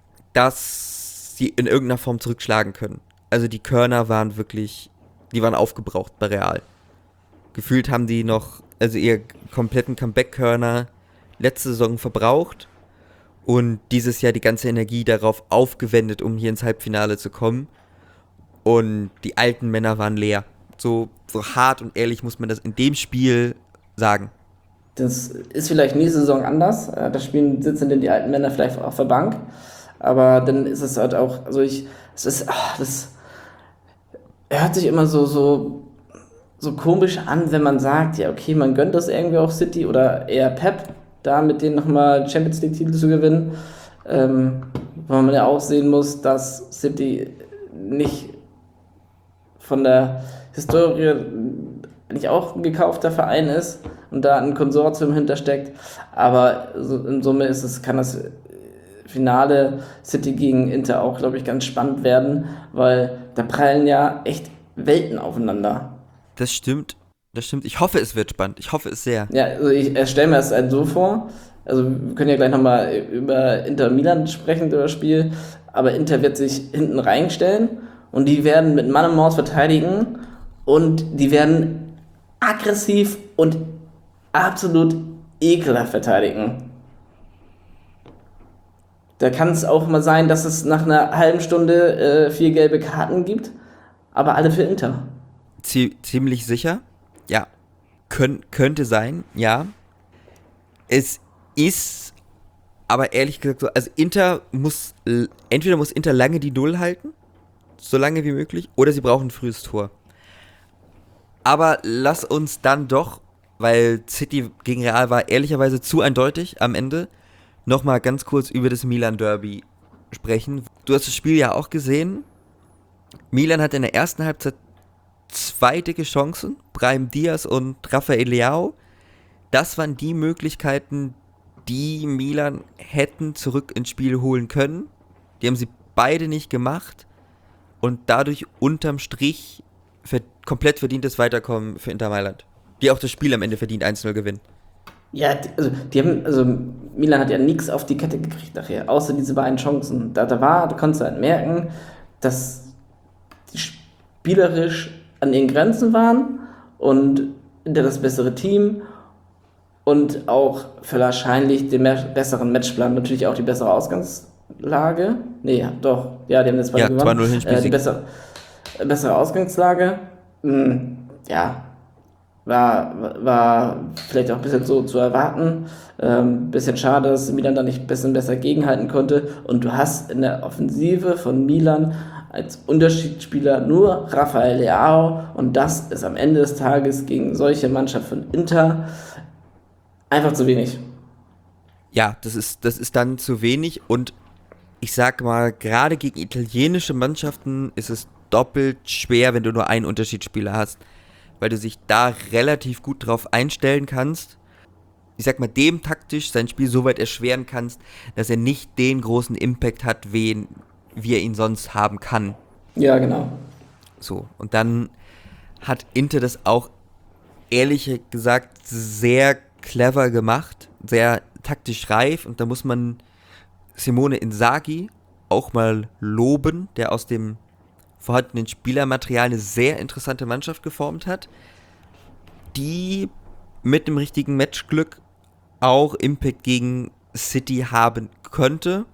dass sie in irgendeiner Form zurückschlagen können. Also die Körner waren wirklich, die waren aufgebraucht bei Real. Gefühlt haben die noch, also ihr kompletten Comeback-Körner letzte Saison verbraucht und dieses Jahr die ganze Energie darauf aufgewendet, um hier ins Halbfinale zu kommen. Und die alten Männer waren leer. So, so hart und ehrlich muss man das in dem Spiel sagen. Das ist vielleicht nächste Saison anders. Äh, Da spielen, sitzen denn die alten Männer vielleicht auf der Bank. Aber dann ist es halt auch, also ich, es ist, ach, das hört sich immer so, so, so komisch an, wenn man sagt, ja, okay, man gönnt das irgendwie auch City oder eher Pep, da mit denen nochmal Champions League-Titel zu gewinnen. Ähm, weil man ja auch sehen muss, dass City nicht von der Historie nicht auch ein gekaufter Verein ist und da ein Konsortium hintersteckt. Aber so, in Summe ist es, kann das Finale City gegen Inter auch, glaube ich, ganz spannend werden, weil da prallen ja echt Welten aufeinander. Das stimmt, das stimmt. Ich hoffe, es wird spannend. Ich hoffe es sehr. Ja, also ich äh, stelle mir das halt so vor, also wir können ja gleich nochmal über Inter Milan sprechen, über das Spiel, aber Inter wird sich hinten reinstellen und die werden mit Mann und Maus verteidigen und die werden aggressiv und absolut ekelhaft verteidigen. Da kann es auch mal sein, dass es nach einer halben Stunde äh, vier gelbe Karten gibt, aber alle für Inter. Zie- ziemlich sicher. Ja. Kön- könnte sein, ja. Es ist aber ehrlich gesagt so, also Inter muss, l- entweder muss Inter lange die Null halten, so lange wie möglich, oder sie brauchen ein frühes Tor. Aber lass uns dann doch, weil City gegen Real war ehrlicherweise zu eindeutig am Ende, nochmal ganz kurz über das Milan-Derby sprechen. Du hast das Spiel ja auch gesehen. Milan hat in der ersten Halbzeit zwei dicke Chancen, Brahim Diaz und Rafael Leao. Das waren die Möglichkeiten, die Milan hätten zurück ins Spiel holen können. Die haben sie beide nicht gemacht und dadurch unterm Strich ver- komplett verdientes Weiterkommen für Inter Mailand, die auch das Spiel am Ende verdient eins null gewinnen. Ja, die- also die haben, also Milan hat ja nichts auf die Kette gekriegt nachher, außer diese beiden Chancen. Da, da war, du konntest halt merken, dass die spielerisch an ihren Grenzen waren und Inter das bessere Team und auch für wahrscheinlich den mehr, besseren Matchplan, natürlich auch die bessere Ausgangslage. Nee, ja, doch, ja, die haben jetzt beide Ja, gewonnen. zwei null Äh, die Hinspielsieg. bessere, bessere Ausgangslage. Hm, ja, war, war vielleicht auch ein bisschen so zu erwarten. Ähm, bisschen schade, dass Milan da nicht ein bisschen besser gegenhalten konnte. Und du hast in der Offensive von Milan als Unterschiedsspieler nur Rafael Leao. Und das ist am Ende des Tages gegen solche Mannschaft von Inter einfach zu wenig. Ja, das ist, das ist dann zu wenig und ich sag mal, gerade gegen italienische Mannschaften ist es doppelt schwer, wenn du nur einen Unterschiedsspieler hast, weil du dich da relativ gut drauf einstellen kannst. Ich sag mal, dem taktisch sein Spiel so weit erschweren kannst, dass er nicht den großen Impact hat, wen, wie er ihn sonst haben kann. Ja, genau. So, und dann hat Inter das auch ehrlich gesagt sehr clever gemacht, sehr taktisch reif und da muss man Simone Inzaghi auch mal loben, der aus dem vorhandenen Spielermaterial eine sehr interessante Mannschaft geformt hat, die mit dem richtigen Matchglück auch Impact gegen City haben könnte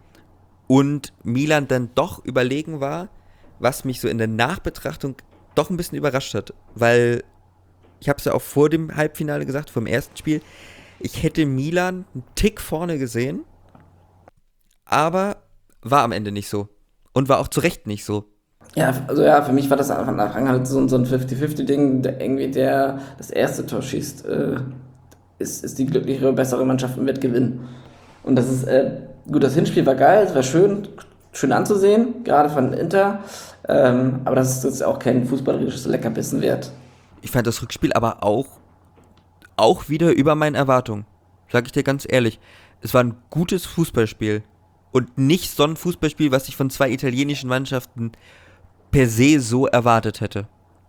und Milan dann doch überlegen war, was mich so in der Nachbetrachtung doch ein bisschen überrascht hat, weil ich habe es ja auch vor dem Halbfinale gesagt, vom ersten Spiel, ich hätte Milan einen Tick vorne gesehen, aber war am Ende nicht so und war auch zu Recht nicht so. Ja, also ja, für mich war das von Anfang an halt so, ein- so ein fünfzig fünfzig-Ding. Der, irgendwie der das erste Tor schießt, äh, ist, ist die glücklichere, bessere Mannschaft und wird gewinnen. Und das ist, äh, gut, das Hinspiel war geil, es war schön, schön anzusehen, gerade von Inter. Ähm, aber das ist jetzt auch kein fußballerisches Leckerbissen wert. Ich fand das Rückspiel aber auch, auch wieder über meinen Erwartungen. Sag ich dir ganz ehrlich. Es war ein gutes Fußballspiel. Und nicht so ein Fußballspiel, was ich von zwei italienischen Mannschaften per se so erwartet hätte.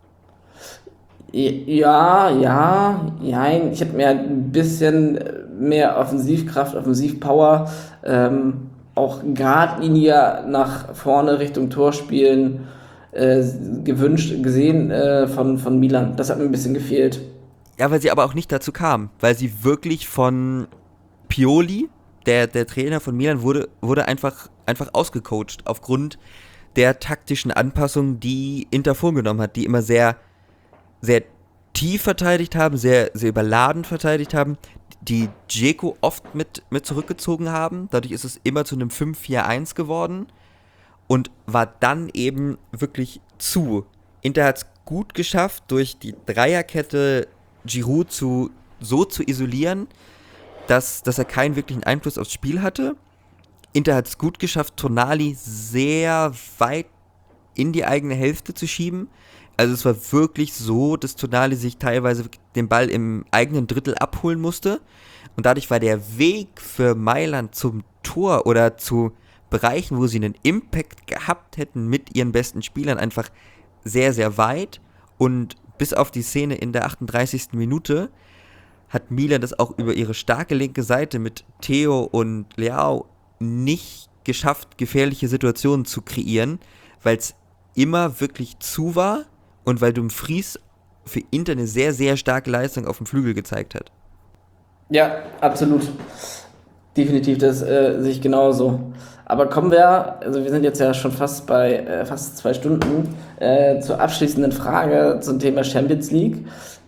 Ja, ja, nein. Ich hätte mir halt ein bisschen mehr Offensivkraft, Offensivpower, ähm, auch Gradlinie nach vorne Richtung Tor spielen äh, gewünscht, gesehen äh, von, von Milan. Das hat mir ein bisschen gefehlt. Ja, weil sie aber auch nicht dazu kam. Weil sie wirklich von Pioli, der, der Trainer von Milan, wurde, wurde einfach, einfach ausgecoacht. Aufgrund der taktischen Anpassungen, die Inter vorgenommen hat. Die immer sehr, sehr tief verteidigt haben, sehr, sehr überladen verteidigt haben. Die Dzeko oft mit, mit zurückgezogen haben. Dadurch ist es immer zu einem fünf vier eins geworden. Und war dann eben wirklich zu. Inter hat es gut geschafft, durch die Dreierkette Giroud zu, so zu isolieren, dass, dass er keinen wirklichen Einfluss aufs Spiel hatte. Inter hat es gut geschafft, Tonali sehr weit in die eigene Hälfte zu schieben. Also es war wirklich so, dass Tonali sich teilweise den Ball im eigenen Drittel abholen musste. Und dadurch war der Weg für Mailand zum Tor oder zu Bereichen, wo sie einen Impact gehabt hätten mit ihren besten Spielern, einfach sehr, sehr weit. Und bis auf die Szene in der achtunddreißigsten Minute hat Milan das auch über ihre starke linke Seite mit Theo und Leao nicht geschafft, gefährliche Situationen zu kreieren, weil es immer wirklich zu war und weil Dumfries für Inter eine sehr, sehr starke Leistung auf dem Flügel gezeigt hat. Ja, absolut. Definitiv, das äh, sehe ich genauso. Aber kommen wir, also wir sind jetzt ja schon fast bei äh, fast zwei Stunden, äh, zur abschließenden Frage zum Thema Champions League.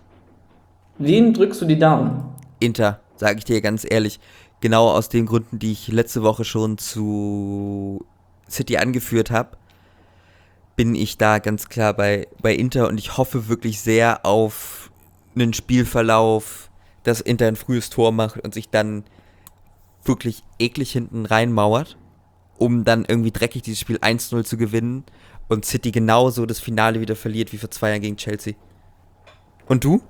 Wen drückst du die Daumen? Inter, sage ich dir ganz ehrlich, genau aus den Gründen, die ich letzte Woche schon zu City angeführt habe, bin ich da ganz klar bei, bei Inter und ich hoffe wirklich sehr auf einen Spielverlauf, dass Inter ein frühes Tor macht und sich dann wirklich eklig hinten reinmauert, um dann irgendwie dreckig dieses Spiel eins null zu gewinnen und City genauso das Finale wieder verliert wie vor zwei Jahren gegen Chelsea. Und du?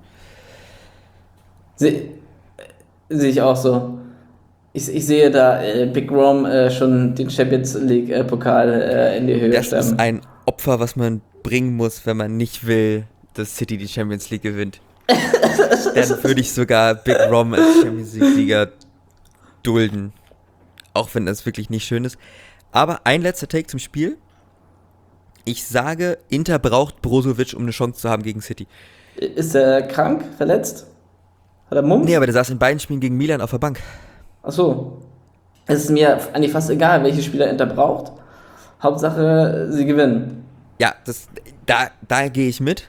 Sehe seh ich auch so. Ich, ich sehe da äh, Big Rom äh, schon den Champions League äh, Pokal äh, in die Höhe Das stemmen. ist ein Opfer, was man bringen muss, wenn man nicht will, dass City die Champions League gewinnt. Dann würde ich sogar Big Rom als Champions League-Sieger dulden. Auch wenn das wirklich nicht schön ist. Aber ein letzter Take zum Spiel. Ich sage, Inter braucht Brozovic, um eine Chance zu haben gegen City. Ist er krank, verletzt? Hat er Mumps? Nee, aber der saß in beiden Spielen gegen Milan auf der Bank. Achso. Es ist mir eigentlich fast egal, welche Spieler Inter braucht. Hauptsache, sie gewinnen. Ja, das, da, da gehe ich mit.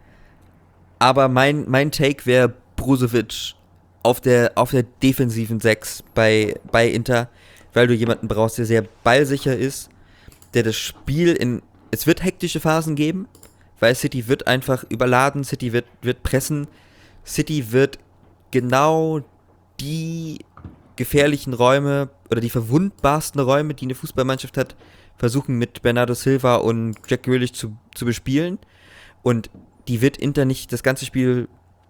Aber mein, mein Take wäre Brozovic auf der, auf der defensiven sechs bei, bei Inter, weil du jemanden brauchst, der sehr ballsicher ist, der das Spiel in... Es wird hektische Phasen geben, weil City wird einfach überladen, City wird, wird pressen, City wird genau die gefährlichen Räume oder die verwundbarsten Räume, die eine Fußballmannschaft hat, versuchen mit Bernardo Silva und Jack Grealish zu, zu bespielen. Und die wird Inter nicht das ganze Spiel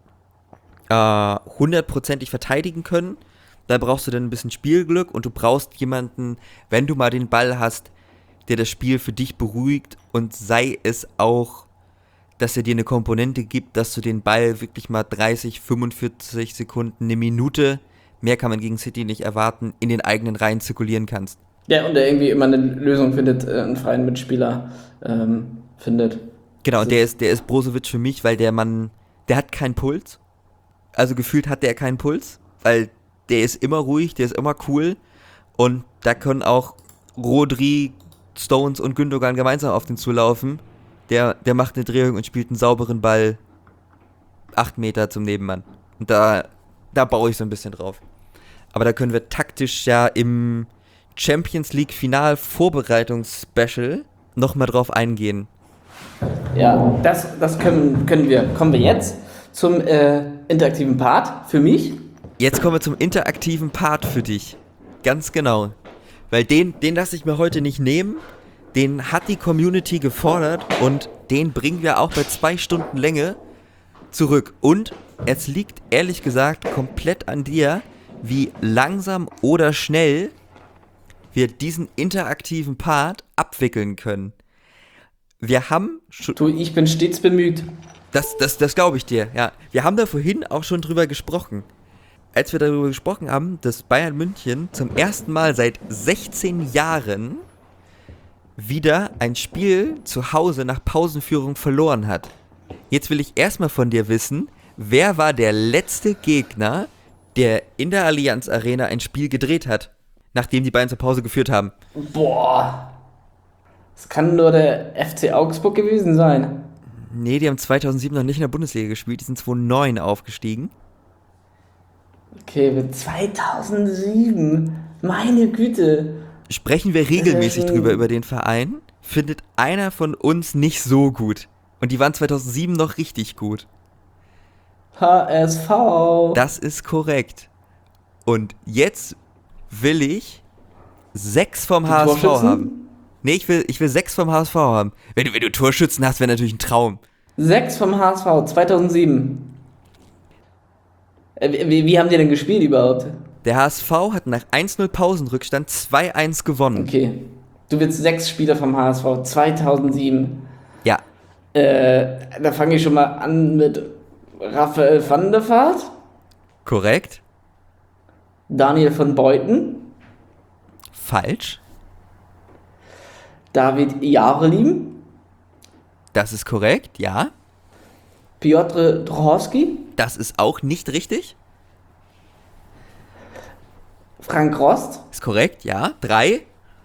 äh, hundertprozentig verteidigen können. Da brauchst du dann ein bisschen Spielglück und du brauchst jemanden, wenn du mal den Ball hast, der das Spiel für dich beruhigt und sei es auch, dass er dir eine Komponente gibt, dass du den Ball wirklich mal dreißig, fünfundvierzig Sekunden, eine Minute, mehr kann man gegen City nicht erwarten, in den eigenen Reihen zirkulieren kannst. Ja, und der irgendwie immer eine Lösung findet, äh, einen freien Mitspieler ähm, findet. Genau, der ist, der ist Brozovic für mich, weil der Mann, der hat keinen Puls. Also gefühlt hat der keinen Puls, weil der ist immer ruhig, der ist immer cool und da können auch Rodri, Stones und Gündogan gemeinsam auf den zulaufen. Der, der macht eine Drehung und spielt einen sauberen Ball acht Meter zum Nebenmann. Und da, da baue ich so ein bisschen drauf. Aber da können wir taktisch ja im Champions League Final Vorbereitungs-Special nochmal drauf eingehen. Ja, das, das können, können wir. Kommen wir jetzt zum äh, interaktiven Part für mich. Jetzt kommen wir zum interaktiven Part für dich. Ganz genau. Weil den, den lasse ich mir heute nicht nehmen. Den hat die Community gefordert und den bringen wir auch bei zwei Stunden Länge zurück. Und es liegt ehrlich gesagt komplett an dir, wie langsam oder schnell wir diesen interaktiven Part abwickeln können. Wir haben schon... Du, ich bin stets bemüht. Das, das, das glaube ich dir, ja. Wir haben da vorhin auch schon drüber gesprochen. Als wir darüber gesprochen haben, dass Bayern München zum ersten Mal seit sechzehn Jahren wieder ein Spiel zu Hause nach Pausenführung verloren hat. Jetzt will ich erstmal von dir wissen, wer war der letzte Gegner, der in der Allianz Arena ein Spiel gedreht hat, nachdem die Bayern zur Pause geführt haben? Boah. Das kann nur der F C Augsburg gewesen sein. Nee, die haben zweitausendsieben noch nicht in der Bundesliga gespielt, die sind zweitausendneun aufgestiegen. Okay, mit zweitausendsieben. Meine Güte. Sprechen wir regelmäßig Das ist ja drüber schon- über den Verein, findet einer von uns nicht so gut. Und die waren zweitausendsieben noch richtig gut. H S V. Das ist korrekt. Und jetzt will ich sechs vom Die H S V Torschützen? haben. Nee, ich will, ich will sechs vom H S V haben. Wenn du, wenn du Torschützen hast, wäre natürlich ein Traum. Sechs vom H S V, zweitausendsieben. Äh, wie, wie haben die denn gespielt überhaupt? Der H S V hat nach eins null Pausenrückstand zwei eins gewonnen. Okay. Du willst sechs Spieler vom H S V, zweitausendsieben. Ja, Äh, da fange ich schon mal an mit Raphael van der Vaart, korrekt. Daniel von Beuten, Falsch. David Jarolim, Das ist korrekt, ja. Piotr Drochowski, Das ist auch nicht richtig. Frank Rost, Ist korrekt, ja. Drei.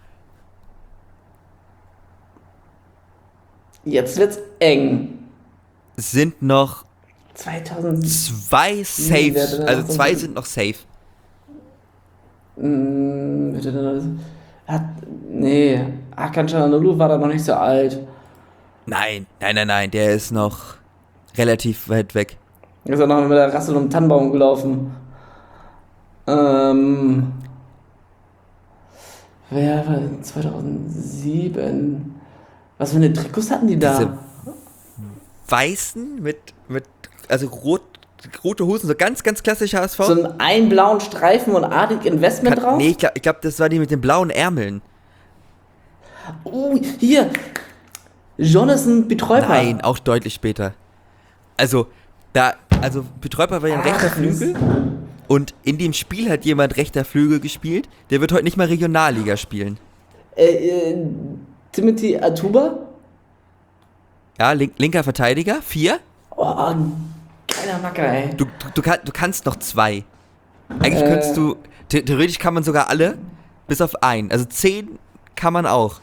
jetzt wird's eng. Es sind noch zweitausend. zwei wer Saves. denn Also noch so zwei viel? sind noch safe. Mm, bitte denn das- Hat, nee, Hakan Çalhanoğlu war da noch nicht so alt. Nein, nein, nein, nein. Der ist noch relativ weit weg. Ist er noch mit der Rassel um den Tannenbaum gelaufen. Ähm. Wer war denn zweitausendsieben? Was für eine Trikots hatten die da? Diese Weißen mit, mit also rot, rote Hosen, so ganz, ganz klassisch H S V. So einen, einen blauen Streifen und Arctic Investment Kann, drauf? nee, ich glaube, ich glaub, das war die mit den blauen Ärmeln. Oh, hier. Jonathan Betreuper. Nein, auch deutlich später. Also, da, also Betreuper war ja ein rechter Flügel und in dem Spiel hat jemand rechter Flügel gespielt, der wird heute nicht mal Regionalliga spielen. Äh, äh, Timothy Atuba? Ja, link, linker Verteidiger, vier. Oh, geiler Macker, ey. Du, du, du, kann, du kannst noch zwei. Eigentlich Äh. könntest du, the- theoretisch kann man sogar alle, bis auf einen. Also zehn kann man auch.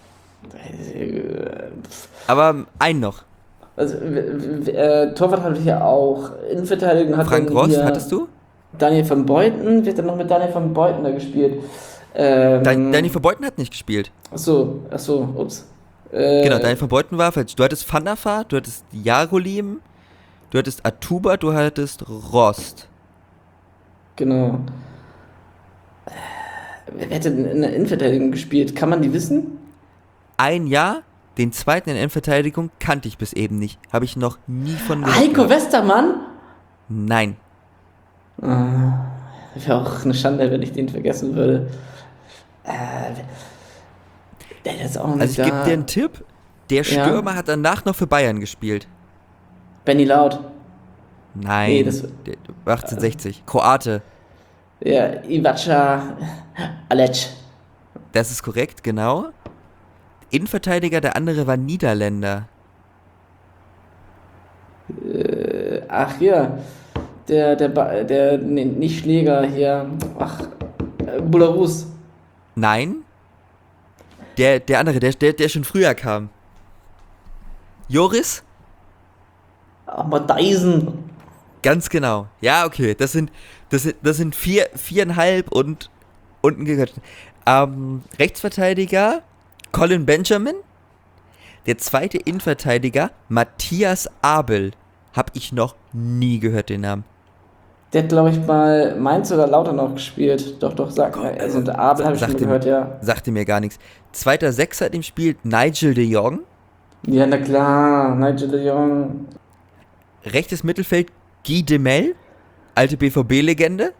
Aber einen noch. Also, w- w- äh, Torwart hatte ich ja auch. Innenverteidigung hat Frank dann Rost hier hattest du? Daniel van Beuten. Wie hat er noch mit Daniel van Beuten da gespielt? Ähm, Dein, Danny Verbeuten hat nicht gespielt. Achso, achso, ups. Äh, Genau, Danny Verbeuten war falsch. Du hattest Van der Vaart, du hattest Jarolim, du hattest Atuba, du hattest Rost. Genau. Äh, Wer hätte denn in der Innenverteidigung gespielt? Kann man die wissen? Ein Jahr, den zweiten in Innenverteidigung kannte ich bis eben nicht. Habe ich noch nie von gehört. Heiko Westermann? Nein. Wäre auch eine Schande, wenn ich den vergessen würde. Äh, der ist auch noch Also nicht ich gebe da. dir einen Tipp. Der Ja. Stürmer hat danach noch für Bayern gespielt. Benny Laut. Nein, Nee, das- der- achtzehnhundertsechzig. Kroate. Ja, Ivaca Alec. Das ist korrekt, genau. Innenverteidiger, der andere war Niederländer. Äh, ach ja, der, der, Ba- der, nee, nicht Schläger hier. Ach, äh, Bularus. Nein. Der, der andere, der, der, der schon früher kam. Joris? Aber Dyson. Ganz genau. Ja, okay. Das sind, das sind, das sind vier, viereinhalb und unten gequetscht. Ähm, Rechtsverteidiger Colin Benjamin. Der zweite Innenverteidiger, Matthias Abel. Hab ich noch nie gehört, den Namen. Der hat, glaube ich, mal Mainz oder Lautern noch gespielt. Doch, doch, sag mal. Also, der Abel habe ich schon mal Sagte- gehört, ja. Sagte mir gar nichts. Zweiter Sechser im Spiel, Nigel de Jong. Ja, na klar. Nigel de Jong. Rechtes Mittelfeld, Guy Demel. Alte B V B-Legende.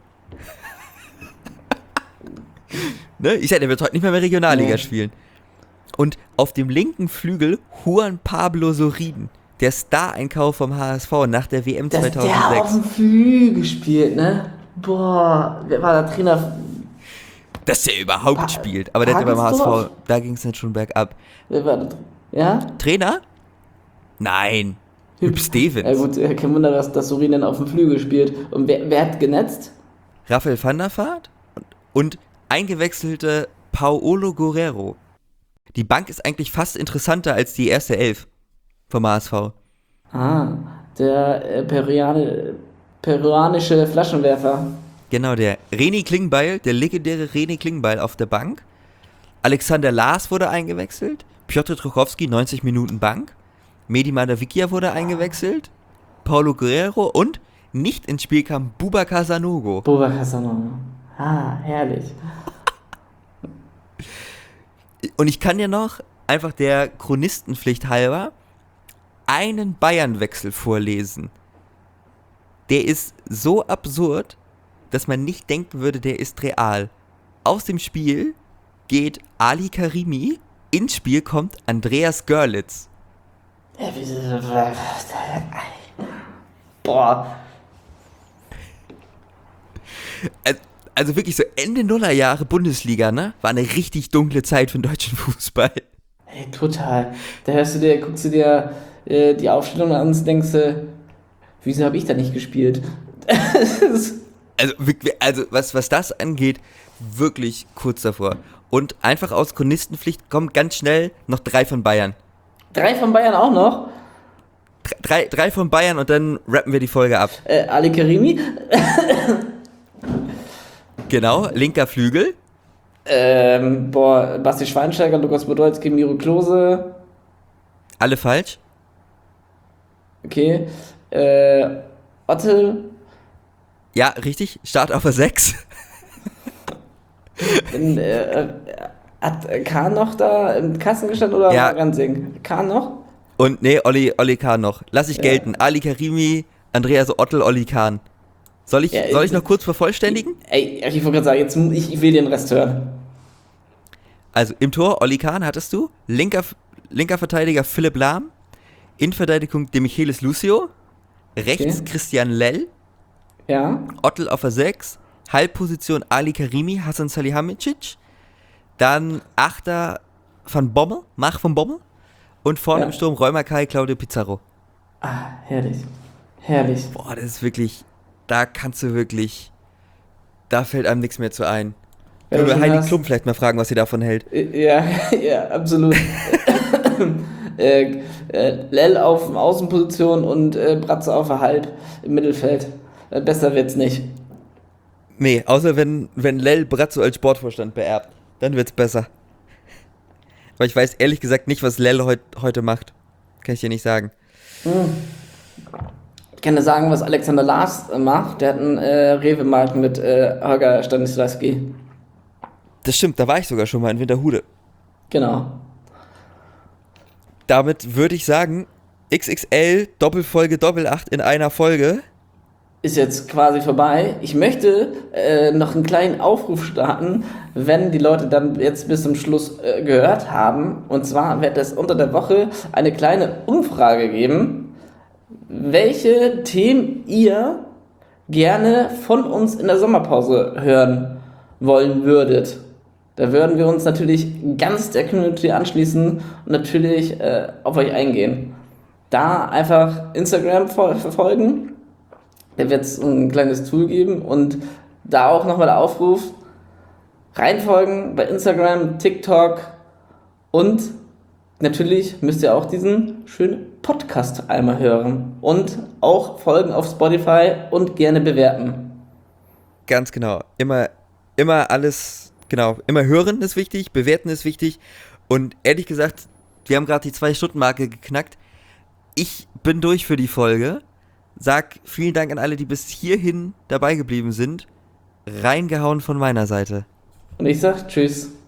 Ne? Ich sag, der wird heute nicht mehr, mehr Regionalliga Nee. spielen. Und auf dem linken Flügel Juan Pablo Sorin, der Star-Einkauf vom H S V nach der W M Dass der auf zweitausendsechs. dem Flügel spielt, ne? Boah, wer war der Trainer? Dass der überhaupt Pa- spielt. Aber der hat ja beim H S V, Pagelsdorf? da ging es nicht schon bergab. Wer war der Tra- Ja? Trainer? Nein. Hüb Stevens. Ja gut, äh, kein Wunder, dass, dass Sorin dann auf dem Flügel spielt. Und wer, wer hat genetzt? Raphael van der Vaart und, und eingewechselte Paolo Guerrero. Die Bank ist eigentlich fast interessanter als die erste Elf vom H S V. Ah, der äh, Peruane, peruanische Flaschenwerfer. Genau, der René Klingbeil, der legendäre René Klingbeil auf der Bank. Alexander Lars wurde eingewechselt. Piotr Trochowski, neunzig Minuten Bank. Medi Madavikia wurde eingewechselt. Paulo Guerrero und nicht ins Spiel kam Boubacar Sanogo. Boba Casanova. Ah, herrlich. Und ich kann dir noch, einfach der Chronistenpflicht halber, einen Bayern-Wechsel vorlesen. Der ist so absurd, dass man nicht denken würde, der ist real. Aus dem Spiel geht Ali Karimi, ins Spiel kommt Andreas Görlitz. Ja, wie- Boah. Also, also wirklich so Ende Nullerjahre Bundesliga, ne? War eine richtig dunkle Zeit für den deutschen Fußball. Ey, total. Da hörst du dir, guckst du dir äh, die Aufstellung an und denkst du, wieso habe ich da nicht gespielt? Das ist- Also, wirklich- also was, was das angeht, wirklich kurz davor. Und einfach aus Chronistenpflicht kommen ganz schnell noch drei von Bayern. Drei von Bayern auch noch. Drei, drei von Bayern und dann rappen wir die Folge ab. Äh, Ali Karimi. Genau, linker Flügel. Ähm, boah, Basti Schweinsteiger, Lukas Podolski, Miro Klose. Alle falsch. Okay. Äh, Otte. Ja, richtig. Start auf der sechs. In, äh, hat Kahn noch da im Kasten gestanden oder Ja. war Ransing? Kahn noch? Und nee, Olli, Olli Kahn noch. Lass ich Ja. gelten. Ali Karimi, Andreas Ottel, Olli Kahn. Soll ich, Ja, soll ich ich- noch kurz vervollständigen? Ey, ich wollte gerade sagen, jetzt, mu- ich, ich will den Rest hören. Also im Tor Olli Kahn hattest du. Linker, linker Verteidiger Philipp Lahm. Innenverteidigung De Michelis Lucio. Rechts Okay. Christian Lell. Ja? Ottel auf der sechs. Halbposition Ali Karimi, Hasan Salihamidzic. Dann Achter Van Bommel, Mach von Bommel. Und vorne Ja. im Sturm Rheuma Kai, Claudio Pizarro. Ah, herrlich. Herrlich. Boah, das ist wirklich, da kannst du wirklich, da fällt einem nichts mehr zu ein. Wenn Können du wir schon Heidi hast- Klum vielleicht mal fragen, was sie davon hält. Äh, Ja, ja, absolut. äh, äh, Lell auf Außenposition und äh, Bratze auf der Halb im Mittelfeld. Äh, besser wird's nicht. Nee, außer wenn, wenn Lell Brazzo als Sportvorstand beerbt. Dann wird's besser. Aber ich weiß ehrlich gesagt nicht, was Lell heut, heute macht. Kann ich dir nicht sagen. Ich kann dir sagen, was Alexander Lars äh, macht. Der hat einen äh, Rewe-Markt mit äh, Holger Stanislavski. Das stimmt, da war ich sogar schon mal in Winterhude. Genau. Damit würde ich sagen, X X L, Doppelfolge, Doppelacht in einer Folge. Ist jetzt quasi vorbei. Ich möchte äh, noch einen kleinen Aufruf starten, wenn die Leute dann jetzt bis zum Schluss äh, gehört haben. Und zwar wird es unter der Woche eine kleine Umfrage geben, welche Themen ihr gerne von uns in der Sommerpause hören wollen würdet. Da würden wir uns natürlich ganz der Community anschließen und natürlich äh, auf euch eingehen. Da einfach Instagram ver- verfolgen. Da wird es ein kleines Tool geben und da auch nochmal der Aufruf, reinfolgen bei Instagram, TikTok und natürlich müsst ihr auch diesen schönen Podcast einmal hören und auch folgen auf Spotify und gerne bewerten. Ganz genau. Immer, immer alles, genau, immer hören ist wichtig, bewerten ist wichtig. Und ehrlich gesagt, wir haben gerade die Zwei-Stunden-Marke geknackt. Ich bin durch für die Folge. Sag vielen Dank an alle, die bis hierhin dabei geblieben sind. Reingehauen von meiner Seite. Und ich sag Tschüss.